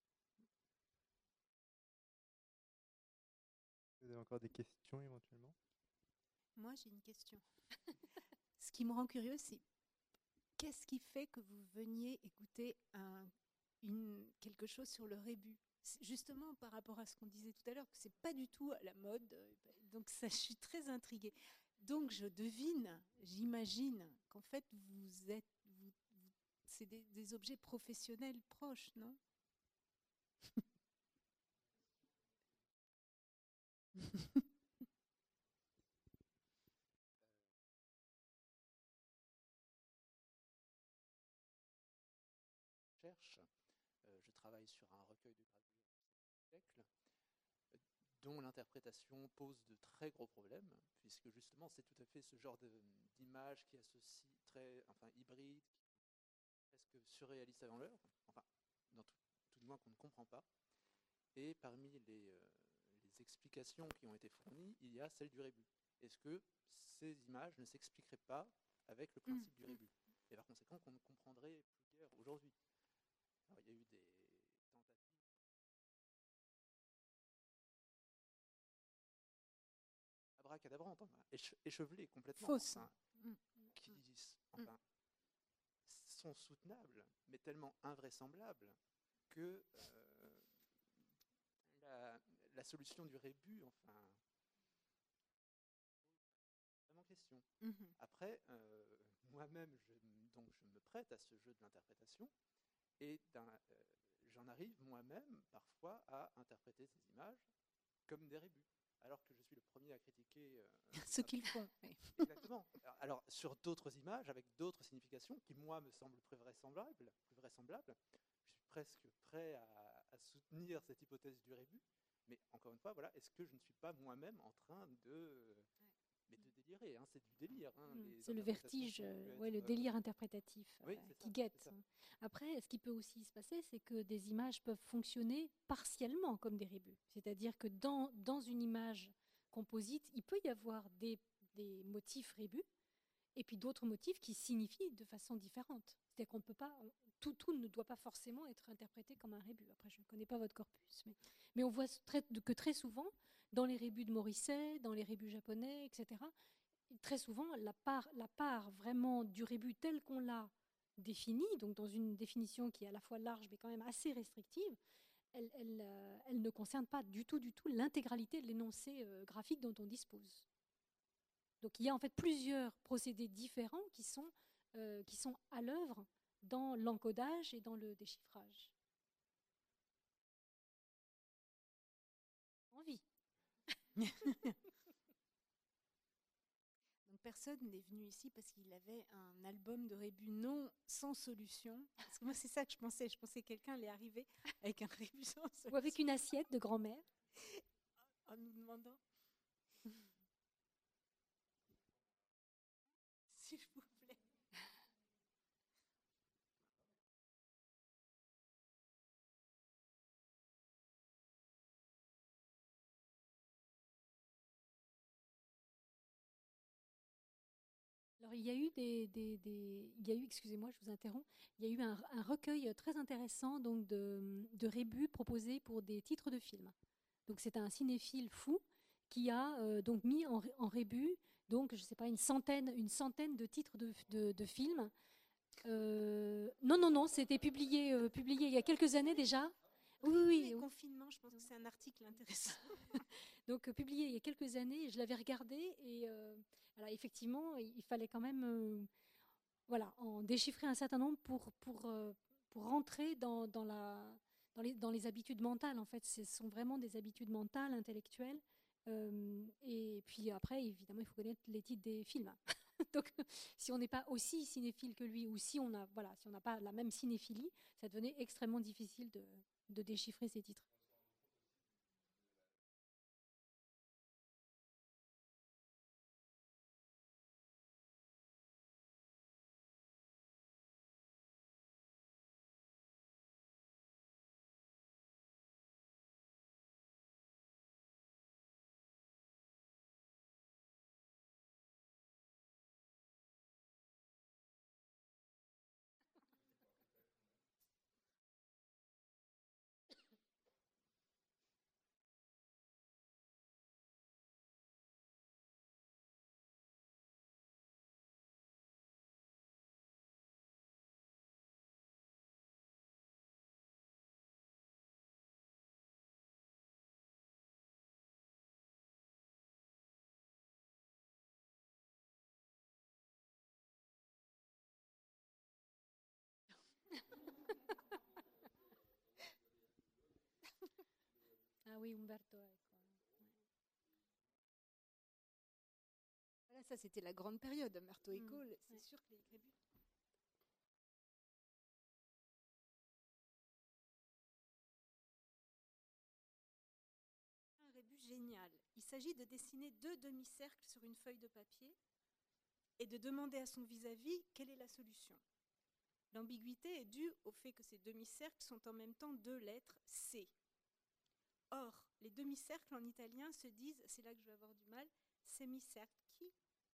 [SPEAKER 7] Vous avez encore des questions éventuellement?
[SPEAKER 2] Moi, j'ai une question. Ce qui me rend curieux, c'est qu'est-ce qui fait que vous veniez écouter quelque chose sur le rébus? Justement, par rapport à ce qu'on disait tout à l'heure, que c'est pas du tout à la mode. Donc ça, je suis très intriguée. Donc je devine, j'imagine qu'en fait, c'est des objets professionnels proches, non?
[SPEAKER 6] Je travaille sur un recueil de gravures du siècle, dont l'interprétation pose de très gros problèmes, puisque justement c'est tout à fait ce genre d'image qui associe hybride, presque surréaliste avant l'heure, tout du moins qu'on ne comprend pas. Et parmi les explications qui ont été fournies, il y a celle du rébus. Est-ce que ces images ne s'expliqueraient pas avec le principe du rébus? Et par conséquent qu'on ne comprendrait plus guère aujourd'hui. Alors, il y a eu des tentatives abracadabrantes, échevelées complètement,
[SPEAKER 2] fausses,
[SPEAKER 6] qui sont soutenables, mais tellement invraisemblables que la solution du rébus, vraiment question. Après, moi-même, je me prête à ce jeu de l'interprétation, et j'en arrive moi-même parfois à interpréter ces images comme des rébus, alors que je suis le premier à critiquer
[SPEAKER 2] ce qu'ils font. Oui.
[SPEAKER 6] Exactement. Alors sur d'autres images avec d'autres significations qui moi me semblent plus vraisemblables, je suis presque prêt à soutenir cette hypothèse du rébus. Mais encore une fois, voilà, est-ce que je ne suis pas moi-même en train de délirer, hein, c'est du délire. Hein,
[SPEAKER 3] c'est le vertige, le délire interprétatif qui guette. Après, ce qui peut aussi se passer, c'est que des images peuvent fonctionner partiellement comme des rébus. C'est-à-dire que dans une image composite, il peut y avoir des motifs rébus et puis d'autres motifs qui signifient de façon différente. C'est-à-dire qu'on peut pas, tout ne doit pas forcément être interprété comme un rébus. Après, je ne connais pas votre corpus, mais on voit que très souvent, dans les rébus de Morisset, dans les rébus japonais, etc., très souvent, la part vraiment du rébus tel qu'on l'a défini, donc dans une définition qui est à la fois large mais quand même assez restrictive, elle ne concerne pas du tout l'intégralité de l'énoncé graphique dont on dispose. Donc il y a en fait plusieurs procédés différents qui sont à l'œuvre dans l'encodage et dans le déchiffrage. Envie.
[SPEAKER 2] Donc personne n'est venu ici parce qu'il avait un album de rébus non sans solution. Parce que moi c'est ça que je pensais. Je pensais que quelqu'un allait arriver avec un rébus sans solution.
[SPEAKER 3] Ou avec une assiette de grand-mère.
[SPEAKER 2] En nous demandant. S'il vous plaît.
[SPEAKER 3] Alors, il y a eu excusez-moi, je vous interromps, il y a eu un recueil très intéressant donc, de rébus proposés pour des titres de films. Donc, c'est un cinéphile fou qui a donc mis en rébus, donc je sais pas, une centaine de titres de films. Non, c'était publié il y a quelques années déjà.
[SPEAKER 2] Oui. Confinement, je pense que c'est un article intéressant.
[SPEAKER 3] Donc publié il y a quelques années, je l'avais regardé et voilà, effectivement, il fallait quand même voilà, en déchiffrer un certain nombre pour rentrer dans les habitudes mentales. En fait, ce sont vraiment des habitudes mentales, intellectuelles. Et puis après, évidemment, il faut connaître les titres des films. Donc, si on n'est pas aussi cinéphile que lui, ou si on n'a pas la même cinéphilie, ça devenait extrêmement difficile de déchiffrer ces titres. Ah oui, Umberto Eco.
[SPEAKER 2] Voilà, ça c'était la grande période, Umberto Eco, c'est sûr que les rébus. Un rébus génial. Il s'agit de dessiner 2 demi-cercles sur une feuille de papier et de demander à son vis-à-vis quelle est la solution. L'ambiguïté est due au fait que ces demi-cercles sont en même temps 2 lettres C. Or, les demi-cercles en italien se disent, c'est là que je vais avoir du mal, semicerchi,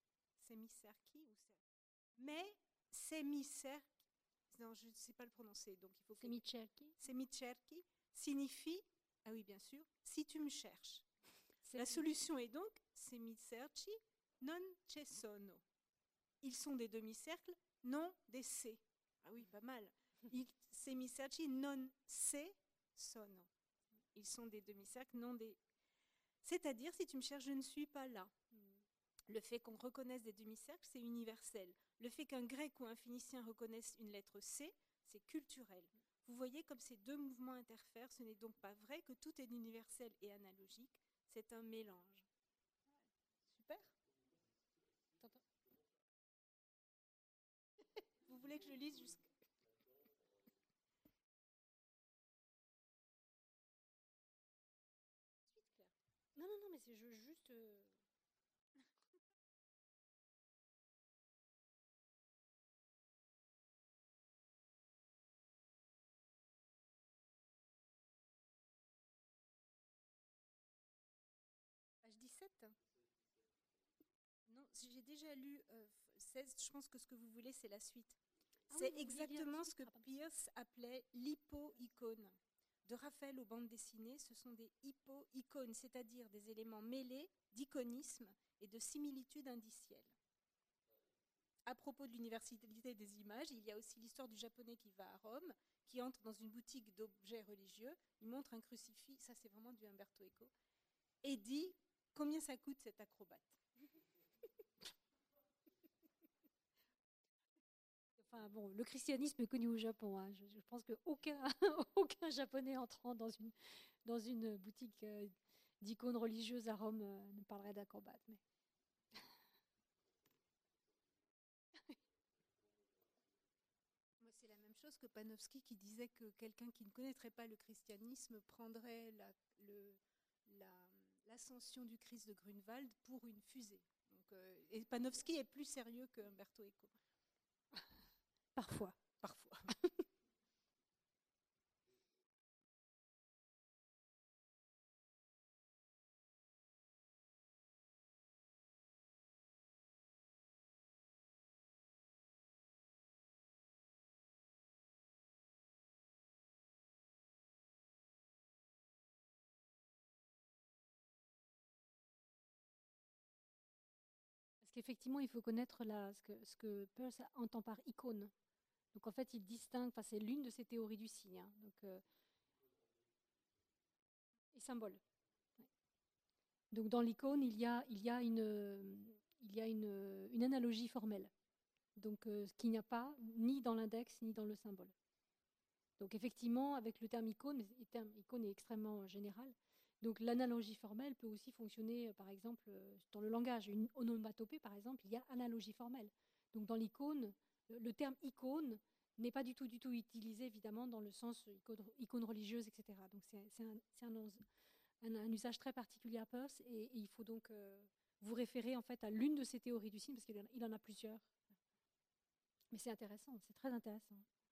[SPEAKER 2] mais semicerchi, non, je ne sais pas le prononcer, donc il faut que... Semicerchi signifie, ah oui bien sûr, si tu me cherches. La solution est donc semicerchi non ci sono. Ils sont des demi-cercles, non des C. Ah oui, pas mal. Semicerchi non se sono. Ils sont des demi-cercles, non des... C'est-à-dire, si tu me cherches, je ne suis pas là. Le fait qu'on reconnaisse des demi-cercles, c'est universel. Le fait qu'un grec ou un phénicien reconnaisse une lettre C, c'est culturel. Vous voyez comme ces 2 mouvements interfèrent, ce n'est donc pas vrai que tout est universel et analogique, c'est un mélange. Super. Vous voulez que je lise jusqu'à...
[SPEAKER 3] Non, mais c'est juste...
[SPEAKER 2] Page 17. Non, j'ai déjà lu 16, je pense que ce que vous voulez, c'est la suite. C'est exactement ce que Peirce appelait l'hypo-icône. De Raphaël aux bandes dessinées, ce sont des hypo-icônes, c'est-à-dire des éléments mêlés d'iconisme et de similitude indicielle. À propos de l'universalité des images, il y a aussi l'histoire du japonais qui va à Rome, qui entre dans une boutique d'objets religieux, il montre un crucifix, ça c'est vraiment du Umberto Eco, et dit « Combien ça coûte cet acrobate ?»
[SPEAKER 3] Enfin bon, le christianisme est connu au Japon. Hein. Je pense qu'aucun aucun Japonais entrant dans une boutique d'icônes religieuses à Rome ne parlerait d'acrobate. Mais...
[SPEAKER 2] Moi, c'est la même chose que Panofsky qui disait que quelqu'un qui ne connaîtrait pas le christianisme prendrait l'ascension du Christ de Grunewald pour une fusée. Donc, et Panofsky est plus sérieux que Umberto Eco.
[SPEAKER 3] Parfois. qu'effectivement, il faut connaître ce que Peirce entend par icône. Donc en fait, il distingue, enfin, c'est l'une de ses théories du signe. Hein, donc, et symbole. Ouais. Donc dans l'icône, il y a une analogie formelle. Donc ce qu'il n'y a pas ni dans l'index ni dans le symbole. Donc effectivement, avec le terme icône, le terme icône est extrêmement général. Donc l'analogie formelle peut aussi fonctionner, par exemple, dans le langage. Une onomatopée, par exemple, il y a analogie formelle. Donc dans l'icône, le terme icône n'est pas du tout utilisé, évidemment, dans le sens icône religieuse, etc. Donc c'est un usage très particulier à Peirce, et il faut donc vous référer en fait à l'une de ces théories du signe, parce qu'il en a plusieurs. Mais c'est intéressant, c'est très intéressant.